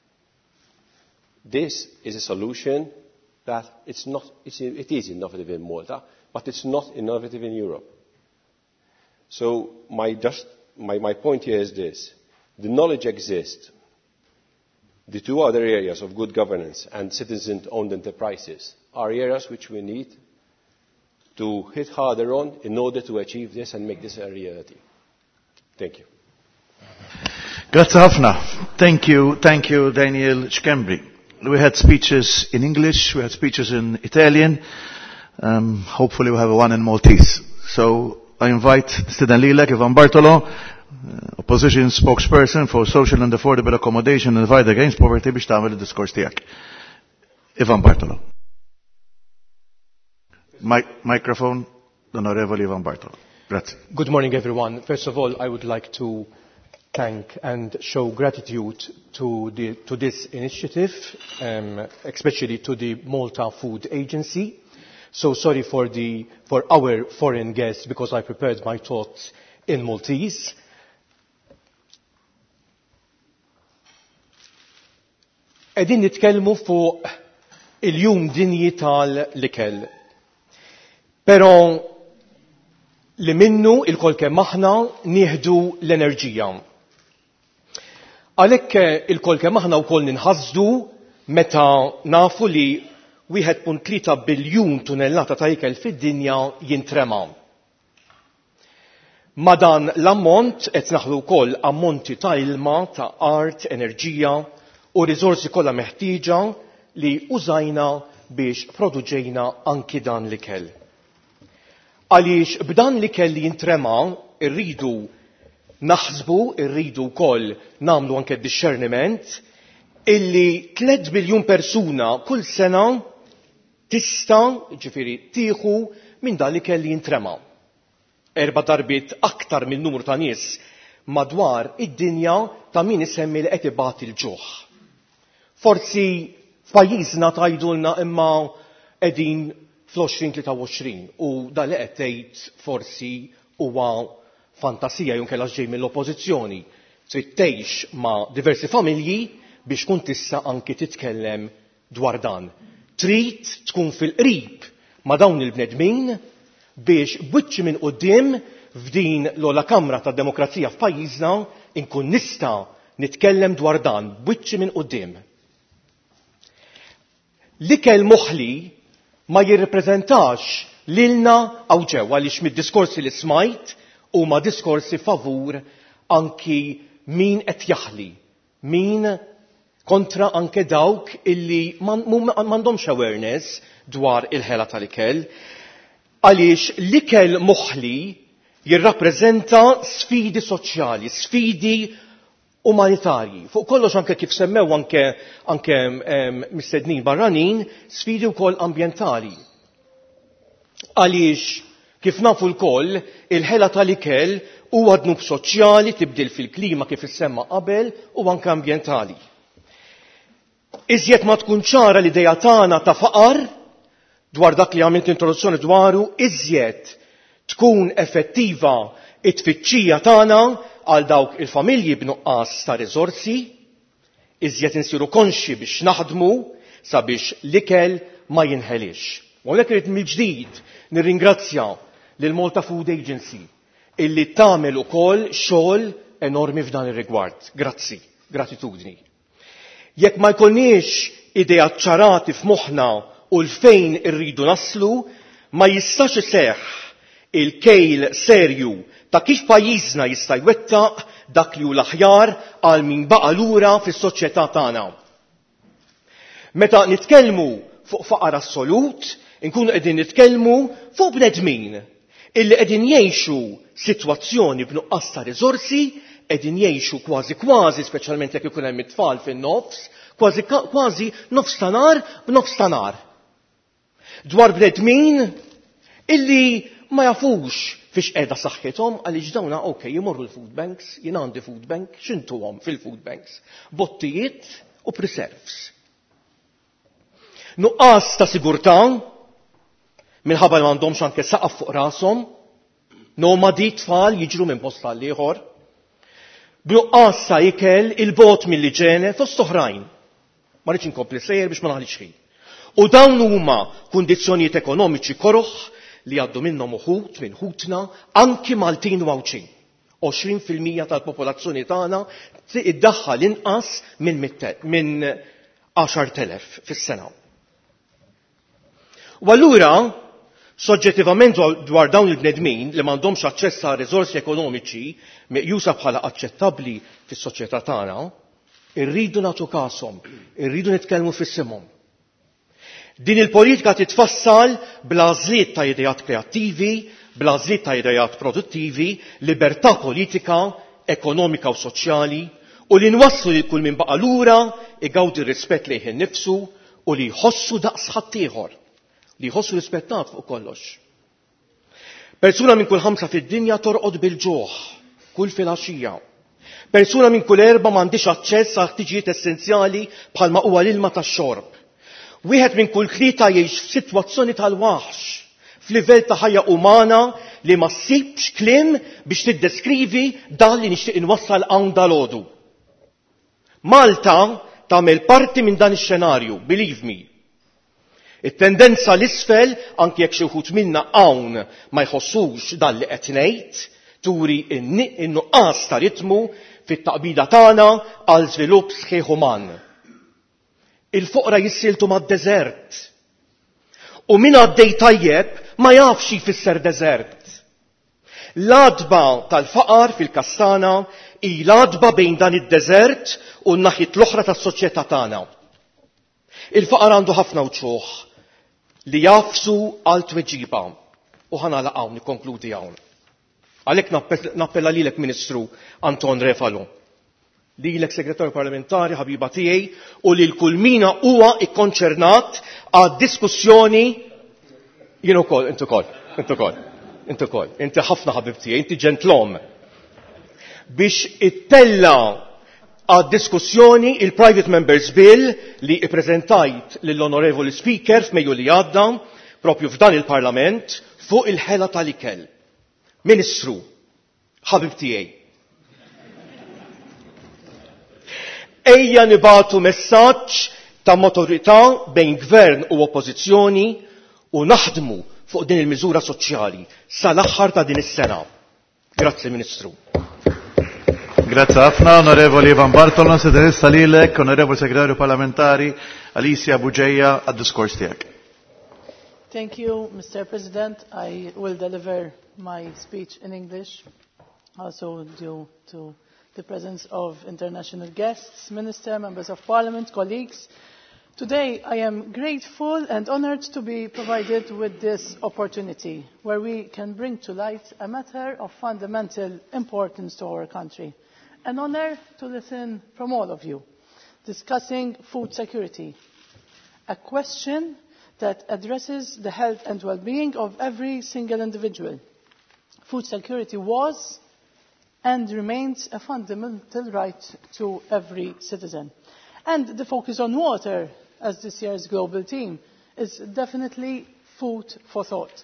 This is a solution that it is innovative in Malta, but it's not innovative in Europe. So my point here is this. The knowledge exists. The two other areas of good governance and citizen-owned enterprises are areas which we need to hit harder on in order to achieve this and make this a reality. Thank you. Grazie ħafna. Thank you, Daniel Schembri. We had speeches in English, we had speeches in Italian. Hopefully we have one in Maltese. So I invite Stiden Lilek, Ivan Bartolo, Opposition Spokesperson for Social and Affordable Accommodation and Fight Against Poverty, biex tagħmel id-diskors tiegħek. Ivan Bartolo. Microphone, Onorevole Ivan Bartolo. Grazie. Good morning, everyone. First of all, I would like to thank and show gratitude to this initiative, especially to the Malta Food Agency. So sorry for our foreign guests, because I prepared my thoughts in Maltese. Qegħdin nitkellmu fuq il-jum dinji tal-ikel. Però li minnu il-kol kemm aħna nieħdu l-enerġija. Għalhekk il-kol kemm aħna wkoll ninħassdu meta nafu li 1.3 biljun tunellata ta' ikel fid-dinja jintrema. Ma dan l-ammont qed naħlu wkoll ammonti ta' ilma, ta' art, enerġija u riżorsi kollha meħtieġa li użajna biex produġejna anki dan l-ikel. Għaliex b'dan l-ikel li jintrema irridu naħsbu, irridu wkoll nagħmlu anke discerniment illi 3 biljun persuna kull sena tista' ġifieri tieħu minn dan l-ikel li jintrema. 4 darbiet aktar minn numru ta' nies madwar id-dinja ta' min isemmi li qed ibati l-ġuħ. Forsi f'pajjiżna tgħidulna imma qegħdin fl-2023 u dan li qed tgħid forsi huwa fantasija jew kellha ġej mill-oppożizzjoni. Trid tgħix ma' diversi familji biex tkun tista' anki titkellem dwar dan. Trid tkun fil-qrib ma' dawn il-bnedmin biex bwiċċi minn quddiem f'din l-ola kamra tad-demokrazija f'pajjiżna inkun nista' nitkellem dwar dan bwiċċi minn quddiem. L-ikel moħħli ma jirrepreżentax lilna hawn ġew għaliex mid-diskorsi li smajt huma diskorsi favur anki min qed jaħli, min kontra anke dawk illi m'għandhomx awareness dwar il-ħela tal-ikel. Għaliex l-ikel moħħli jirrappreżenta sfidi soċjali, sfidi umanitarji. Fuq kollox anke kif semmew anke mistednin barranin, sfidi wkoll ambjentali. Għaliex kif nafu l-koll il-ħela tal-ikel huwa dnub soċjali tibdil fil-klima kif issemma qabel u anke ambjentali. Iżjed ma tkun ċara l-idea tagħna ta' faqar dwar dak li għamilt introduzzjoni dwaru, iżjed tkun effettiva it-tfittxija tagħna għal dawk il-familji b'nuqqas ta' riżorsi, iżjed insiru konxi biex naħdmu sabiex l-ikel ma jinħelix. U għalhekk irid mill-ġdid nirringrazzja lil Malta Food Agency illi tagħmel ukoll xogħol enormi f'dan ir-rigward. Grazzi, gratitudni. Jekk ma jkollniex idea ċarati f'moħħna u l-fejn irridu naslu, ma jistax iseħħ il-kejl serju ta' kif pajjiżna jista' jwettaq dak li hu l-aħjar għal min baqa' lura fis-soċjetà tagħna. Meta nitkellmu fuq faqar assolut, inkunu qegħdin nitkellmu fuq bnedmin illi qegħdin jgħixu sitwazzjoni b'nuqqas ta' riżorsi, qegħdin jgħixu kważi speċjalment jekk ikun hemm it-tfal fin-nofs, kważi nofs ta' nar b'nofs ta' nar. Dwar bnedmin illi ma jafux fiex qiegħda saħħithom għaliex dawna jimorru l-food banks, jien għandi food bank, x'intuhom fil-food banks? Bottijiet u preserves. Nuqqas ta' sigurtà minħabba li m'għandhomx anke saqaf fuq rashom, nomadi tfal jiġru minn post għal ieħor, b'nuqqas ta' ikel il-bot mill-iġene fost oħrajn. Ma rridx inkompli sejjer biex ma naħlix ħin. U dawn huma kundizzjonijiet ekonomiċi koroħ li għaddu minnhom uħud minn ħutna anki Maltin u Awċin. 20% tal-popolazzjoni tagħna iddaħħal inqas minn 10,000 fis-sena. U allura soġġettivament dwar dawn il-bnedmin li m'għandhomx aċċess għal riżorsi ekonomiċi meqjusa bħala aċċettabbli fis-soċjetà tagħna, irridu nagħtu kasom, irridu nitkellmu fis-simhom. Din il-politika titfassal bl-għażliet ta' idejat kreattivi, bl-għażliet ta' idejat produttivi, libertà politika, ekonomika u soċjali, u li nwasslu li kull min baqa' lura igawdi rispett lejh innifsu u li jħossu daqs ħaddieħor, li jħossu rispettat fuq kollox. Persuna minn kull 5 fid-dinja torqod bil-ġuħ, kull filgħaxija. Persuna minn kull 4 m'għandix aċċess għal ħtiġijiet essenzjali bħalma huwa l-ilma tax-xorb. Wieħed minn kull 3 jgħix f'sitwazzjoni tal-waħx, f'livell ta' ħajja umana li ma ssibx kliem biex tiddeskrivi dan li nixtieq inwassal hawn dalgħodu. Malta tagħmel parti minn dan ix-xenarju, believe me. It-tendenza l-isfel, anke jekk xi wħud minna hawn ma jħossux dan li qed ngħid, turi in-nuqqas ta' ritmu fit-taqbida tagħna għal żvilupp sħiħ uman. Il-foqra jissiltu mad-deżert. U min għaddej tajjeb ma jafx jfisser deżert. L-adba tal-faqar fil-Kastana hi l-adba bejn dan id-deżert u n-naħit l-oħra tas-soċjetà tagħna. Il-faqar għandu ħafna wuċuħ li jafsu għal tweġiba u ħanagħlaq hawn nikkonkludi hawn. Għalhekk nappella lilek Ministru Anton Refalo, lilek Segretarju Parlamentari ħabiba tiegħi u lil kull mina huwa ikkonċernat għad-diskussjoni jien ukoll, inti ħafna ħabib tiegħi, inti ġentlom biex ittella għad-diskussjoni il-Private Members Bill li ippreżentajt lill-Onorevoli Speaker f'Mejju li għadda propju f'dan il-Parlament fuq il-ħela tal-ikel. Ministru, ħabib tiegħi. Ejja nibatu messaġġ ta' maturità bejn gvern u oppożizzjoni u naħdmu fuq din il-miżura soċjali sal-aħħar ta' din is-sena. Grazzi, Ministru. Grazie ħafna, Onorevoli Ivan Bartolo, sedessa lilek, Onorevoli Segretarju Parlamentari Alicia Buġeja għad-diskors tiegħek. Thank you, Mr. President. I will deliver my speech in English, also due to the presence of international guests, Minister, Members of Parliament, colleagues. Today I am grateful and honoured to be provided with this opportunity where we can bring to light a matter of fundamental importance to our country. An honour to listen from all of you, discussing food security, a question that addresses the health and well-being of every single individual. Food security was and remains a fundamental right to every citizen. And the focus on water, as this year's global theme, is definitely food for thought.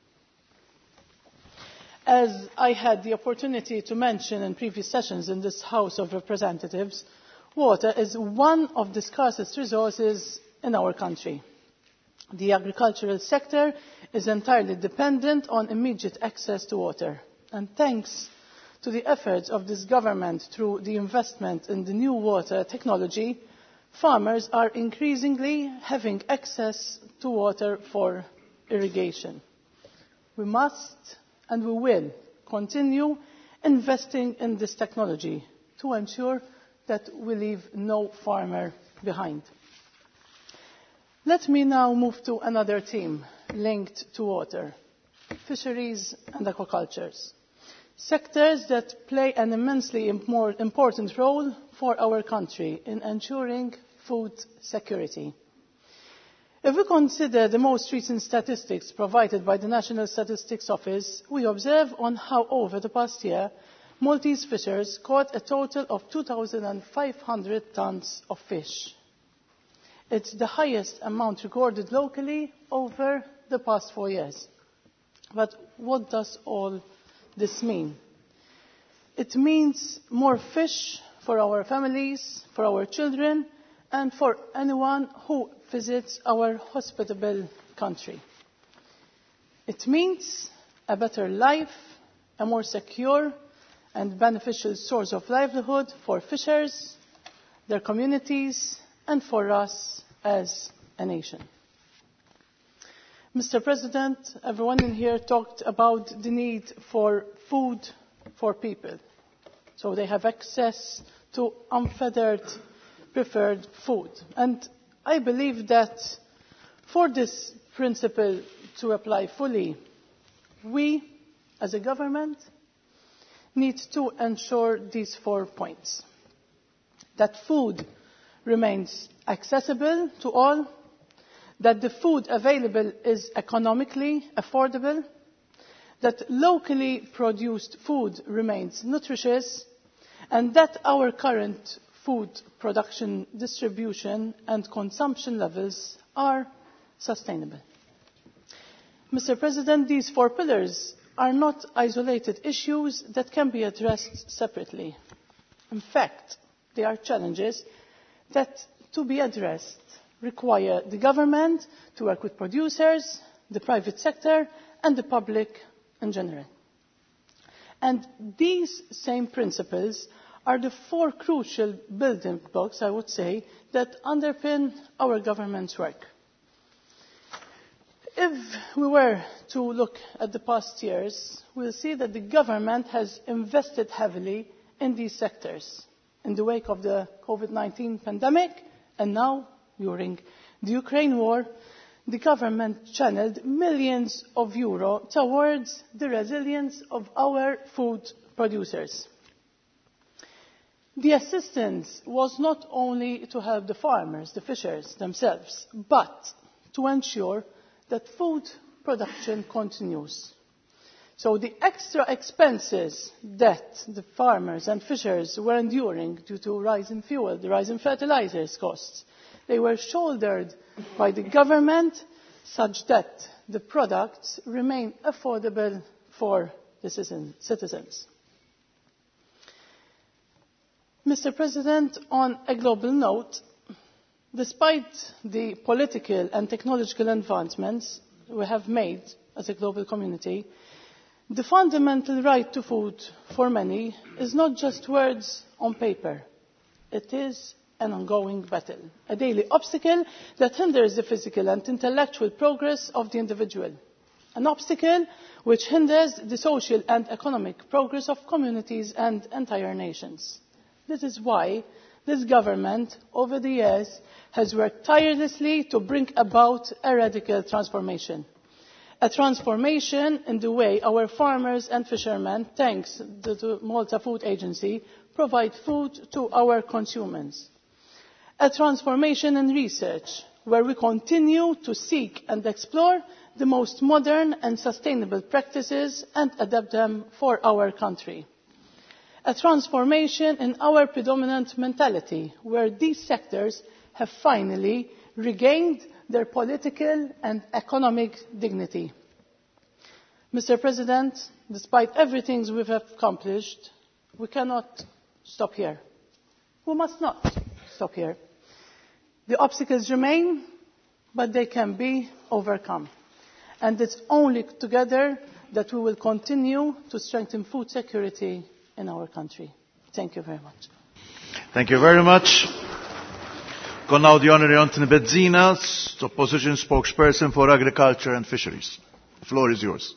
As I had the opportunity to mention in previous sessions in this House of Representatives, water is one of the scarcest resources in our country. The agricultural sector is entirely dependent on immediate access to water. And thanks to the efforts of this government through the investment in the new water technology, farmers are increasingly having access to water for irrigation. We must and we will continue investing in this technology to ensure that we leave no farmer behind. Let me now move to another theme linked to water: fisheries and aquaculture, sectors that play an immensely important role for our country in ensuring food security. If we consider the most recent statistics provided by the National Statistics Office, we observe on how over the past year, Maltese fishers caught a total of 2,500 tons of fish. It's the highest amount recorded locally over the past 4 years. But what does all this mean? It means more fish for our families, for our children, and for anyone who visits our hospitable country. It means a better life, a more secure and beneficial source of livelihood for fishers, their communities, and for us as a nation. Mr. President, everyone in here talked about the need for food for people, so they have access to unfettered, preferred food. And I believe that for this principle to apply fully, we, as a government, need to ensure these 4 points: that food remains accessible to all, that the food available is economically affordable, that locally produced food remains nutritious, and that our current food production, distribution and consumption levels are sustainable. Mr. President, these 4 pillars are not isolated issues that can be addressed separately. In fact, they are challenges that, to be addressed, require the government to work with producers, the private sector and the public in general. And these same principles are the 4 crucial building blocks, I would say, that underpin our government's work. If we were to look at the past years, we'll see that the government has invested heavily in these sectors in the wake of the COVID-19 pandemic, and now during the Ukraine war, the government channeled millions of euro towards the resilience of our food producers. The assistance was not only to help the farmers, the fishers themselves, but to ensure that food production continues. So the extra expenses that the farmers and fishers were enduring due to rise in fuel, the rise in fertilizers costs, they were shouldered by the government such that the products remain affordable for the citizens. Mr. President, on a global note, despite the political and technological advancements we have made as a global community, the fundamental right to food for many is not just words on paper. It is an ongoing battle, a daily obstacle that hinders the physical and intellectual progress of the individual, an obstacle which hinders the social and economic progress of communities and entire nations. This is why this government, over the years, has worked tirelessly to bring about a radical transformation. A transformation in the way our farmers and fishermen, thanks to the Malta Food Agency, provide food to our consumers. A transformation in research, where we continue to seek and explore the most modern and sustainable practices and adapt them for our country. A transformation in our predominant mentality, where these sectors have finally regained their political and economic dignity. Mr. President, despite everything we have accomplished, we cannot stop here. We must not stop here. The obstacles remain, but they can be overcome. And it's only together that we will continue to strengthen food security in our country. Thank you very much. Thank you very much. Call now the Honourable Anthony Bezzina, Opposition Spokesperson for Agriculture and Fisheries. The floor is yours.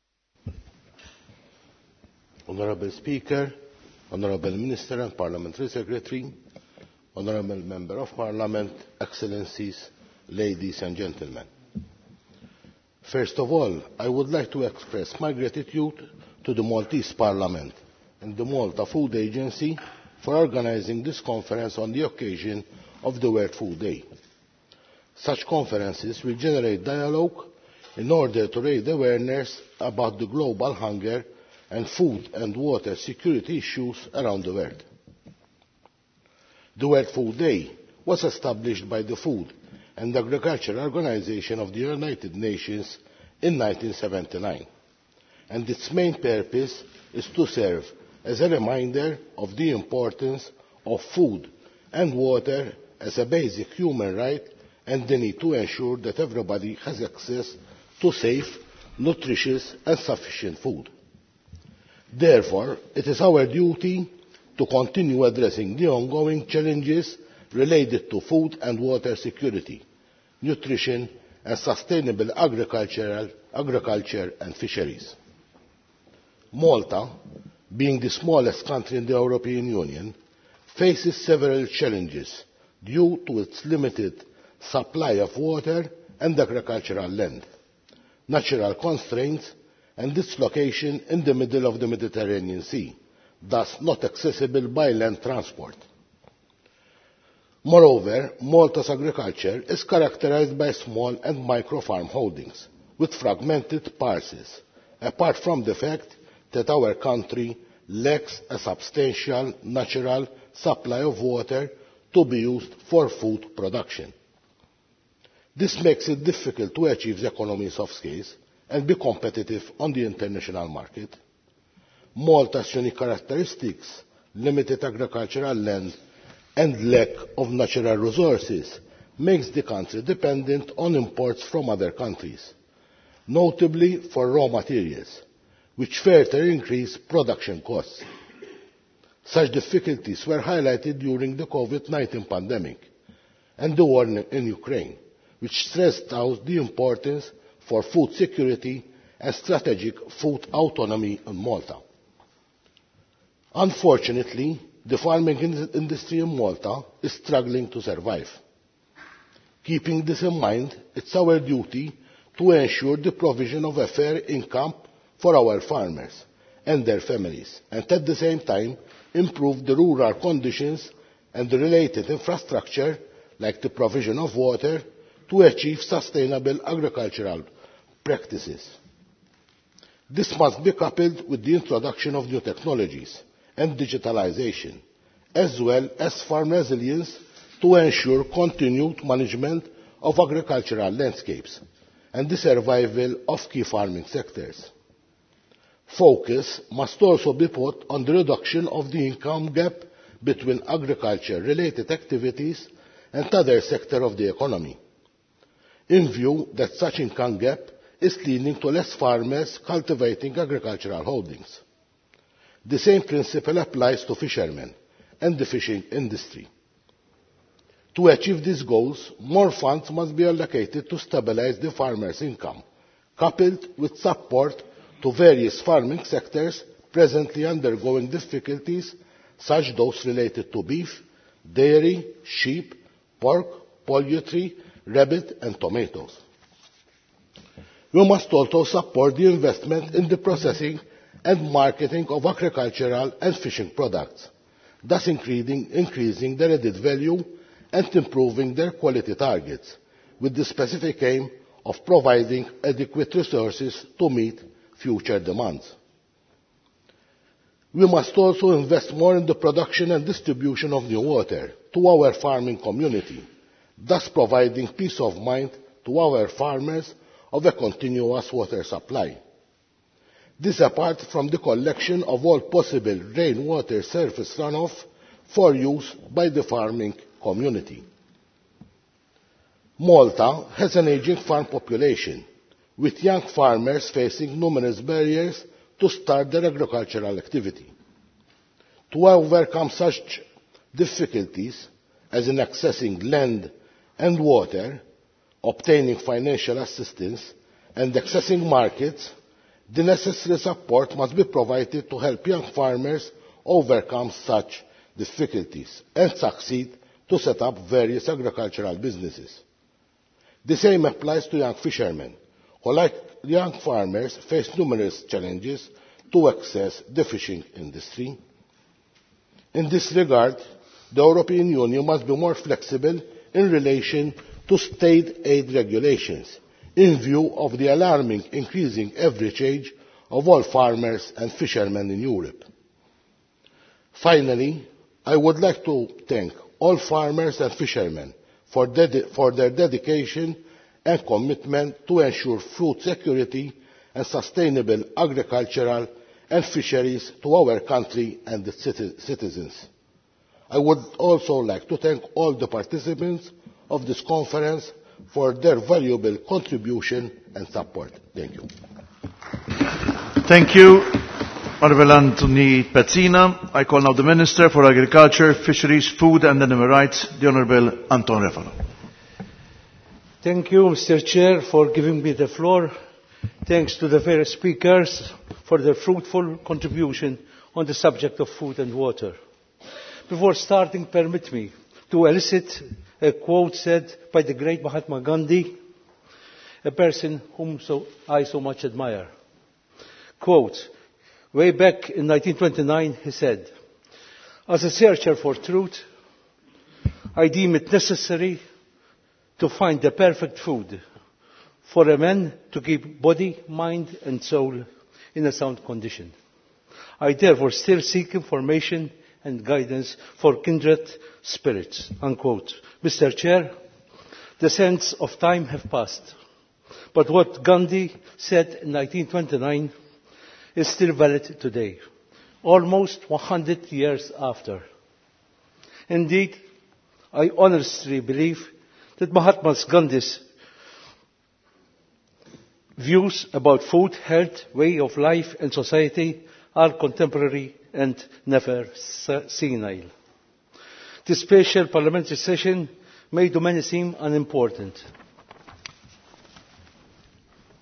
Honourable Speaker, Honourable Minister and Parliamentary Secretary, Honourable Member of Parliament, Excellencies, ladies and gentlemen. First of all, I would like to express my gratitude to the Maltese Parliament and the Malta Food Agency for organising this conference on the occasion of the World Food Day. Such conferences will generate dialogue in order to raise awareness about the global hunger and food and water security issues around the world. The World Food Day was established by the Food and Agriculture Organization of the United Nations in 1979, and its main purpose is to serve as a reminder of the importance of food and water as a basic human right and the need to ensure that everybody has access to safe, nutritious and sufficient food. Therefore, it is our duty to continue addressing the ongoing challenges related to food and water security, nutrition and sustainable agriculture and fisheries. Malta, being the smallest country in the European Union, faces several challenges due to its limited supply of water and agricultural land, natural constraints and its location in the middle of the Mediterranean Sea, thus not accessible by land transport. Moreover, Malta's agriculture is characterized by small and micro-farm holdings with fragmented parcels, apart from the fact that our country lacks a substantial natural supply of water to be used for food production. This makes it difficult to achieve the economies of scale and be competitive on the international market. Malta's unique characteristics, limited agricultural land and lack of natural resources makes the country dependent on imports from other countries, notably for raw materials, which further increase production costs. Such difficulties were highlighted during the COVID-19 pandemic and the war in Ukraine, which stressed out the importance for food security and strategic food autonomy in Malta. Unfortunately, the farming industry in Malta is struggling to survive. Keeping this in mind, it's our duty to ensure the provision of a fair income for our farmers and their families, and at the same time improve the rural conditions and the related infrastructure, like the provision of water, to achieve sustainable agricultural practices. This must be coupled with the introduction of new technologies and digitalisation, as well as farm resilience to ensure continued management of agricultural landscapes and the survival of key farming sectors. Focus must also be put on the reduction of the income gap between agriculture-related activities and other sectors of the economy, in view that such income gap is leading to less farmers cultivating agricultural holdings. The same principle applies to fishermen and the fishing industry. To achieve these goals, more funds must be allocated to stabilise the farmers' income, coupled with support to various farming sectors presently undergoing difficulties, such as those related to beef, dairy, sheep, pork, poultry, rabbit and tomatoes. We must also support the investment in the processing and marketing of agricultural and fishing products, thus increasing their added value and improving their quality targets, with the specific aim of providing adequate resources to meet future demands. We must also invest more in the production and distribution of new water to our farming community, thus providing peace of mind to our farmers of a continuous water supply. This apart from the collection of all possible rainwater surface runoff for use by the farming community. Malta has an aging farm population, with young farmers facing numerous barriers to start their agricultural activity. To overcome such difficulties, as in accessing land and water, obtaining financial assistance, and accessing markets, the necessary support must be provided to help young farmers overcome such difficulties and succeed to set up various agricultural businesses. The same applies to young fishermen, who, like young farmers, face numerous challenges to access the fishing industry. In this regard, the European Union must be more flexible in relation to state aid regulations, in view of the alarming increasing average age of all farmers and fishermen in Europe. Finally, I would like to thank all farmers and fishermen for their dedication and commitment to ensure food security and sustainable agricultural and fisheries to our country and its citizens. I would also like to thank all the participants of this conference for their valuable contribution and support. Thank you. Thank you, Honourable Anthony Pezzina. I call now the Minister for Agriculture, Fisheries, Food and Animal Rights, the Honourable Anton Refalo. Thank you, Mr. Chair, for giving me the floor. Thanks to the various speakers for their fruitful contribution on the subject of food and water. Before starting, permit me to elicit a quote said by the great Mahatma Gandhi, a person whom I so much admire. Quote, way back in 1929 he said, "As a searcher for truth, I deem it necessary to find the perfect food for a man to keep body, mind and soul in a sound condition. I therefore still seek information and guidance for kindred spirits." Unquote. Mr. Chair, the sands of time have passed, but what Gandhi said in 1929 is still valid today, almost 100 years after. Indeed, I honestly believe that Mahatma Gandhi's views about food, health, way of life and society are contemporary and never senile. This special parliamentary session may to many seem unimportant.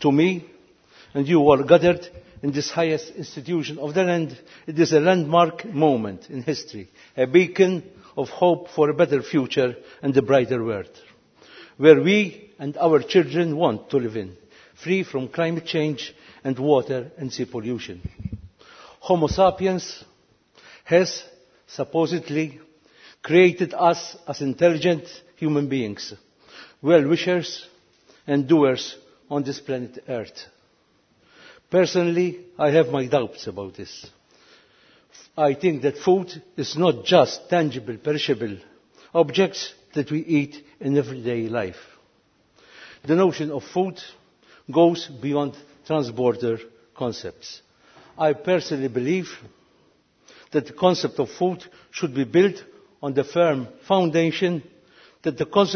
To me, and you all gathered in this highest institution of the land, it is a landmark moment in history, a beacon of hope for a better future and a brighter world, where we and our children want to live in, free from climate change and water and sea pollution. Homo sapiens has supposedly created us as intelligent human beings, well-wishers and doers on this planet Earth. Personally, I have my doubts about this. I think that food is not just tangible, perishable objects that we eat in everyday life. The notion of food goes beyond transborder concepts. I personally believe that the concept of food should be built on the firm foundation that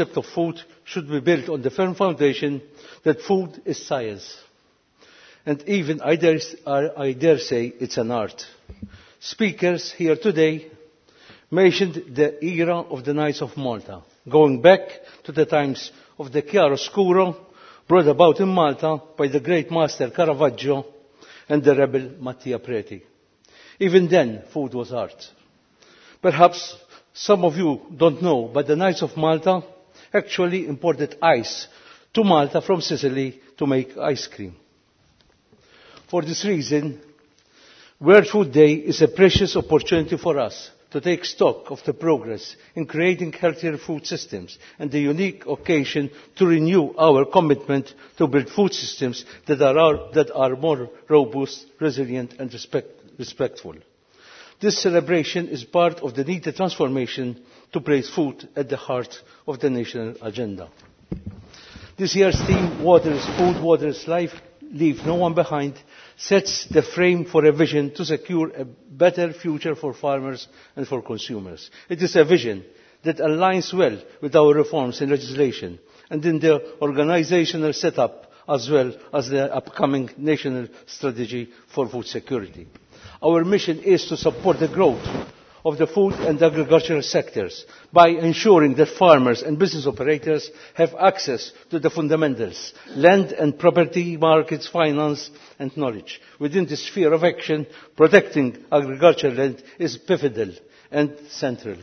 food is science. And even, I dare say, it's an art. Speakers here today mentioned the era of the Knights of Malta, going back to the times of the chiaroscuro brought about in Malta by the great master Caravaggio and the rebel Mattia Preti. Even then, food was art. Perhaps some of you don't know, but the Knights of Malta actually imported ice to Malta from Sicily to make ice cream. For this reason, World Food Day is a precious opportunity for us to take stock of the progress in creating healthier food systems and the unique occasion to renew our commitment to build food systems that are more robust, resilient and respectful. This celebration is part of the needed transformation to place food at the heart of the national agenda. This year's theme, Water is Food, Water is Life, Leave No One Behind, sets the frame for a vision to secure a better future for farmers and for consumers. It is a vision that aligns well with our reforms in legislation and in the organisational setup, as well as the upcoming national strategy for food security. Our mission is to support the growth of the food and agricultural sectors by ensuring that farmers and business operators have access to the fundamentals, land and property markets, finance and knowledge. Within the sphere of action, protecting agricultural land is pivotal and central.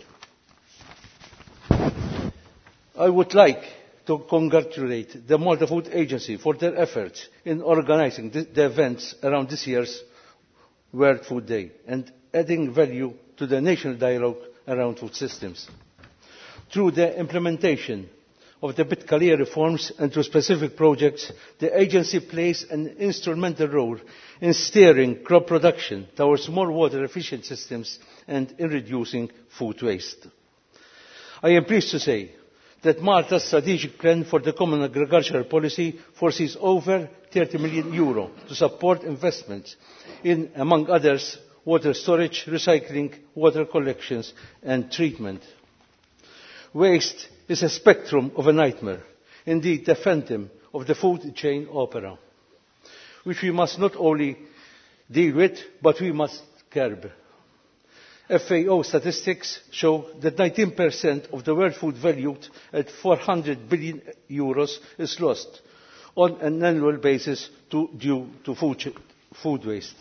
I would like to congratulate the Malta Food Agency for their efforts in organising the events around this year's World Food Day and adding value to the national dialogue around food systems. Through the implementation of the Pitcalia reforms and through specific projects, the agency plays an instrumental role in steering crop production towards more water-efficient systems and in reducing food waste. I am pleased to say that Malta's strategic plan for the common agricultural policy foresees over €30 million to support investments in, among others, water storage, recycling, water collections and treatment. Waste is a spectrum of a nightmare, indeed the phantom of the food chain opera, which we must not only deal with, but we must curb. FAO statistics show that 19% of the world food valued at €400 billion is lost on an annual basis due to food waste.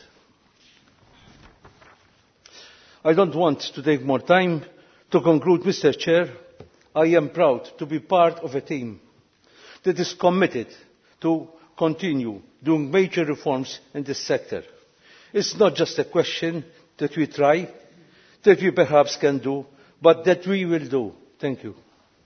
I don't want to take more time. To conclude, Mr. Chair, I am proud to be part of a team that is committed to continue doing major reforms in this sector. It's not just a question that we try, that we perhaps can do, but that we will do. Thank you.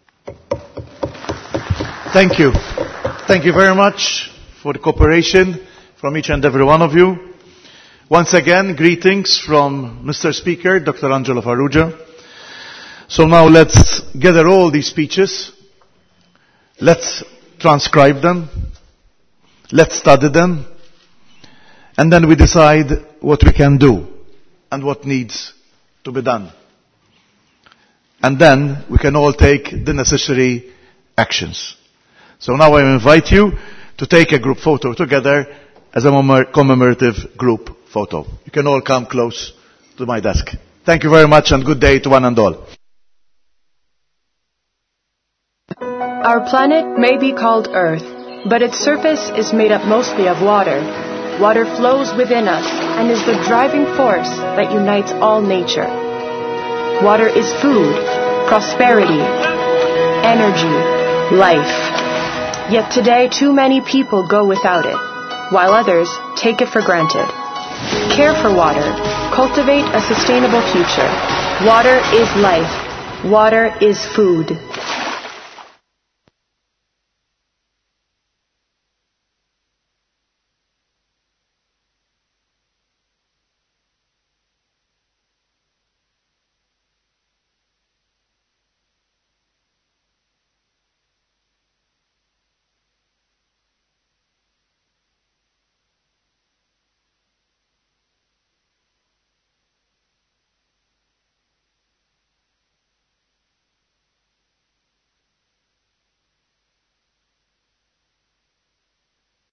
Thank you. Thank you very much for the cooperation from each and every one of you. Once again, greetings from Mr. Speaker, Dr. Angelo Farrugia. So now let's gather all these speeches. Let's transcribe them. Let's study them. And then we decide what we can do and what needs to be done. And then we can all take the necessary actions. So now I invite you to take a group photo together as a commemorative group photo. You can all come close to my desk. Thank you very much and good day to one and all. Our planet may be called Earth, but its surface is made up mostly of water. Water flows within us and is the driving force that unites all nature. Water is food, prosperity, energy, life. Yet today, too many people go without it, while others take it for granted. Care for water. Cultivate a sustainable future. Water is life. Water is food.